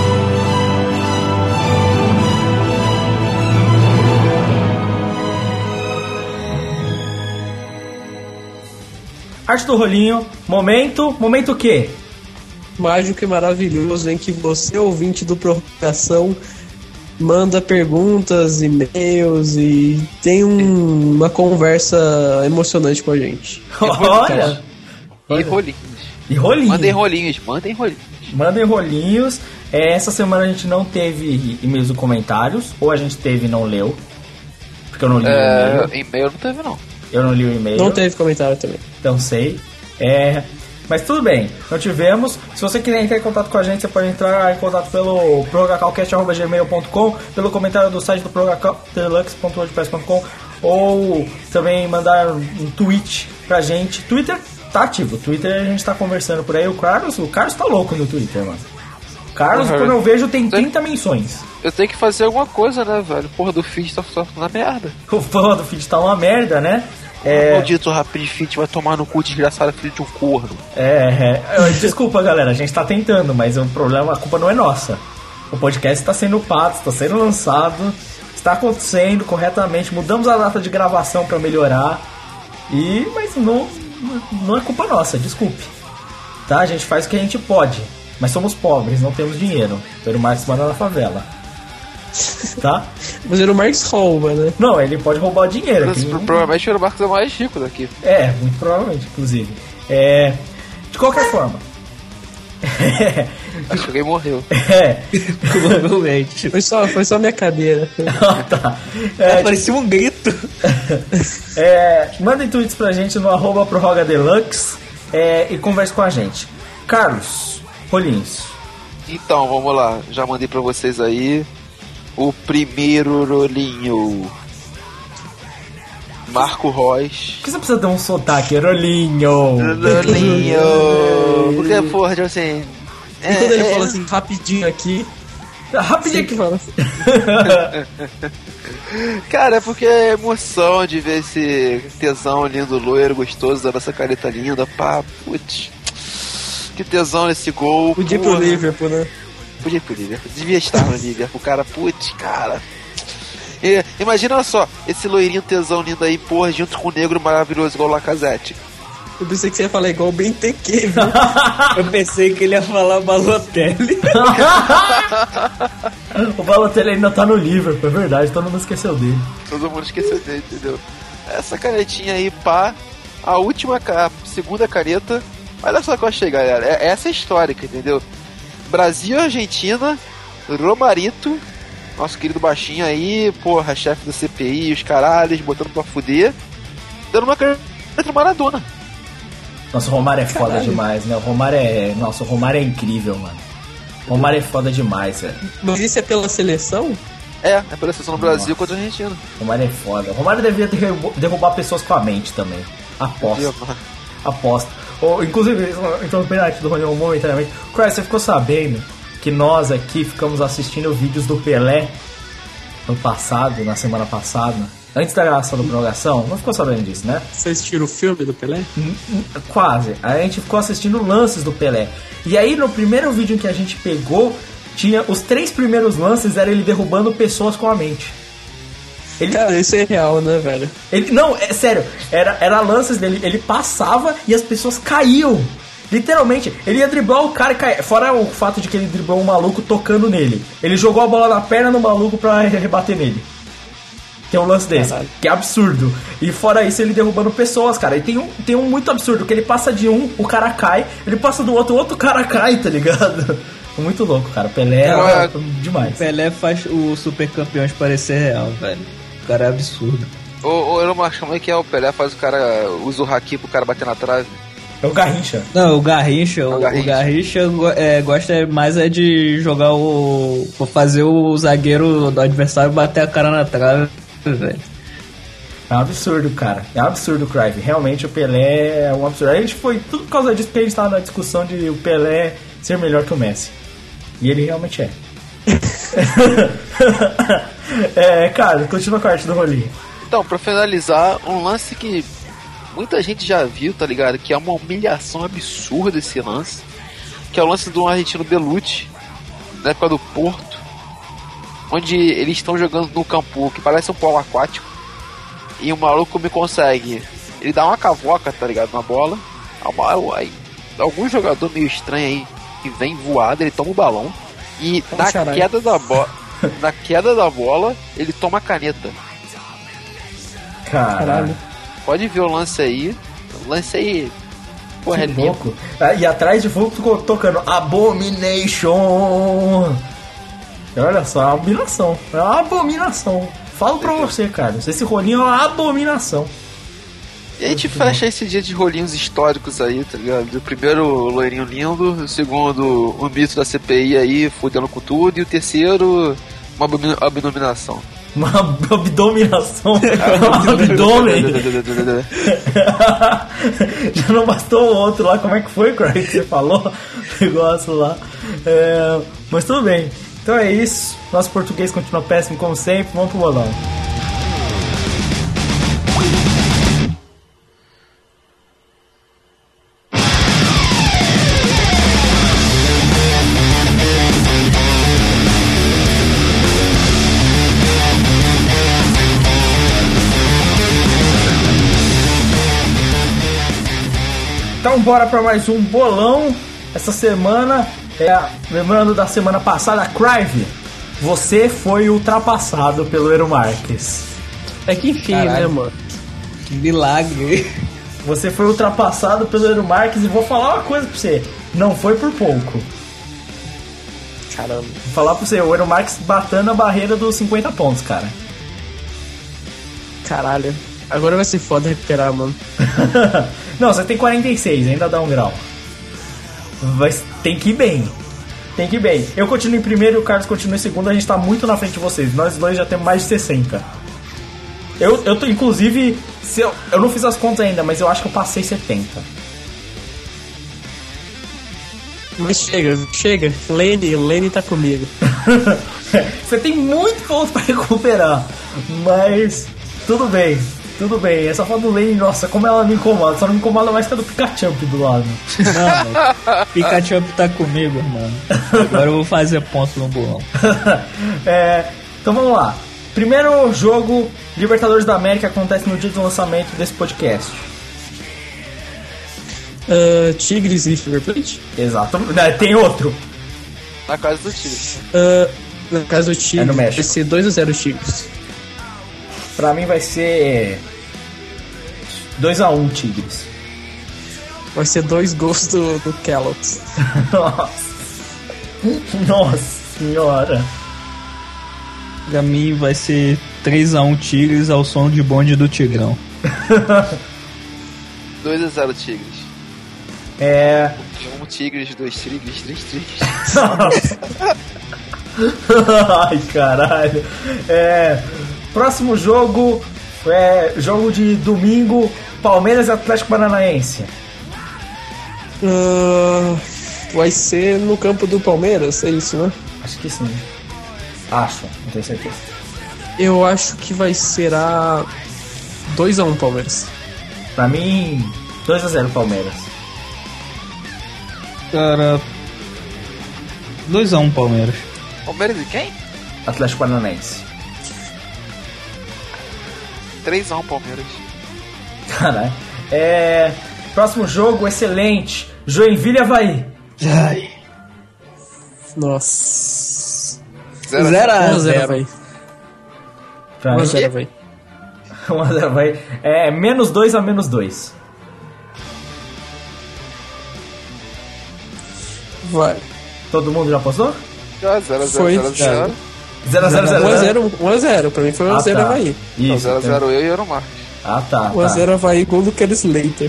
Arte do rolinho, momento, momento o quê? Mágico e maravilhoso em que você, ouvinte do Prorrogação, manda perguntas, e-mails e tem um, uma conversa emocionante com a gente. Olha! E rolinhos. E rolinhos. Mandem rolinhos, mandem rolinhos. Mandem rolinhos. É, essa semana a gente não teve e-mails ou comentários, ou a gente teve e não leu. Porque eu não li É, o e-mail. e-mail não teve não. Eu não li o e-mail. Não teve comentário também. Então sei. É, mas tudo bem, não tivemos. Se você quiser entrar em contato com a gente, você pode entrar em contato pelo prorogacalcast arroba gmail ponto com, pelo comentário do site do prorogacaldeluxe ponto wordpress ponto com, ou também mandar um tweet pra gente. Twitter tá ativo, Twitter a gente tá conversando por aí. O Carlos, o Carlos tá louco no Twitter, mano. O Carlos, Uhum. quando eu vejo, tem trinta menções. Eu tenho que fazer alguma coisa, né, velho? Porra do feed tá só na merda. O fã do feed tá uma merda, né? O É, maldito Rapid Fit vai tomar no cu, desgraçado, filho de um corno. é, é, desculpa, galera, a gente tá tentando, mas o problema, a culpa não é nossa. O podcast está sendo pago, está sendo lançado, está acontecendo corretamente. Mudamos a data de gravação para melhorar. E, mas não, não é culpa nossa, desculpe. Tá? A gente faz o que a gente pode, mas somos pobres, não temos dinheiro. Pedro Marques manda na favela. Tá? Mas o Marx rouba, né? Não, ele pode roubar dinheiro. Mas, que não- provavelmente o Marcos é o mais rico daqui. É, muito provavelmente, inclusive. É, de qualquer forma. Acho que alguém morreu. É. Provavelmente. Foi só, foi só minha cadeira. Ah, tá. É, Parecia um grito. É, mandem tweets pra gente no arroba prorrogadeluxe é, e converse com a gente. Carlos, rolinhos. Então, vamos lá. Já mandei pra vocês aí o primeiro rolinho. Marco Reus. Por que você precisa ter um sotaque, rolinho? Rolinho. Porque, porra, tipo assim... E quando ele fala assim, rapidinho aqui, Rapidinho sempre aqui. fala assim. Cara, é porque é emoção de ver esse tesão lindo, loiro, gostoso, dando essa careta linda. Pá, putz. Que tesão nesse gol. Podia ir pro porra. Liverpool, né? Podia ir pro Liverpool. Devia estar no Liverpool, cara. Putz, cara. E, imagina só, esse loirinho tesão lindo aí, porra, junto com o negro maravilhoso igual o Lacazette. Eu pensei que você ia falar igual o Benteke, viu? Eu pensei que ele ia falar Balotelli. O Balotelli ainda tá no Liverpool, é verdade, todo mundo esqueceu dele. Todo mundo esqueceu dele, entendeu? Essa canetinha aí, pá. A última, ca- a segunda careta. Olha só que eu achei, galera. É, essa é histórica, entendeu? Brasil e Argentina, Romarito, nosso querido baixinho aí, porra, chefe da C P I, os caralhos, botando pra fuder, dando uma caneta pro Maradona. Nossa, o Romário é foda Caralho. demais, né? O Romário é. Nossa, o Romário é incrível, mano. O Romário é foda demais, velho. Mas isso é pela seleção? É, é pela seleção do Brasil contra a Argentina. O Romário é foda. O Romário devia derrubar, derrubar pessoas com a mente também. Aposto. Aposto. Ou, inclusive, interrompendo a arte do Ronaldo momentaneamente. Cry, você ficou sabendo que nós aqui ficamos assistindo vídeos do Pelé no passado, na semana passada, antes da gravação da prorrogação? Não ficou sabendo disso, né? Vocês assistiram o filme do Pelé? Quase. A gente ficou assistindo lances do Pelé. E aí, no primeiro vídeo que a gente pegou, tinha os três primeiros lances, era ele derrubando pessoas com a mente. Ele, Cara, isso é real, né, velho? ele não, é sério, era, era lances dele, ele passava e as pessoas caíam. Literalmente, ele ia driblar o cara e cair. Fora o fato de que ele driblou um maluco tocando nele. Ele jogou a bola na perna do maluco pra rebater nele. Tem um lance desse, Caralho. que é absurdo. E fora isso, ele derrubando pessoas, cara. E tem um, tem um muito absurdo, que ele passa de um, o cara cai, ele passa do outro, o outro cara cai, tá ligado? Muito louco, cara. Pelé Cara, é demais. Pelé faz o Super Campeões parecer real, velho. O cara é absurdo. Ô, ô, eu não acho como é que é o Pelé, faz o cara, usa o haki pro cara bater na trave. É o Garrincha. Não, o Garrincha, o, o Garrincha. Garrincha go- é, gosta mais é de jogar o... fazer o zagueiro do adversário bater a cara na trave, velho. É um absurdo, cara. É um absurdo o Cruyff. Realmente o Pelé é um absurdo. A gente foi tudo por causa disso que a gente tava na discussão de o Pelé ser melhor que o Messi. E ele realmente é. É, cara, continua com a arte do rolinho. Então, pra finalizar, um lance que muita gente já viu, tá ligado? Que é uma humilhação absurda esse lance. Que é o lance do argentino Belucci, na época do Porto, onde eles estão jogando no campo que parece um polo aquático. E o maluco me consegue. Ele dá uma cavoca, tá ligado? Na bola. Aí, algum jogador meio estranho aí que vem voado, ele toma o balão. E Oh, na caralho. queda da bola. Na queda da bola, ele toma a caneta. Caralho. Pode ver o lance aí. O lance aí. Porra, é Que lindo. louco. Ah, E atrás de fogo ficou tocando Abomination. E olha só, é uma abominação. É uma abominação. Falo pra você, cara. Esse rolinho é uma abominação. E a gente fecha esse dia de rolinhos históricos aí, tá ligado? O primeiro, o loirinho lindo. O segundo, o mito da C P I aí, fudendo com tudo. E o terceiro, uma abomin- abominação. Uma abdominação. Um abdômen. Já não bastou o outro lá. Como é que foi, Craig, que você falou? O negócio lá. É, mas tudo bem. Então é isso. Nosso português continua péssimo como sempre. Vamos pro bolão. Então bora para mais um bolão. Essa semana, é, lembrando da semana passada, Crive, você foi ultrapassado pelo Eero Marques. É que enfim, Caralho. né, mano? Que milagre. Você foi ultrapassado pelo Eero Marques e vou falar uma coisa pra você, não foi por pouco. Caramba. Vou falar pra você, o Eero Marques batendo a barreira dos cinquenta pontos, cara. Caralho. Agora vai ser foda recuperar, mano. Não, você tem quarenta e seis, ainda dá um grau. Mas tem que ir bem. Tem que ir bem. Eu continuo em primeiro e o Carlos continua em segundo. A gente tá muito na frente de vocês. Nós dois já temos mais de sessenta. Eu, eu tô, inclusive, se eu, eu não fiz as contas ainda, mas eu acho que eu passei setenta. Mas chega, chega. Lene, Lene tá comigo. Você tem muito ponto pra recuperar. Mas tudo bem. Tudo bem. Essa foto do Lane, nossa, como ela me incomoda. Só não me incomoda mais que a do Pikachu do lado. Não, Pikachu tá comigo, mano. Agora eu vou fazer ponto no bolão. É, então vamos lá. Primeiro jogo, Libertadores da América, acontece no dia do lançamento desse podcast. Uh, Tigres e River Plate? Exato. Não, tem outro. Na casa do time. Uh, na casa do Tigres, É no México. vai ser dois a zero Tigres. Pra mim vai ser dois a um Tigres. Vai ser dois gols do, do Kellogg's. Nossa. Nossa senhora. Pra mim vai ser três a um Tigres ao som de bonde do Tigrão. dois a zero Tigres. É. Um Tigres, dois Tigres, três Tigres. Ai, caralho. É, próximo jogo é jogo de domingo, Palmeiras e Atlético Paranaense. Uh, vai ser no campo do Palmeiras, é isso, né? Acho que sim. Acho, não tenho certeza. Eu acho que vai ser a dois a um Palmeiras. Pra mim, dois a zero Palmeiras. Cara, dois a um Palmeiras. Palmeiras e quem? Atlético Paranaense. três a um Palmeiras. Caralho. É, próximo jogo, excelente. Joinville e Avaí. Ai. Nossa. zero a zero um a a zero, zero. vai. Pra um a mim, zero, vai. um a zero Avaí. É menos dois a menos dois. Vai. Todo mundo já postou? zero a zero, Foi, zero a zero. zero a zero, zero um a zero, um a zero. Pra mim foi um a zero Havaí. Isso. zero a zero eu e Eero Marques. Ah, tá. um a tá. zero Havaí, gol do Kelly Slater.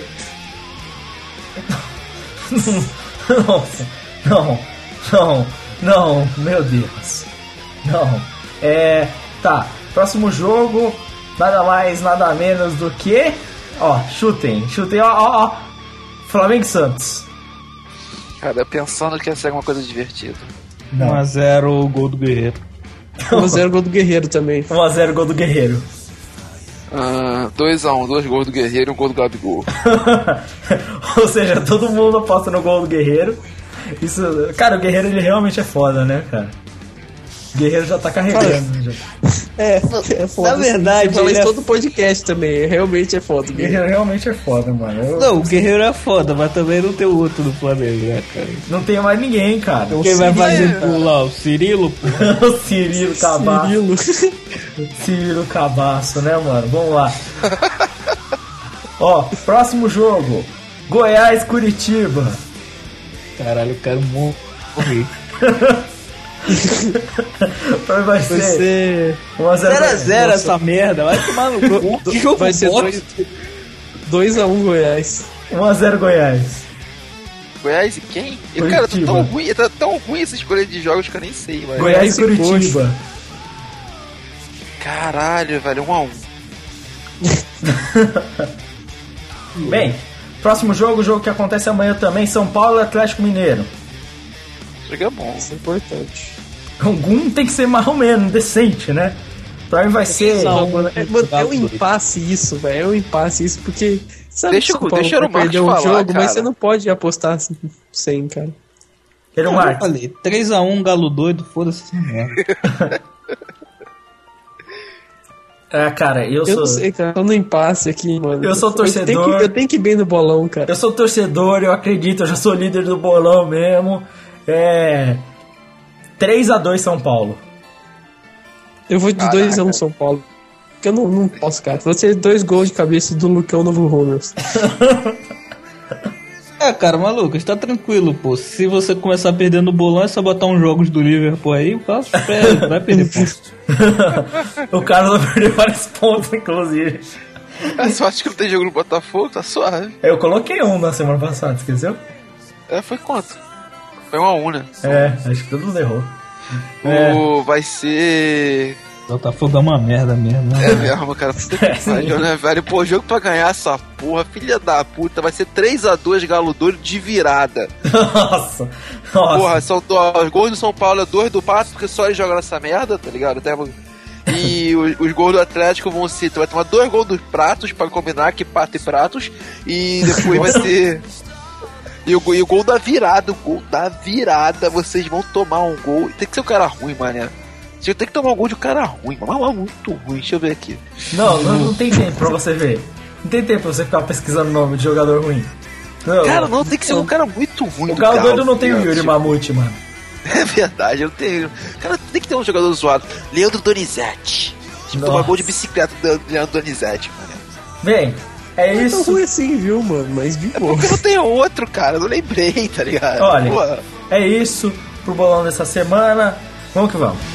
Nossa, não, não, não, meu Deus, não. É, tá, próximo jogo, nada mais, nada menos do que, ó, chutem, chutem, ó, ó, ó, Flamengo e Santos. Cara, eu pensando que ia ser alguma coisa divertida. um a zero gol do Guerreiro. um a zero gol do Guerreiro também. um a zero gol do Guerreiro. Ah, dois a um, dois gols do Guerreiro e um gol do Gabigol. Ou seja, todo mundo aposta no gol do Guerreiro. Isso, cara, o Guerreiro ele realmente é foda, né, cara? O Guerreiro já tá carregando. Já. É, é foda. Na verdade, eu falei ele é- todo podcast também. Realmente é foda. O Guerreiro realmente é foda, mano. Eu- Não, o Guerreiro é foda, mas também não tem outro no Flamengo, né, cara? Não tem mais ninguém, cara. Quem vai fazer pular? O Cirilo, pô? O Cirilo Cabaço. Cirilo. Cirilo Cabaço, né, mano? Vamos lá. Ó, próximo jogo. Goiás, Curitiba. Caralho, eu quero morrer. Vai Vai ser ser. um a zero. zero a zero essa merda, vai tomar no cu. Que jogo Vai ser bosta. dois a um Goiás. um a zero Goiás. Goiás e quem? E, Curitiba. cara, tá tão ruim, tá tão ruim essa escolha de jogos que eu nem sei, mas. Goiás e e Curitiba. Caralho, velho, um a um. Bem, próximo jogo, jogo que acontece amanhã também, São Paulo e Atlético Mineiro. Isso aqui é bom. Isso é importante. Algum tem que ser mais ou menos decente, né? Pra mim vai ser. Não, mano, é, mano, é um impasse isso, velho. É um impasse isso, porque. Sabe Deixa que São o- Paulo deixa o vai Marcos perder um falar, jogo, cara. mas você não pode apostar assim, sem, cara. Ele é o Não, eu Marcos. falei, três a um, Galo doido, foda-se essa merda. É, cara, eu, Eu sou. não sei, cara. Tô no impasse aqui, mano. Eu sou torcedor. Eu tenho que, eu tenho que ir bem no bolão, cara. Eu sou torcedor, eu acredito, eu já sou líder do bolão mesmo. É. três a dois São Paulo. Eu vou de dois a um São Paulo. Porque eu não, não posso, cara. Vou ser dois gols de cabeça do Lucão Novo Romers. É, cara, maluco, está tranquilo, pô. Se você começar perdendo o bolão, é só botar uns jogos do Liverpool aí, o Carlos perde, vai perder pontos. O Carlos vai perder vários pontos, inclusive. É sorte que não tem jogo no Botafogo, tá suave. Eu coloquei um na semana passada, esqueceu? É, foi quanto? Foi um a um, né? É, acho que todo mundo errou. É. O... Vai ser. Botafogo é uma merda mesmo, né? É mesmo, cara. Puta que pariu, né, velho? Pô, jogo pra ganhar essa porra, filha da puta, vai ser três a dois Galo doido de virada. Nossa, nossa. Porra, são ó, os gols do São Paulo é dois do Pato, porque só ele joga nessa merda, tá ligado? Até... E os, os gols do Atlético vão ser. Tu vai tomar dois gols dos Pratos pra combinar, que Pato e Pratos. E depois vai ser. E o, e o gol da virada, o gol da virada, vocês vão tomar um gol. Tem que ser um cara ruim, mané. Você tem que tomar um gol de um cara ruim, mas é muito ruim. Deixa eu ver aqui. Não, não, não tem tempo pra você ver. Não tem tempo pra você ficar pesquisando o nome de jogador ruim. Não, Cara, não, tem que ser um cara muito ruim. o do Galo doido não tem o cara, Yuri tipo. Mamute, mano. É verdade, eu tenho. Cara, tem que ter um jogador zoado. Leandro Donizete. Tipo, Nossa. tomar gol de bicicleta do Leandro Donizete, mano. Bem, é Não isso. foi assim, viu, mano? Mas de É boa. porque não tem outro, cara. Eu não lembrei, tá ligado? Olha, Porra. é isso pro bolão dessa semana. Vamos que vamos.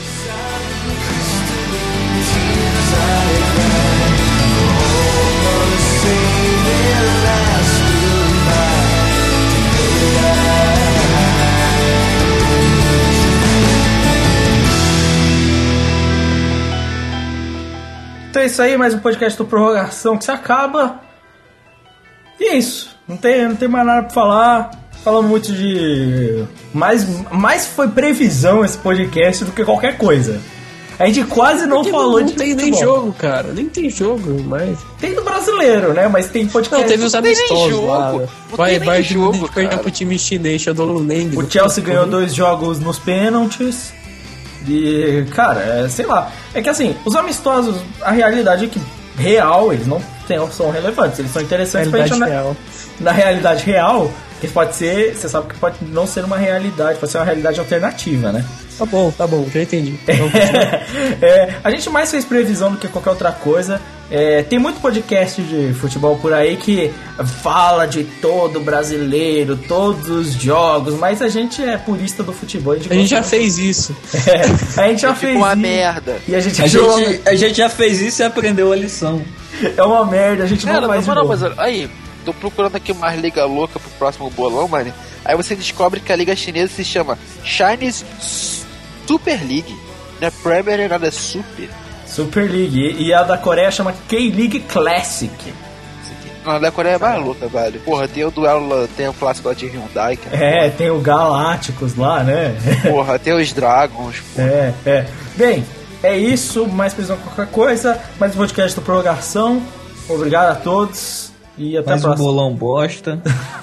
Então é isso aí, mais um podcast do Prorrogação que se acaba. E é isso. Não tem, não tem mais nada pra falar. Falamos muito de. Mais, mais foi previsão esse podcast do que qualquer coisa. A gente quase não Porque falou não de tem nem futebol. jogo, cara. Nem tem jogo, mas. Tem do brasileiro, né? Mas tem podcast. Não, teve os tem nem amistosos jogo. lá. Não Vai, tem nem vai jogo, de perder cara. pro time chinês, Shadow Leng. O Chelsea ganhou dois jogos nos pênaltis. E, cara, é, sei lá. É que assim, os amistosos, a realidade é que real, eles não tem, são relevantes. Eles são interessantes pra gente Realidade na, real. na realidade real. Que pode ser, você sabe que pode não ser uma realidade, pode ser uma realidade alternativa, né? Tá bom, tá bom, já entendi. Então, É, a gente mais fez previsão do que qualquer outra coisa. É, tem muito podcast de futebol por aí que fala de todo brasileiro, todos os jogos, mas a gente é purista do futebol. a gente já gosta- fez isso. É, a gente já fez Ficou uma isso. merda. E a gente A achou gente, a gente já fez isso e aprendeu a lição. é uma merda, a gente Cara, não faz não, de não, novo. mas olha, aí, tô procurando aqui uma liga louca pro próximo bolão, mano. Aí você descobre que a liga chinesa se chama Chinese Super League. Não é Premier nem nada, é Super. Super League. E, e a da Coreia chama K-League Classic. Não, a da Coreia é mais louca, velho. Porra, tem o duelo, tem o clássico lá de Hyundai, cara. É, tem o Galácticos lá, né? Porra, tem os Dragons. É, é. Bem, é isso, mais precisão qualquer coisa, mais um podcast do Prorrogação. Obrigado a todos e até Mais a um próxima. bolão bosta.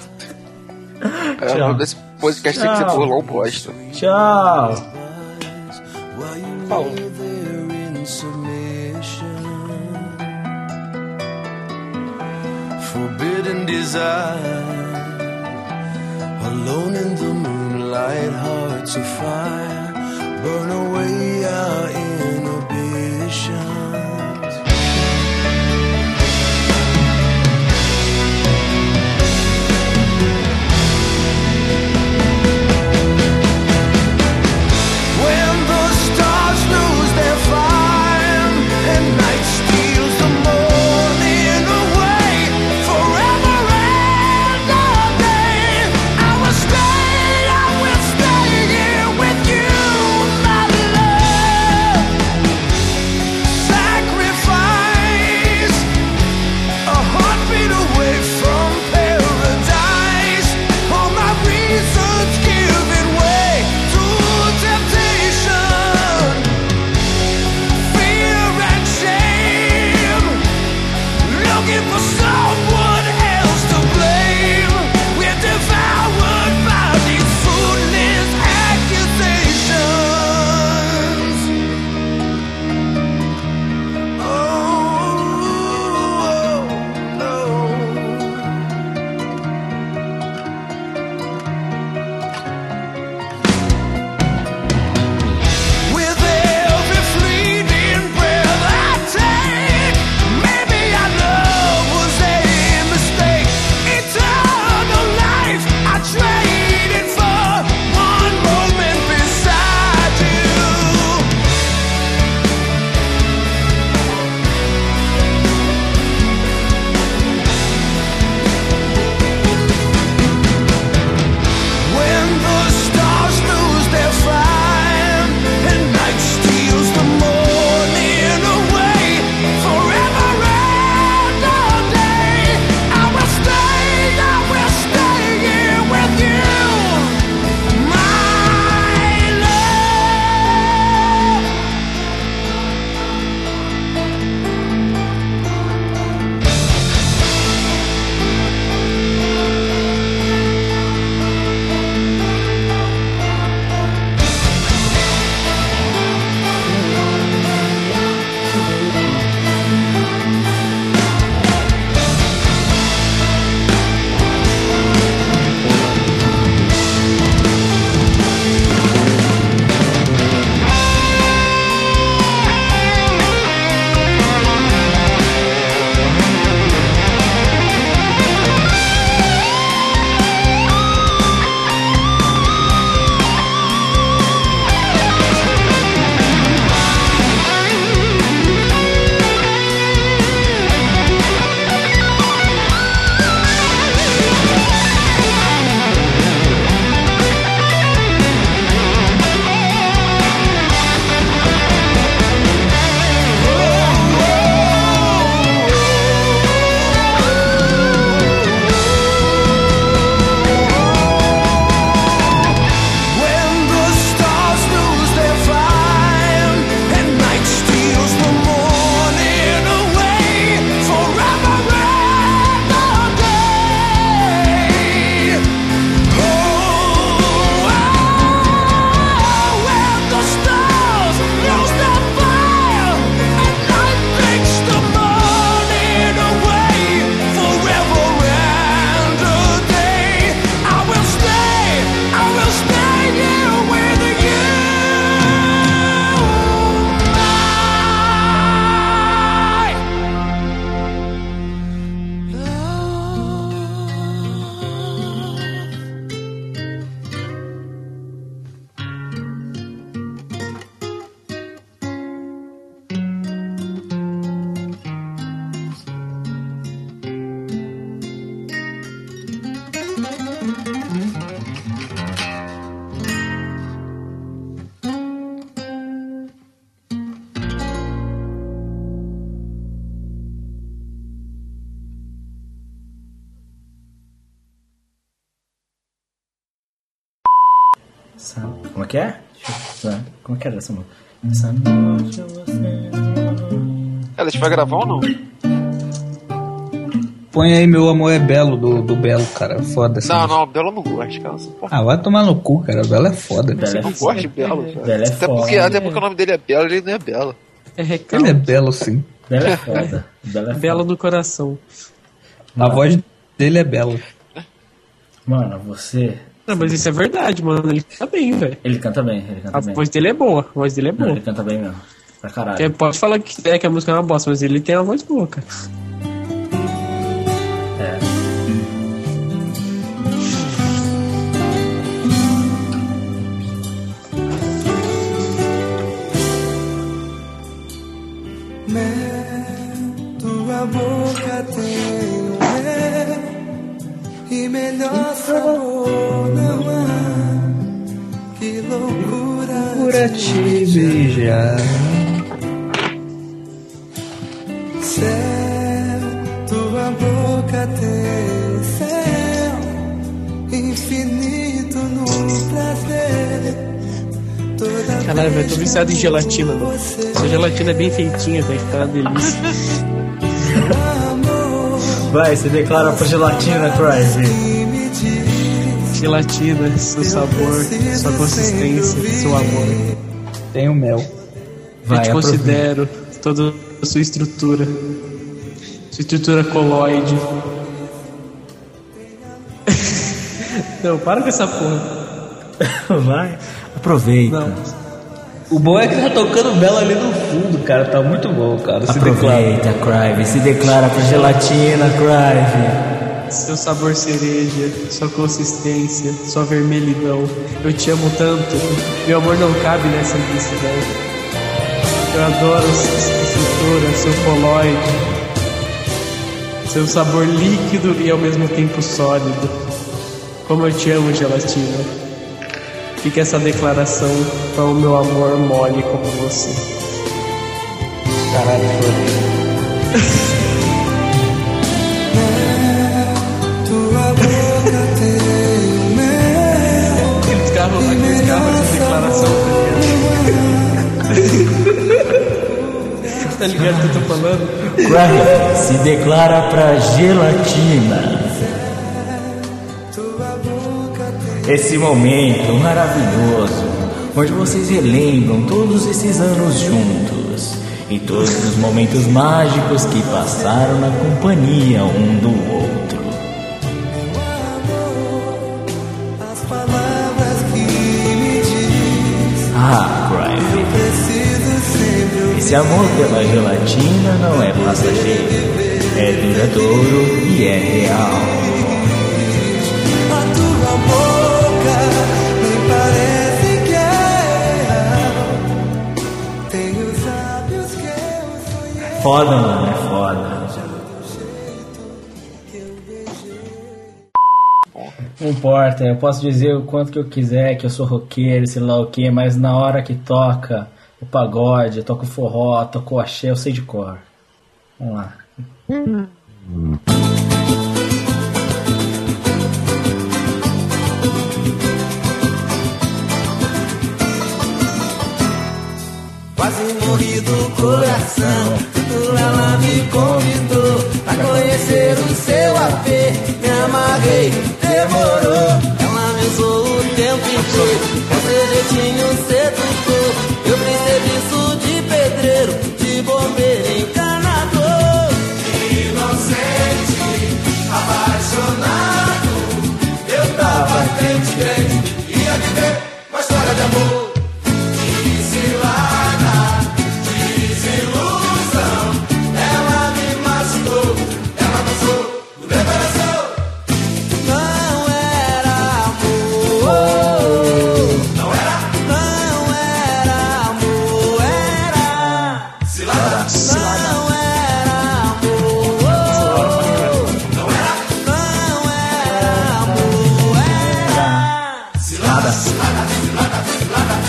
É, o nome desse podcast tem que ser Tchau. bolão bosta. Tchau. Falou. Forbidden desire, alone in the moonlight, hearts afire, burn away our inhibitions. When the stars lose their fire and night steals the morning away, forever and all day, I will stay, I will stay here with you, my love. Essa... Como é que é? Como é que era essa música? Essa noite você... Ela vai gravar ou não? Põe aí Meu Amor é Belo, do, do Belo, cara. Foda essa Não, música. não, Belo eu não gosto, cara. Porra, Ah, vai tomar no cu, cara. Belo é foda. Belo eu é não foda. gosto de Belo, cara. Belo é até, foda. porque, até porque o nome dele é Belo, ele não é Belo. É recalque. Ele é belo, sim. Belo é foda. Belo é Belo foda. do coração. A voz dele é bela. Mano, você... Não, mas isso é verdade, mano. Ele canta bem, velho. Ele canta bem, ele canta A bem. voz dele é boa. A voz dele é Não, boa. ele canta bem mesmo. Pra caralho. Você pode falar que, é, que a música é uma bosta, mas ele tem uma voz boa, cara. É. Tua boca tem um mel e melhor sabor não há. Que loucura Procura te beijar. céu, tua boca tem céu infinito no prazer. Toda Caralho, velho, tô viciado em gelatina, mano. Essa gelatina é bem feitinha, velho. Tá uma delícia. Vai, se declara pra gelatina, Cryve. Gelatina, seu sabor, sua consistência, seu amor. Tem o mel. Vai, Eu te aproveita. considero toda a sua estrutura. Sua estrutura coloide. Não, para com essa porra. Vai, aproveita. Não. O bom é que tá tocando belo ali no fundo, cara. Tá muito bom, cara. Se declara. Aproveita, Cryve. Se declara pra gelatina, Cryve. Seu sabor cereja, sua consistência, sua vermelhidão. Eu te amo tanto. Meu amor não cabe nessa imensidão. Eu adoro sua estrutura, seu coloide. Seu sabor líquido e ao mesmo tempo sólido. Como eu te amo, gelatina. Fica essa declaração para o meu amor mole como você. Caralho, foda. tua boca tem um mel. Aqueles carros, aqueles carros essa declaração, tá ligado? Tá ligado o que eu tô falando? Cryve, se declara pra gelatina. Esse momento maravilhoso, onde vocês relembram todos esses anos juntos e todos os momentos mágicos que passaram na companhia um do outro. As palavras que me diz, Ah, Cryve, preciso sempre esse amor pela gelatina não é passageiro, é duradouro e é real. a tua boca, nem parece que é real. Tem os lábios que eu sonhei. Foda, mano, é foda. Não importa, eu posso dizer o quanto que eu quiser, que eu sou roqueiro, sei lá o que, mas na hora que toca o pagode, eu toco forró, toco o axé, eu sei de cor. Vamos lá. Quase morri do coração, ela me convidou a conhecer o seu A P. Me amarrei, demorou, ela me usou o tempo inteiro. Com seu jeitinho sedutor, eu fiz serviço de pedreiro, de bombeiro, encanador. Inocente, apaixonado, eu tava crente, crente, ia viver uma história de amor. E cilada, desilusão, ela me machucou, ela passou do meu coração. Não era amor, não era, não era amor, era cilada, não era amor, não era, não era amor, era cilada, cilada, cilada, cilada.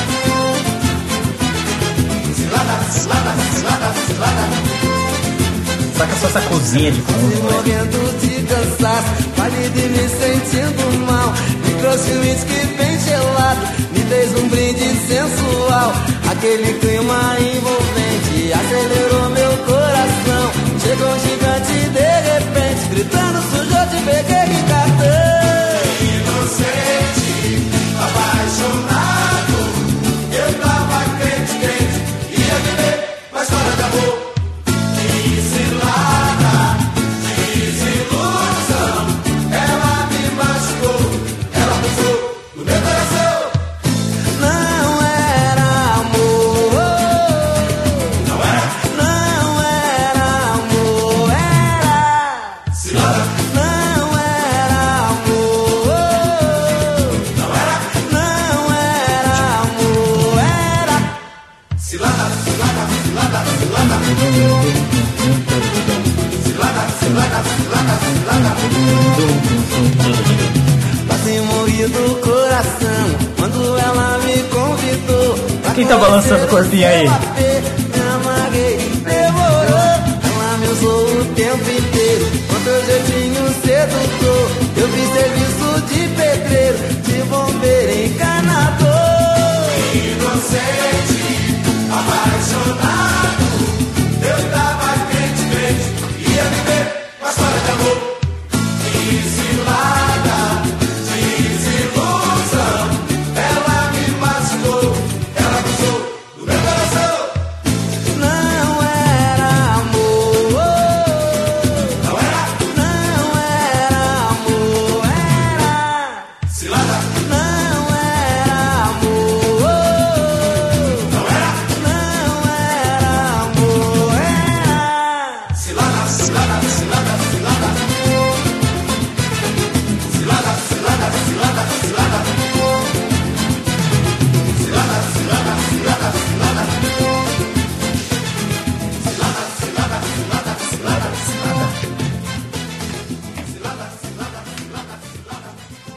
Saca só essa cozinha de fundo, velho. Morrendo de cansaço, pálido e me sentindo mal. Me trouxe um uísque bem gelado, me Aquele clima envolvente acelerou meu coração. Chegou um gigante de repente, gritando, sujou, te peguei de cartão. Inocente, apaixonado, eu tava crente, crente, ia viver uma história de amor. Que cilada, desilusão, ela me machucou, ela pisou no meu coração. Não era amor, não era, não era amor, era cilada. Não era amor, não era, não era amor, era cilada, cilada, cilada, cilada. Cilada, cilada, cilada, cilada. Quase morri do coração quando ela me convidou. Quem tá balançando o corpinho aí? Me amarguei, demorou. Ela me usou o tempo inteiro, com seu jeitinho sedutor. Eu fiz serviço de pedreiro, de bombeiro, encanador. Inocente, apaixonado, eu tava crente, crente, ia viver uma história de amor. Que cilada, desilusão, ela me machucou, ela abusou do meu coração. Não era amor, não era, não era amor, era cilada. Não era amor, não era, não era amor, era cilada, cilada, cilada, cilada. Cilada, cilada, cilada, cilada. Cilada, cilada, cilada, cilada. Cilada, cilada, cilada, cilada, cilada. Cilada, cilada, cilada, cilada.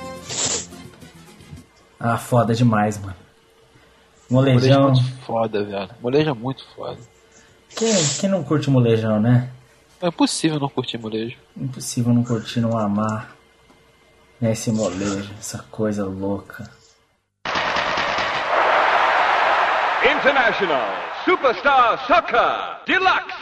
Ah, foda demais, mano. Molejo é Molejão. muito foda, velho. Molejo é muito foda. Quem, quem não curte molejão, né? É impossível não curtir molejo. Impossível não curtir, não amar. Né, esse molejo, essa coisa louca. International Superstar Soccer Deluxe.